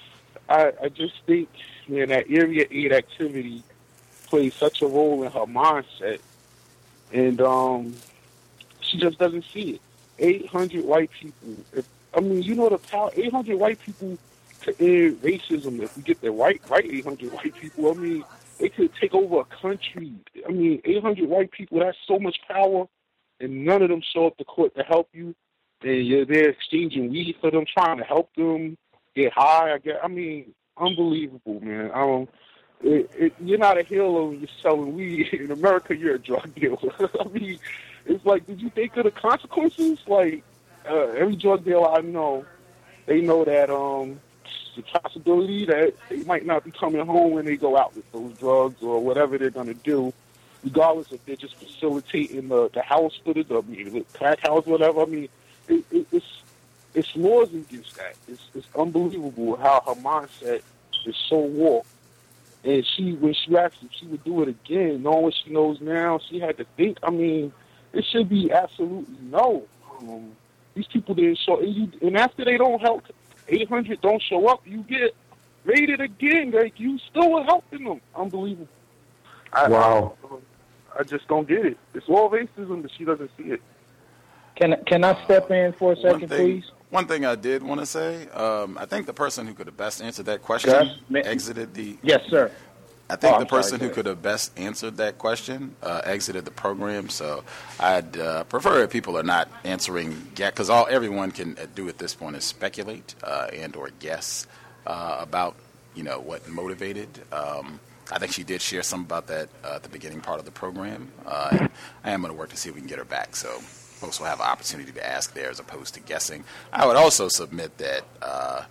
I, I just think, man, that Area eight activity plays such a role in her mindset, and um, she just doesn't see it. eight hundred white people, if, I mean, you know the power, eight hundred white people to end racism, if we get the right, right eight hundred white people, I mean, they could take over a country. I mean, eight hundred white people, that's so much power, and none of them show up to court to help you. And you're there exchanging weed for them, trying to help them get high. I guess. I mean, unbelievable, man. I don't. It, it, you're not a healer when you're selling weed. In America, you're a drug dealer. I mean, it's like, did you think of the consequences? Like, uh, every drug dealer I know, they know that um, the possibility that they might not be coming home when they go out with those drugs or whatever they're going to do, regardless if they're just facilitating the, the house for the, I mean, the crack house, whatever. I mean, It, it, it's it's laws against that. It's it's unbelievable how her mindset is so warped. And she, when she asked if she would do it again, knowing what she knows now, she had to think. I mean, it should be absolutely no. Um, these people didn't show, and, you, and after they don't help, eight hundred don't show up, you get raided again. Like you still were helping them. Unbelievable. I, Wow. I, I just don't get it. It's all racism, but she doesn't see it. Can can I step in for a second, one thing, please? One thing I did want to say, um, I think the person who could have best answered that question Gus, ma- exited the. Yes, sir. I think Oh, the I'm sorry, person go who ahead. could have best answered that question uh, exited the program. So I'd uh, prefer if people are not answering yet, because all everyone can do at this point is speculate uh, and or guess uh, about you know what motivated. Um, I think she did share some about that uh, at the beginning part of the program. Uh, and I am going to work to see if we can get her back. So folks will have an opportunity to ask there as opposed to guessing. I would also submit that uh,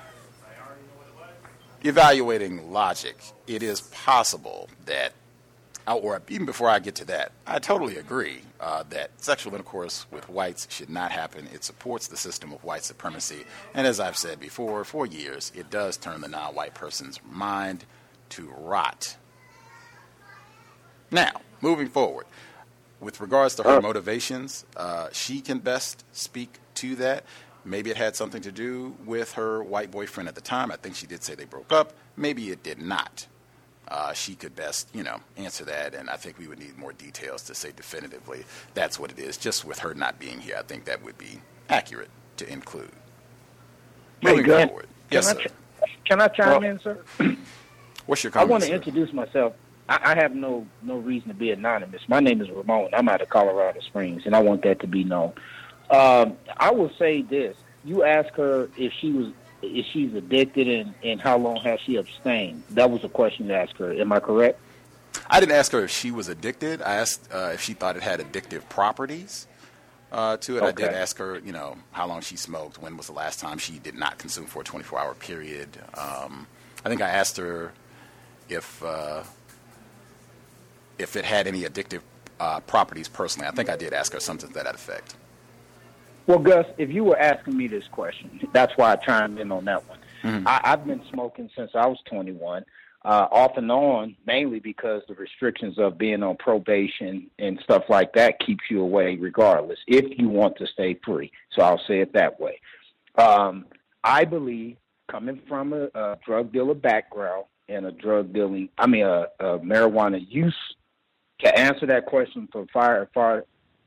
evaluating logic, it is possible that, or even before I get to that, I totally agree uh, that sexual intercourse with whites should not happen. It supports the system of white supremacy. And as I've said before, for years, it does turn the non-white person's mind to rot. Now, moving forward, with regards to her motivations, uh, she can best speak to that. Maybe it had something to do with her white boyfriend at the time. I think she did say they broke up. Maybe it did not. Uh, she could best, you know, answer that, and I think we would need more details to say definitively that's what it is. Just with her not being here, I think that would be accurate to include. Moving Gus, forward. Can Yes, I sir. ch- Can I chime Well, in, sir? What's your I comment, want to sir? introduce myself. I, I have no no reason to be anonymous. My name is Ramon. I'm out of Colorado Springs, and I want that to be known. Um, I will say this: you asked her if she was if she's addicted and, and how long has she abstained. That was a question to ask her. Am I correct? I didn't ask her if she was addicted. I asked uh, if she thought it had addictive properties uh, to it. I did Okay. ask her, you know, how long she smoked, when was the last time she did not consume for a twenty-four hour period. Um, I think I asked her if uh, if it had any addictive uh, properties personally. I think I did ask her something to that effect. Well, Gus, if you were asking me this question, that's why I chimed in on that one. Mm-hmm. I, I've been smoking since I was twenty-one, uh, off and on, mainly because the restrictions of being on probation and stuff like that keeps you away regardless, if you want to stay free. So I'll say it that way. Um, I believe, coming from a, a drug dealer background and a drug dealing, I mean, a, a marijuana use to answer that question for fire, fire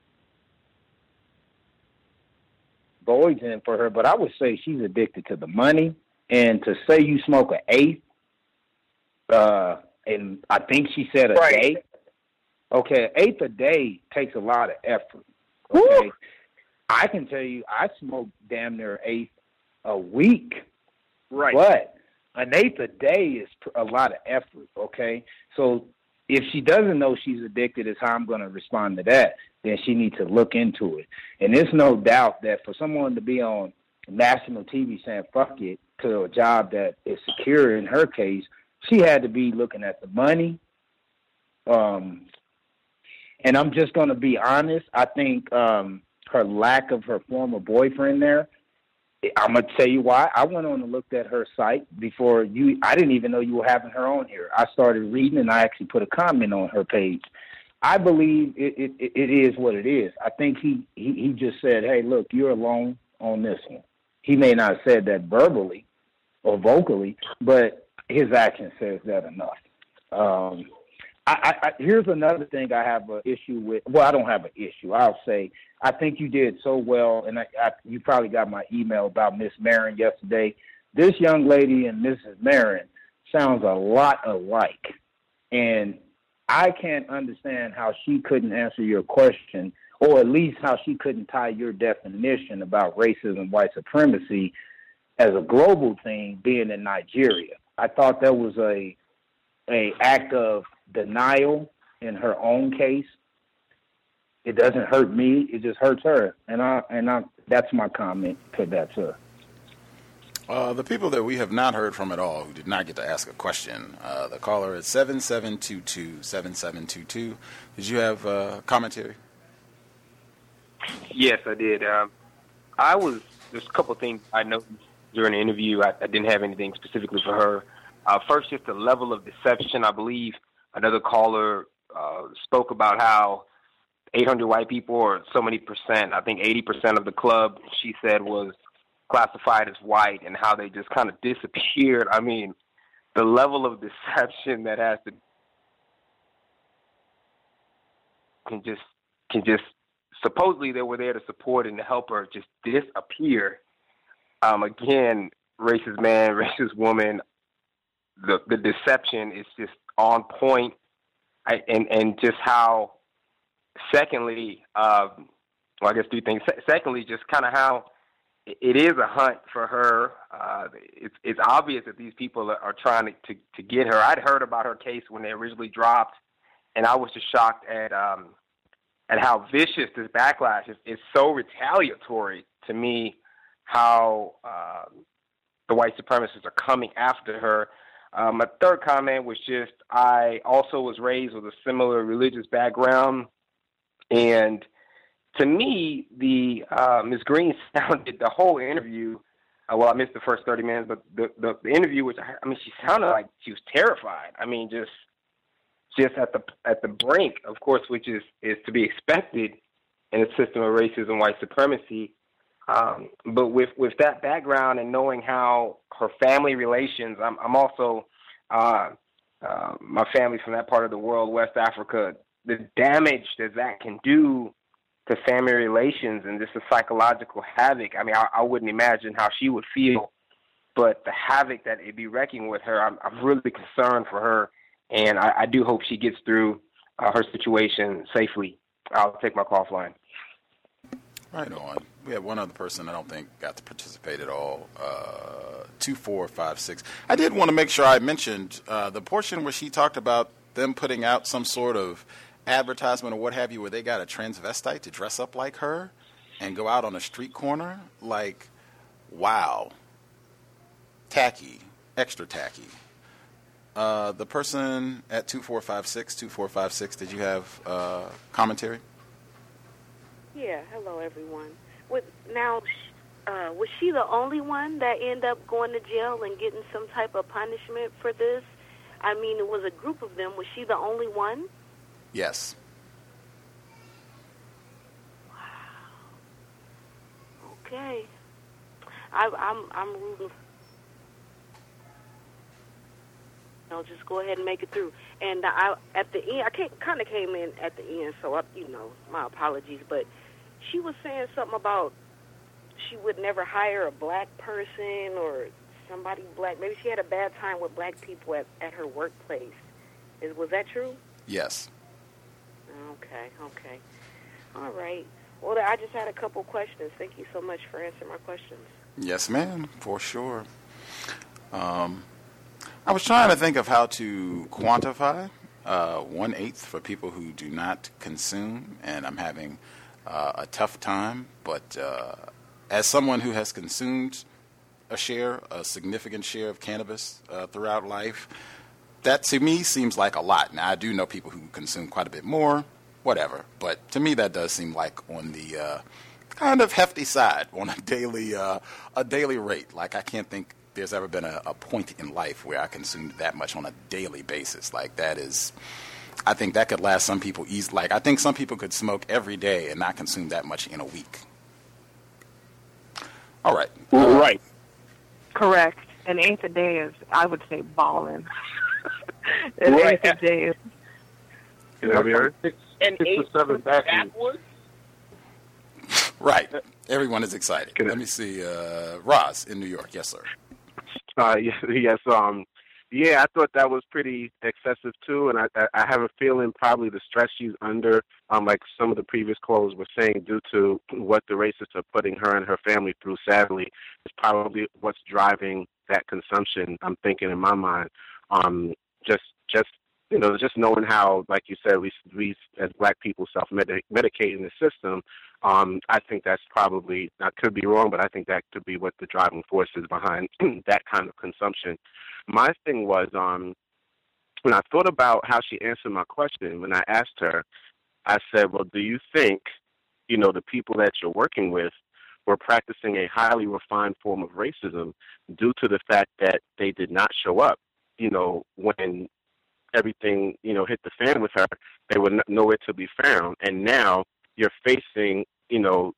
Boyden for her, but I would say she's addicted to the money. And to say you smoke an eighth, uh, and I think she said a right. day. Okay, an eighth a day takes a lot of effort. Okay, Woo! I can tell you, I smoke damn near an eighth a week. Right. But an eighth a day is a lot of effort. Okay, so if she doesn't know she's addicted, is how I'm going to respond to that. Then she needs to look into it. And there's no doubt that for someone to be on national T V saying "fuck it" to a job that is secure, in her case, she had to be looking at the money. Um, and I'm just going to be honest. I think um, her lack of her former boyfriend there, I'm going to tell you why. I went on and looked at her site before you. I didn't even know you were having her on here. I started reading, and I actually put a comment on her page. I believe it, it, it is what it is. I think he, he, he just said, hey, look, you're alone on this one. He may not have said that verbally or vocally, but his action says that enough. Um, I, I, here's another thing I have an issue with. Well, I don't have an issue. I'll say I think you did so well, and I, I, you probably got my email about Miss Marin yesterday. This young lady and Missus Marin sounds a lot alike, and I can't understand how she couldn't answer your question, or at least how she couldn't tie your definition about racism, white supremacy as a global thing being in Nigeria. I thought that was a a act of denial in her own case. It doesn't hurt me; it just hurts her, and I and I. That's my comment to that, sir. Uh, the people that we have not heard from at all, who did not get to ask a question, uh, the caller is seven seven two two, seven seven two two. Did you have uh, commentary? Yes, I did. Um, I was, there's a couple of things I noticed during the interview. I, I didn't have anything specifically for her. Uh, first, just the level of deception. I believe another caller uh, spoke about how eight hundred white people, or so many percent, I think eighty percent of the club, she said, was classified as white, and how they just kind of disappeared. I mean, the level of deception that has to can just can just supposedly they were there to support and to help her just disappear. Um, again, racist man, racist woman. The the deception is just on point, I, and and just how. Secondly, uh, well, I guess three things. Se- secondly, just kind of how it is a hunt for her. Uh, it's it's obvious that these people are, are trying to, to to get her. I'd heard about her case when they originally dropped, and I was just shocked at um, at how vicious this backlash is. It's so retaliatory to me. How uh, the white supremacists are coming after her. Um, my third comment was just I also was raised with a similar religious background. And to me, the uh, Miz Green sounded the whole interview. Uh, well, I missed the first thirty minutes, but the, the, the interview, which I, I mean, she sounded like she was terrified. I mean, just just at the at the brink, of course, which is, is to be expected in a system of racism, white supremacy. Um, but with, with that background and knowing how her family relations, I'm, I'm also uh, uh, my family's from that part of the world, West Africa. The damage that that can do to family relations and just the psychological havoc. I mean, I, I wouldn't imagine how she would feel, but the havoc that it'd be wrecking with her, I'm, I'm really concerned for her, and I, I do hope she gets through uh, her situation safely. I'll take my call offline. Right on. We have one other person I don't think got to participate at all, uh, two four five six. I did want to make sure I mentioned uh, the portion where she talked about them putting out some sort of advertisement or what have you where they got a transvestite to dress up like her and go out on a street corner. Like, wow. Tacky. Extra tacky. Uh, the person at two four five six, two four five six, did you have uh, commentary? Yeah, hello everyone. With, now, uh, was she the only one that ended up going to jail and getting some type of punishment for this? I mean, it was a group of them. Was she the only one? Yes. Wow. Okay. I, I'm I'm rooting. For, know, just go ahead and make it through. And I, at the end, I kind of came in at the end, so, I, you know, my apologies. But she was saying something about she would never hire a black person or somebody black. Maybe she had a bad time with black people at, at her workplace. Is, was that true? Yes. Okay, okay. All right. Well, I just had a couple questions. Thank you so much for answering my questions. Yes, ma'am, for sure. Um, I was trying to think of how to quantify uh, one-eighth for people who do not consume, and I'm having uh, a tough time. But uh, as someone who has consumed a share, a significant share of cannabis uh, throughout life, that to me seems like a lot. Now, I do know people who consume quite a bit more, whatever. But to me, that does seem like on the uh, kind of hefty side on a daily uh, a daily rate. Like, I can't think there's ever been a, a point in life where I consumed that much on a daily basis. Like, that is, I think that could last some people easily. Like, I think some people could smoke every day and not consume that much in a week. All right. Uh, right. Correct. An eighth a day is, I would say, balling. An Right. eighth a day is. You know, heard? An Six eight or seven backwards. backwards? Right. Everyone is excited. Let me see. Uh, Roz in New York. Yes, sir. Uh, yes, yes, um, yeah, I thought that was pretty excessive too, and I, I, I have a feeling probably the stress she's under, um, like some of the previous callers were saying, due to what the racists are putting her and her family through, sadly, is probably what's driving that consumption. I'm thinking in my mind, um, just, just you know, just knowing how, like you said, we, we as black people self-medicate in the system. Um, I think that's probably, I could be wrong, but I think that could be what the driving force is behind that kind of consumption. My thing was, um, when I thought about how she answered my question, when I asked her, I said, well, do you think, you know, the people that you're working with were practicing a highly refined form of racism due to the fact that they did not show up, you know, when everything, you know, hit the fan with her, they were nowhere to be found. And now you're facing, you know,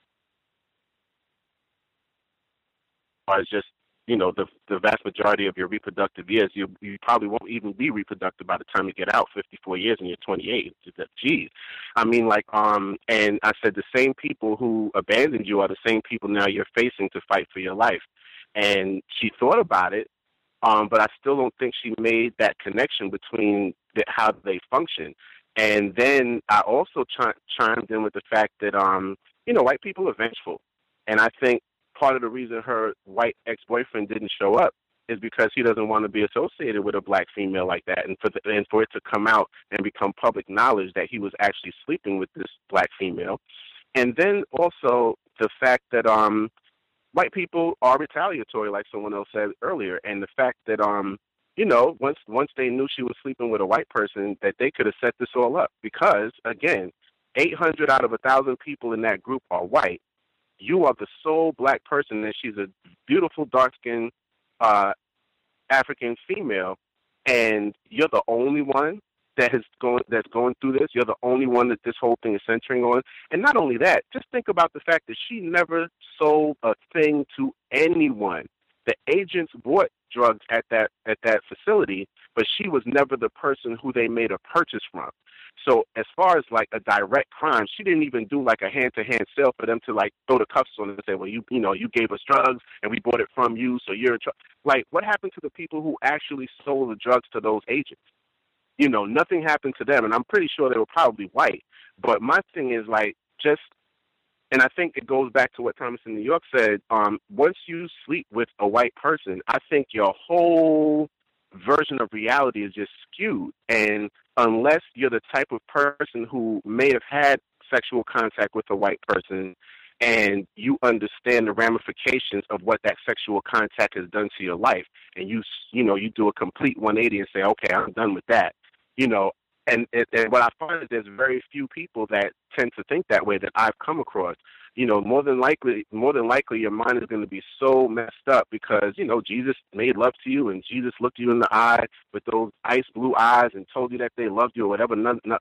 as just, you know, the the vast majority of your reproductive years, you you probably won't even be reproductive by the time you get out, fifty-four years and you're twenty-eight. Geez. I mean, like, um, and I said the same people who abandoned you are the same people now you're facing to fight for your life. And she thought about it, um, but I still don't think she made that connection between the, how they function. And then I also ch- chimed in with the fact that, um, you know, white people are vengeful. And I think part of the reason her white ex-boyfriend didn't show up is because he doesn't want to be associated with a black female like that. And for, the, and for it to come out and become public knowledge that he was actually sleeping with this black female. And then also the fact that um, white people are retaliatory, like someone else said earlier. And the fact that, um, you know, once once they knew she was sleeping with a white person, that they could have set this all up. Because, again, eight hundred out of one thousand people in that group are white. You are the sole black person, and she's a beautiful, dark-skinned uh, African female, and you're the only one that has going that's going through this. You're the only one that this whole thing is centering on. And not only that, just think about the fact that she never sold a thing to anyone. The agents bought drugs at that at that facility, but she was never the person who they made a purchase from. So as far as like a direct crime, she didn't even do like a hand-to-hand sale for them to like throw the cuffs on and say, well, you you know, you gave us drugs and we bought it from you, so you're a tr-. Like, what happened to the people who actually sold the drugs to those agents? You know, nothing happened to them, and I'm pretty sure they were probably white. But my thing is like just, and I think it goes back to what Thomas in New York said, um, once you sleep with a white person, I think your whole version of reality is just skewed. And unless you're the type of person who may have had sexual contact with a white person and you understand the ramifications of what that sexual contact has done to your life, and you, you know, you do a complete one eighty and say, okay, I'm done with that, you know, and, and what I find is there's very few people that tend to think that way that I've come across. You know, more than likely, more than likely, your mind is going to be so messed up because, you know, Jesus made love to you and Jesus looked you in the eye with those ice blue eyes and told you that they loved you or whatever. None, none,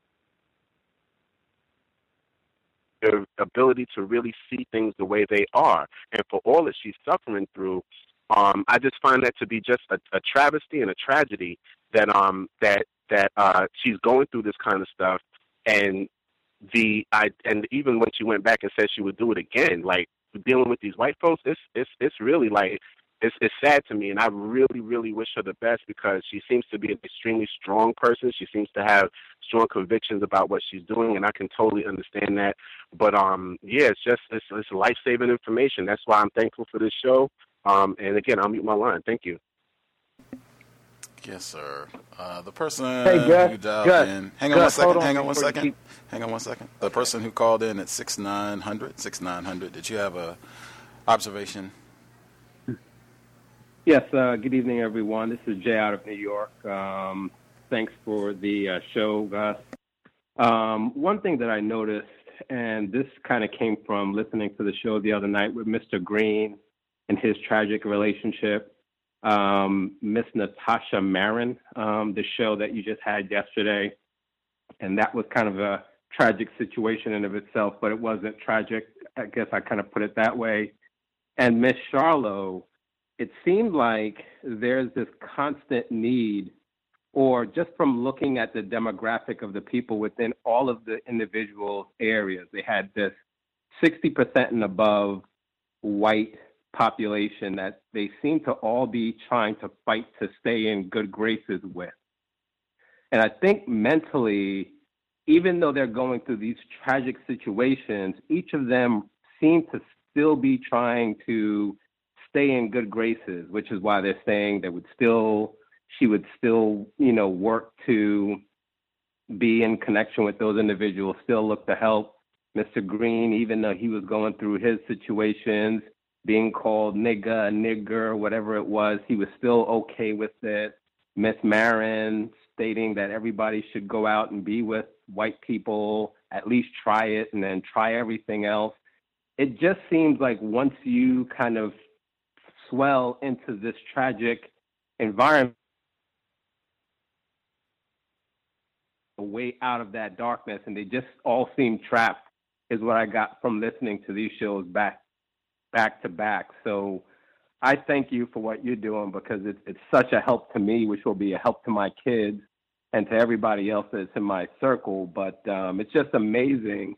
their ability to really see things the way they are. And for all that she's suffering through, um, I just find that to be just a, a travesty and a tragedy that um that that uh, she's going through this kind of stuff, and the I and even when she went back and said she would do it again, like dealing with these white folks, it's it's it's really like it's it's sad to me, and I really really wish her the best because she seems to be an extremely strong person. She seems to have strong convictions about what she's doing, and I can totally understand that. But um yeah, it's just it's, it's life saving information. That's why I'm thankful for this show. Um and again, I'll mute my line. Thank you. Yes, sir. Uh, the person Hey, Gus, who dialed Gus, in. Hang on Gus, one second. hold on Hang on one before you second. keep- Hang on one second. The person who called in at six nine hundred, six nine hundred. Did you have a observation? Yes, uh, good evening, everyone. This is Jay out of New York. Um, thanks for the uh, show, Gus. Um, one thing that I noticed, and this kind of came from listening to the show the other night with Mister Green and his tragic relationship, um, Miss Natasha Marin, um, the show that you just had yesterday, and that was kind of a tragic situation in of itself, but it wasn't tragic. I guess I kind of put it that way. And Miss Charlo, it seemed like there's this constant need, or just from looking at the demographic of the people within all of the individual areas, they had this sixty percent and above white population that they seem to all be trying to fight to stay in good graces with. And I think mentally, even though they're going through these tragic situations, each of them seem to still be trying to stay in good graces, which is why they're saying they would still, she would still, you know, work to be in connection with those individuals, still look to help. Mister Green, even though he was going through his situations, being called nigga, nigger, whatever it was, he was still okay with it. Miss Marin stating that everybody should go out and be with white people, at least try it, and then try everything else. It just seems like once you kind of swell into this tragic environment, a way out of that darkness, and they just all seem trapped, is what I got from listening to these shows back back to back. So I thank you for what you're doing, because it's it's such a help to me, which will be a help to my kids and to everybody else that's in my circle. But um, it's just amazing,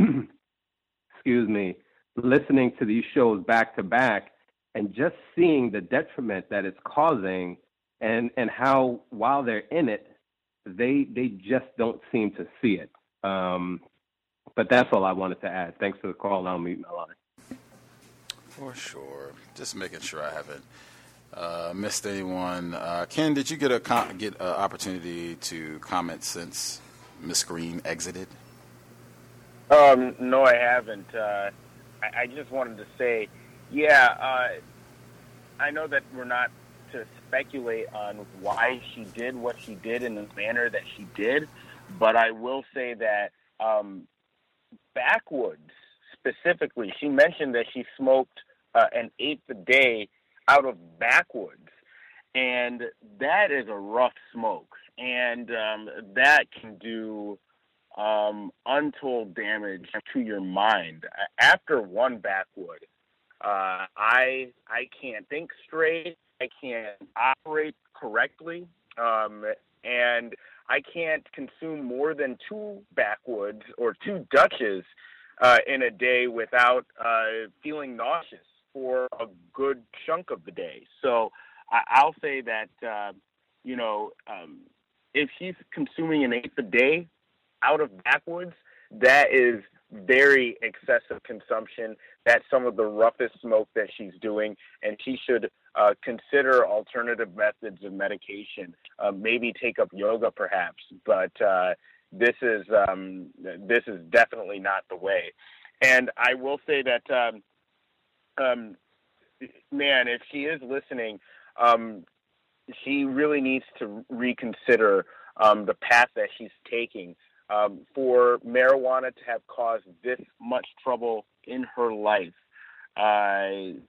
excuse me, listening to these shows back to back and just seeing the detriment that it's causing, and, and how while they're in it, they they just don't seem to see it. Um, but that's all I wanted to add. Thanks for the call, and I'll mute my line. For sure. Just making sure I haven't uh, missed anyone. Uh, Ken, did you get a com- get an opportunity to comment since Miss Green exited? Um, no, I haven't. Uh, I, I just wanted to say, yeah, uh, I know that we're not to speculate on why she did what she did in the manner that she did, but I will say that um, backwoods specifically, she mentioned that she smoked uh, an eighth a day out of backwoods, and that is a rough smoke, and um, that can do um, untold damage to your mind. After one backwood, uh, I I can't think straight. I can't operate correctly, um, and I can't consume more than two backwoods or two Dutches uh, in a day without uh, feeling nauseous for a good chunk of the day. So I- I'll say that, uh, you know, um, if she's consuming an eighth a day out of backwoods, that is very excessive consumption. That's some of the roughest smoke that she's doing, and she should uh, consider alternative methods of medication. Uh, maybe take up yoga, perhaps. But uh, this is um, this is definitely not the way. And I will say that, um, um, man, if she is listening, um, she really needs to reconsider um, the path that she's taking. Um, for marijuana to have caused this much trouble in her life, uh,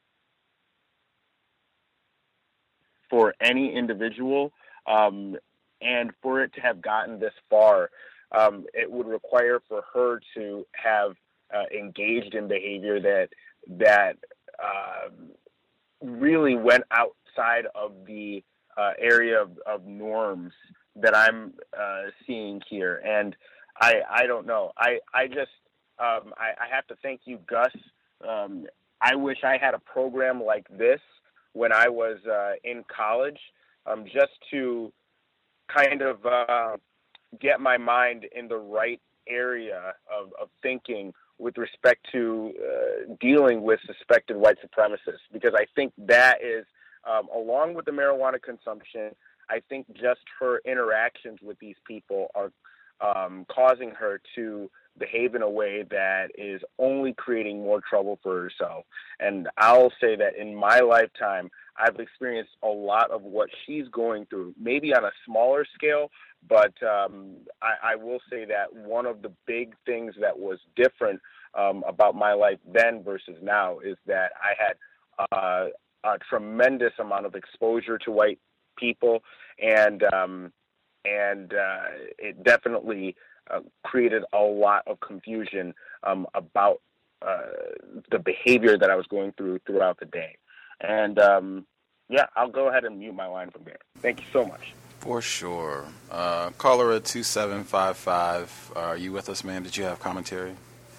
for any individual, um, and for it to have gotten this far, um, it would require for her to have uh, engaged in behavior that that uh, really went outside of the uh, area of, of norms that I'm uh, seeing here. And I, I don't know. I, I just, um, I, I have to thank you, Gus. Um, I wish I had a program like this when I was uh, in college, um, just to kind of uh, get my mind in the right area of, of thinking with respect to uh, dealing with suspected white supremacists, because I think that is, um, along with the marijuana consumption, I think just her interactions with these people are um, causing her to behave in a way that is only creating more trouble for herself. And I'll say that in my lifetime, I've experienced a lot of what she's going through, maybe on a smaller scale, but um, I, I will say that one of the big things that was different um, about my life then versus now is that I had uh, a tremendous amount of exposure to white people, and um, and uh, it definitely uh, created a lot of confusion um, about uh, the behavior that I was going through throughout the day. And um, yeah, I'll go ahead and mute my line from there. Thank you so much. For sure. Uh, caller at two seven five five. Are you with us, ma'am? Did you have commentary?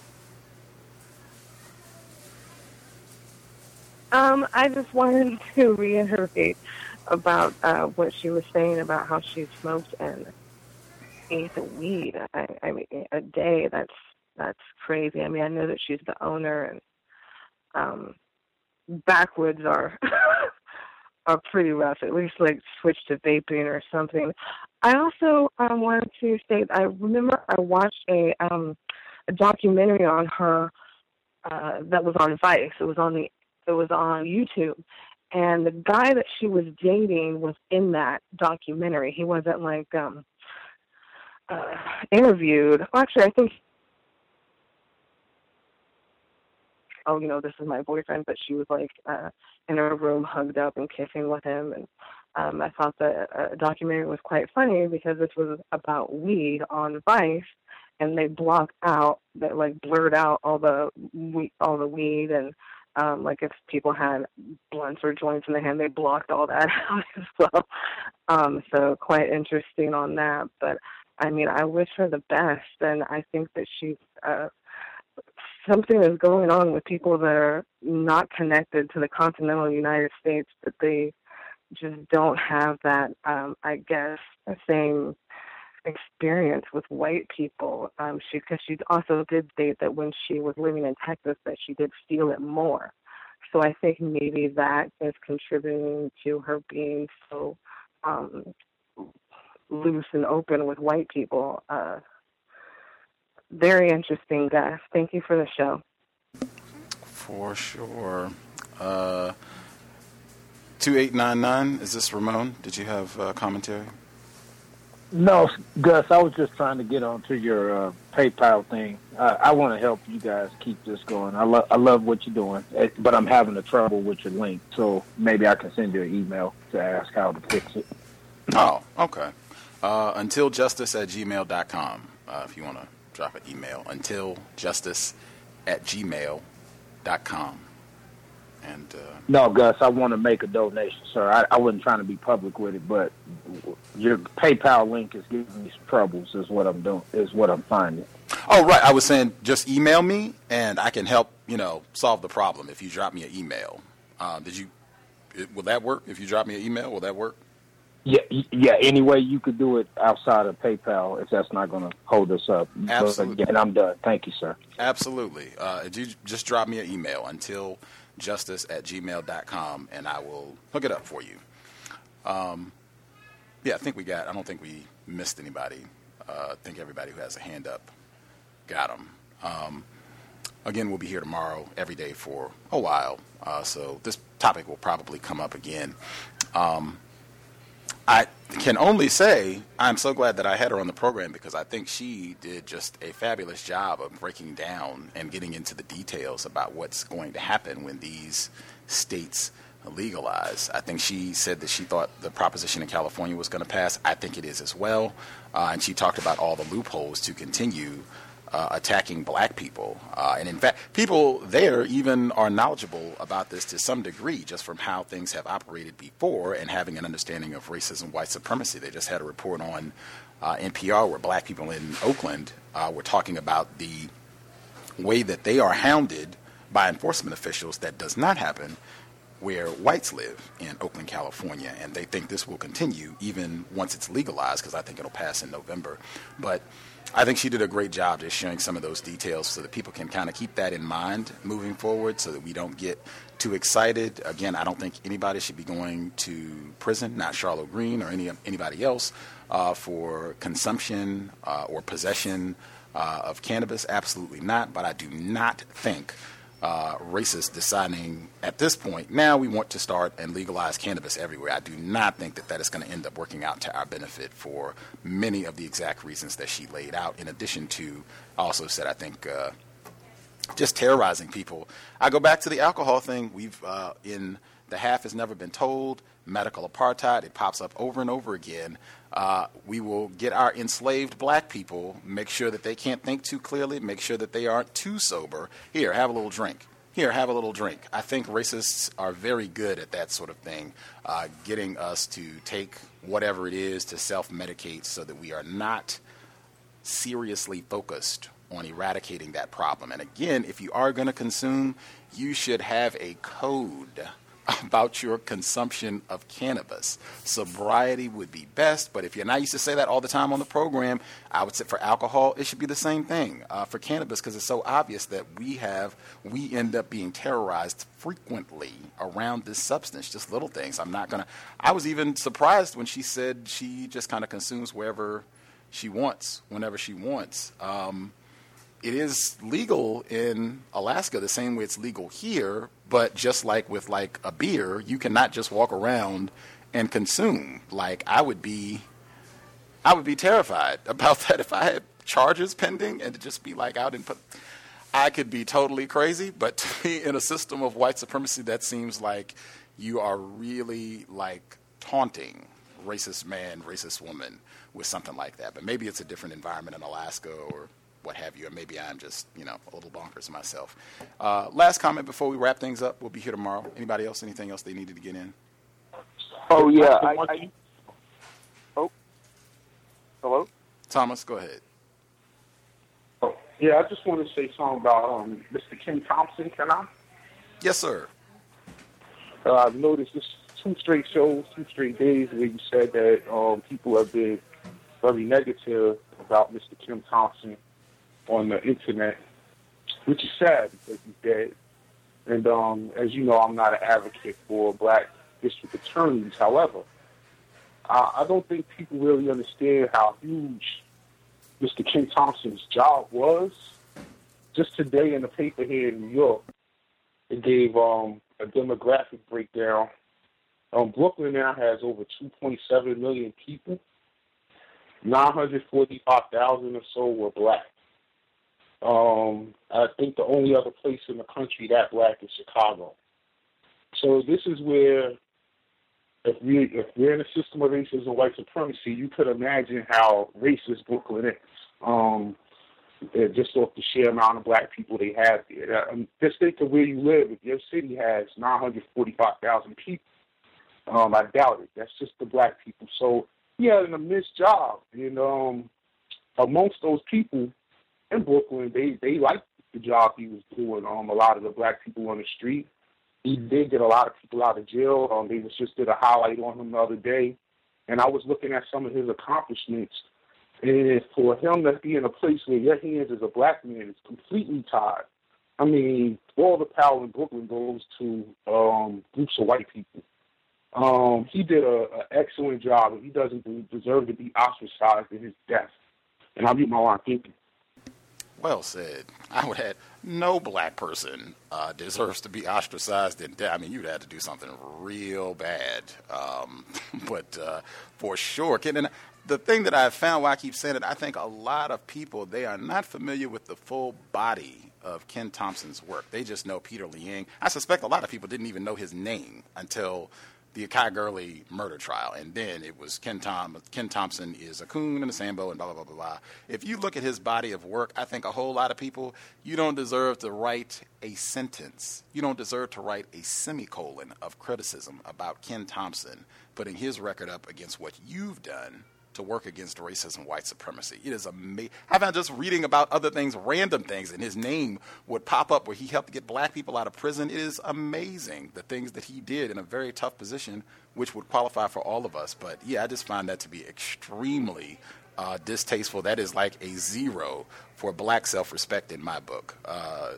Um, I just wanted to reiterate about uh, what she was saying about how she smoked and ate the weed. I, I mean, a day, that's that's crazy. I mean, I know that she's the owner, and um, backwoods are are pretty rough. At least, like, switch to vaping or something. I also um, wanted to say, I remember I watched a, um, a documentary on her uh, that was on Vice. It was on the It was on YouTube, and the guy that she was dating was in that documentary. He wasn't like um, uh, interviewed. Well, actually, I think, oh, you know, this is my boyfriend, but she was like uh, in her room, hugged up and kissing with him. And um, I thought the uh, documentary was quite funny because this was about weed on Vice, and they blocked out, they like blurred out all the all the weed and. Um, like if people had blunts or joints in their hand, they blocked all that out as well. Um, so quite interesting on that. But I mean, I wish her the best, and I think that she's uh, something is going on with people that are not connected to the continental United States, that they just don't have that, um, I guess, same experience with white people. Um, she, because she also did state that when she was living in Texas, that she did feel it more. So I think maybe that is contributing to her being so um, loose and open with white people. Uh, very interesting, guys. Thank you for the show. For sure. Uh, two eight nine nine, is this Ramon? Did you have uh, commentary? No, Gus, I was just trying to get onto your uh, PayPal thing. Uh, I want to help you guys keep this going. I, lo- I love what you're doing, but I'm having a trouble with your link, so maybe I can send you an email to ask how to fix it. Oh, okay. Uh, until justice at gmail dot com, uh, if you want to drop an email. until justice at gmail dot com. And, uh, no, Gus, I want to make a donation, sir. I, I wasn't trying to be public with it, but your PayPal link is giving me some troubles. Is what I'm doing. Is what I'm finding. Oh, right. I was saying just email me, and I can help. You know, solve the problem if you drop me an email. Uh, did you? It, will that work? If you drop me an email, will that work? Yeah, yeah. Any way you could do it outside of PayPal, if that's not going to hold us up. Absolutely. And I'm done. Thank you, sir. Absolutely. Uh, you just drop me an email until justice at gmail dot com, and I will hook it up for you. Um, yeah, I think we got, I don't think we missed anybody. Uh, I think everybody who has a hand up got them. Um, again, we'll be here tomorrow every day for a while, uh, so this topic will probably come up again. Um, I can only say I'm so glad that I had her on the program, because I think she did just a fabulous job of breaking down and getting into the details about what's going to happen when these states legalize. I think she said that she thought the proposition in California was going to pass. I think it is as well. Uh, and she talked about all the loopholes to continue uh, attacking black people. Uh, and in fact, people there even are knowledgeable about this to some degree, just from how things have operated before and having an understanding of racism, white supremacy. They just had a report on uh, N P R where black people in Oakland uh, were talking about the way that they are hounded by enforcement officials. That does not happen where whites live in Oakland, California, and they think this will continue even once it's legalized, because I think it'll pass in November. But I think she did a great job just sharing some of those details so that people can kind of keep that in mind moving forward, so that we don't get too excited. Again, I don't think anybody should be going to prison, not Charlotte Green or any anybody else, uh, for consumption uh, or possession uh, of cannabis. Absolutely not. But I do not think Uh, racists deciding at this point, now we want to start and legalize cannabis everywhere. I do not think that that is going to end up working out to our benefit for many of the exact reasons that she laid out. In addition to, I also said, I think, uh, just terrorizing people. I go back to the alcohol thing. We've, uh, in The Half Has Never Been Told, medical apartheid, it pops up over and over again. Uh, we will get our enslaved black people, make sure that they can't think too clearly, make sure that they aren't too sober. Here, have a little drink. Here, have a little drink. I think racists are very good at that sort of thing, uh, getting us to take whatever it is to self-medicate so that we are not seriously focused on eradicating that problem. And again, if you are going to consume, you should have a code about your consumption of cannabis. Sobriety would be best, but if you're not used to say that all the time on the program, I would say for alcohol, it should be the same thing uh, for cannabis, because it's so obvious that we have, we end up being terrorized frequently around this substance, just little things. I'm not going to, I was even surprised when she said she just kind of consumes wherever she wants, whenever she wants. Um, It is legal in Alaska the same way it's legal here, but just like with like a beer, you cannot just walk around and consume. Like I would be, I would be terrified about that if I had charges pending and to just be like out and put. I could be totally crazy, but to me, in a system of white supremacy, that seems like you are really like taunting racist man, racist woman with something like that. But maybe it's a different environment in Alaska or what have you, and maybe I'm just, you know, a little bonkers myself. Uh, last comment before we wrap things up. We'll be here tomorrow. Anybody else, anything else they needed to get in? Oh, yeah. I, I, oh, hello? Thomas, go ahead. Oh, yeah, I just want to say something about um, Mister Ken Thompson, can I? Yes, sir. Uh, I've noticed this two straight shows, two straight days where you said that um, people have been very negative about Mister Kim Thompson on the internet, which is sad because he's dead. And um, as you know, I'm not an advocate for black district attorneys. However, I, I don't think people really understand how huge Mister Kim Thompson's job was. Just today in the paper here in New York, it gave um, a demographic breakdown. Um, Brooklyn now has over two point seven million people. nine hundred forty-five thousand or so were black. Um, I think the only other place in the country that black is Chicago. So this is where, if, we, if we're in a system of racism and white supremacy, you could imagine how racist Brooklyn is. Um, just off the sheer amount of black people they have there. Um, just think of where you live. If your city has nine hundred forty-five thousand people, um, I doubt it. That's just the black people. So he had an immense job, and um, amongst those people in Brooklyn, they, they liked the job he was doing. Um, a lot of the black people on the street. He did get a lot of people out of jail. Um, they was just did a highlight on him the other day, and I was looking at some of his accomplishments. And for him to be in a place where your hands as a black man is completely tied, I mean, all the power in Brooklyn goes to um, groups of white people. Um, he did an excellent job, and he doesn't deserve to be ostracized in his death. And I'll be my line. Thank you. Well said. I would add, no black person uh, deserves to be ostracized in death. I mean, you'd have to do something real bad. Um, but uh, for sure. And the thing that I've found, why I keep saying it, I think a lot of people, they are not familiar with the full body of Ken Thompson's work. They just know Peter Liang. I suspect a lot of people didn't even know his name until the Akai Gurley murder trial, and then it was Ken Tom. Ken Thompson is a coon and a Sambo and blah, blah, blah, blah, blah. If you look at his body of work, I think a whole lot of people, you don't deserve to write a sentence. You don't deserve to write a semicolon of criticism about Ken Thompson putting his record up against what you've done to work against racism, white supremacy. It is amazing. I found just reading about other things, random things, and his name would pop up where he helped get black people out of prison. It is amazing the things that he did in a very tough position, which would qualify for all of us. But yeah, I just find that to be extremely uh, distasteful. That is like a zero for black self-respect in my book. Uh,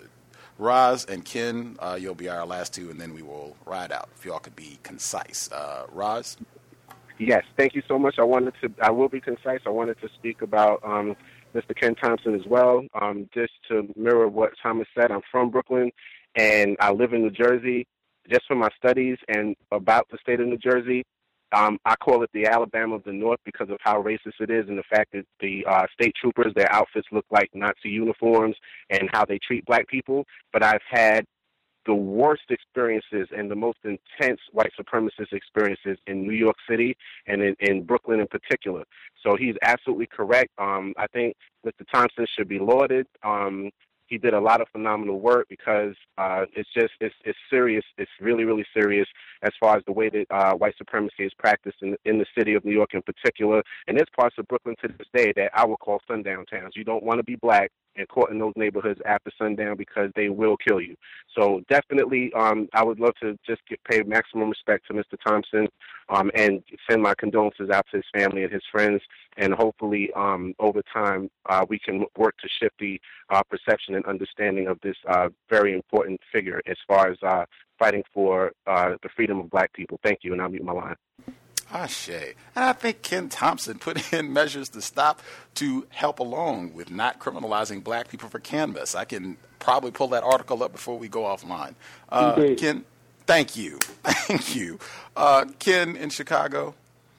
Roz and Ken, uh, you'll be our last two, and then we will ride out. If y'all could be concise. Uh, Roz? Yes, thank you so much. I wanted to, I will be concise. I wanted to speak about um, Mister Ken Thompson as well. Um, just to mirror what Thomas said, I'm from Brooklyn, and I live in New Jersey. Just for my studies and about the state of New Jersey, um, I call it the Alabama of the North because of how racist it is and the fact that the uh, state troopers, their outfits look like Nazi uniforms and how they treat black people. But I've had the worst experiences and the most intense white supremacist experiences in New York City and in, in Brooklyn in particular. So he's absolutely correct. Um, I think Mister Thompson should be lauded. Um, he did a lot of phenomenal work because uh, it's just, it's, it's serious. It's really, really serious as far as the way that uh, white supremacy is practiced in, in the city of New York in particular. And there's parts of Brooklyn to this day that I would call sundown towns. You don't want to be black and caught in those neighborhoods after sundown because they will kill you. So definitely, um, I would love to just get, pay maximum respect to Mister Thompson um, and send my condolences out to his family and his friends. And hopefully, um, over time, uh, we can work to shift the uh, perception and understanding of this uh, very important figure as far as uh, fighting for uh, the freedom of black people. Thank you, and I'll mute my line. Ashe. And I think Ken Thompson put in measures to stop, to help along with not criminalizing black people for cannabis. I can probably pull that article up before we go offline. Uh, Ken, thank you. Thank you. Uh, Ken in Chicago.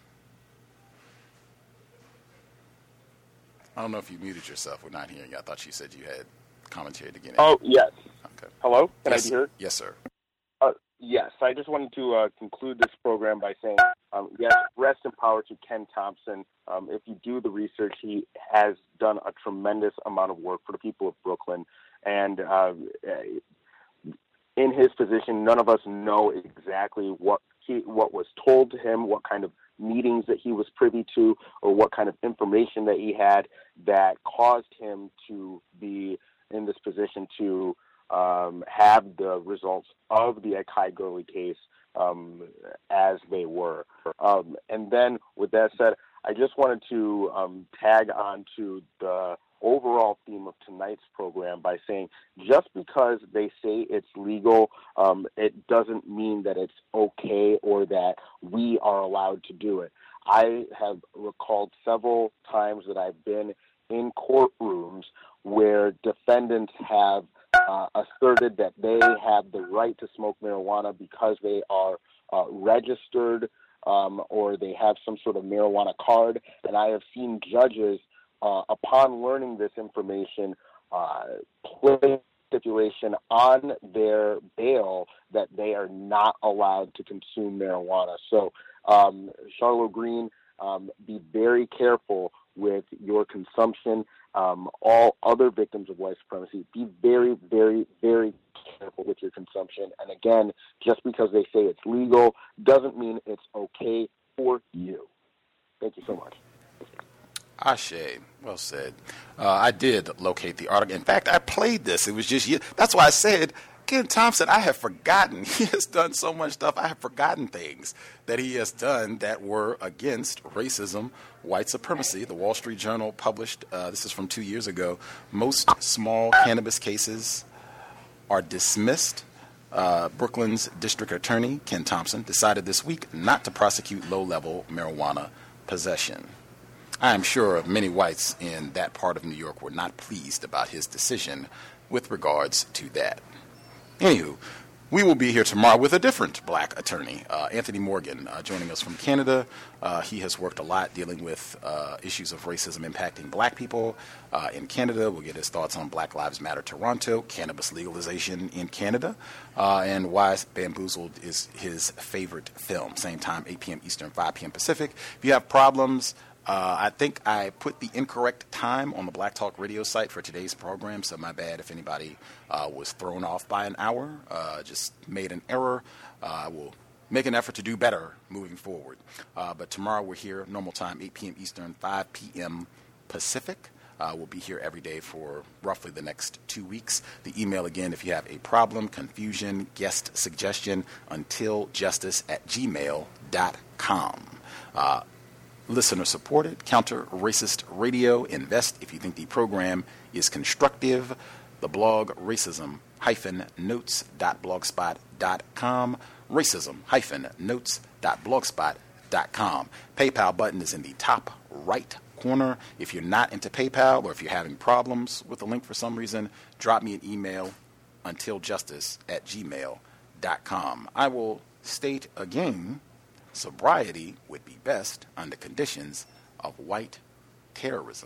I don't know if you muted yourself. We're not hearing you. I thought you said you had commentary to get in. Oh, yes. Okay. Hello? Can yes, I be heard? Yes, sir. Uh, yes, I just wanted to uh, conclude this program by saying, um, yes, rest in power to Ken Thompson. Um, if you do the research, he has done a tremendous amount of work for the people of Brooklyn. And uh, in his position, none of us know exactly what he, what was told to him, what kind of meetings that he was privy to, or what kind of information that he had that caused him to be in this position to Um, have the results of the Akai Gurley case um, as they were. Um, and then, with that said, I just wanted to um, tag on to the overall theme of tonight's program by saying just because they say it's legal, um, it doesn't mean that it's okay or that we are allowed to do it. I have recalled several times that I've been in courtrooms where defendants have Uh, asserted that they have the right to smoke marijuana because they are uh, registered um, or they have some sort of marijuana card. And I have seen judges, uh, upon learning this information, uh, place stipulation on their bail that they are not allowed to consume marijuana. So, um, Charlo Green, um, be very careful with your consumption. Um, all other victims of white supremacy, be very, very, very careful with your consumption. And again, just because they say it's legal doesn't mean it's okay for you. Thank you so much. Ashe, well said. Uh, I did locate the article. In fact, I played this. It was just, that's why I said, Ken Thompson, I have forgotten. He has done so much stuff. I have forgotten things that he has done that were against racism, white supremacy. The Wall Street Journal published, uh, this is from two years ago, most small cannabis cases are dismissed. Uh, Brooklyn's district attorney, Ken Thompson, decided this week not to prosecute low-level marijuana possession. I am sure many whites in that part of New York were not pleased about his decision with regards to that. Anywho, We will be here tomorrow with a different black attorney, uh, Anthony Morgan, uh, joining us from Canada. Uh, he has worked a lot dealing with uh, issues of racism impacting black people uh, in Canada. We'll get his thoughts on Black Lives Matter Toronto, cannabis legalization in Canada, uh, and why Bamboozled is his favorite film. Same time, eight p.m. Eastern, five p.m. Pacific. If you have problems, Uh, I think I put the incorrect time on the Black Talk Radio site for today's program, so my bad if anybody uh, was thrown off by an hour. Uh, just made an error. Uh, I will make an effort to do better moving forward. Uh, but tomorrow we're here, normal time, eight p.m. Eastern, five p.m. Pacific. Uh, we'll be here every day for roughly the next two weeks. The email again, if you have a problem, confusion, guest suggestion, untiljustice at gmail dot com. Uh, Listener supported, counter racist radio. Invest if you think the program is constructive. The blog racism dash notes dot blogspot dot com. Racism dash notes dot blogspot dot com. PayPal button is in the top right corner. If you're not into PayPal or if you're having problems with the link for some reason, drop me an email, untiljustice at gmail dot com. I will state again, sobriety would be best under conditions of white terrorism.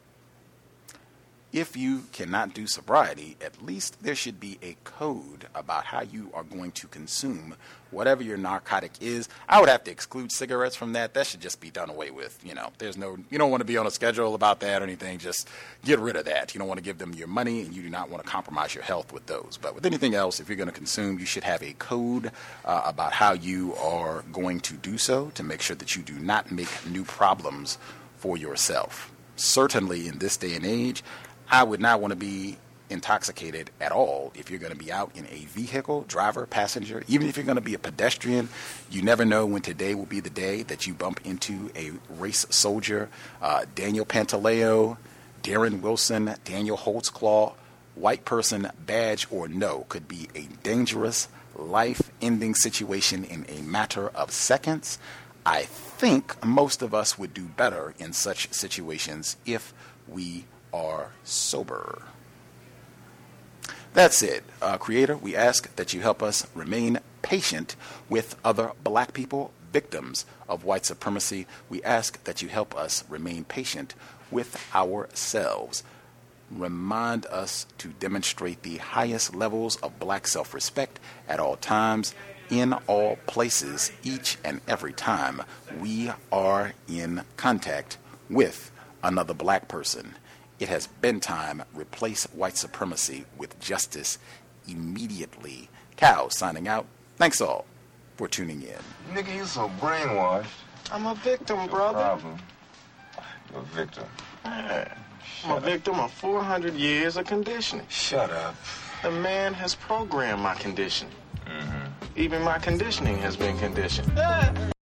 If you cannot do sobriety, at least there should be a code about how you are going to consume whatever your narcotic is. I would have to exclude cigarettes from that. That should just be done away with. You know, there's no, you don't want to be on a schedule about that or anything. Just get rid of that. You don't want to give them your money, and you do not want to compromise your health with those. But with anything else, if you're going to consume, you should have a code uh, about how you are going to do so to make sure that you do not make new problems for yourself. Certainly in this day and age, I would not want to be intoxicated at all if you're going to be out in a vehicle, driver, passenger. Even if you're going to be a pedestrian, you never know when today will be the day that you bump into a race soldier. Uh, Daniel Pantaleo, Darren Wilson, Daniel Holtzclaw, white person, badge or no, could be a dangerous, life-ending situation in a matter of seconds. I think most of us would do better in such situations if we are sober. That's it. Uh, Creator, we ask that you help us remain patient with other black people, victims of white supremacy. We ask that you help us remain patient with ourselves. Remind us to demonstrate the highest levels of black self-respect at all times, in all places, each and every time we are in contact with another black person. It has been time. Replace white supremacy with justice immediately. Cow signing out. Thanks all for tuning in. Nigga, you so brainwashed. I'm a victim, brother. No problem. You're a victim. Man, I'm a victim of four hundred years of conditioning. Shut up. The man has programmed my conditioning. Mm-hmm. Even my conditioning has been conditioned.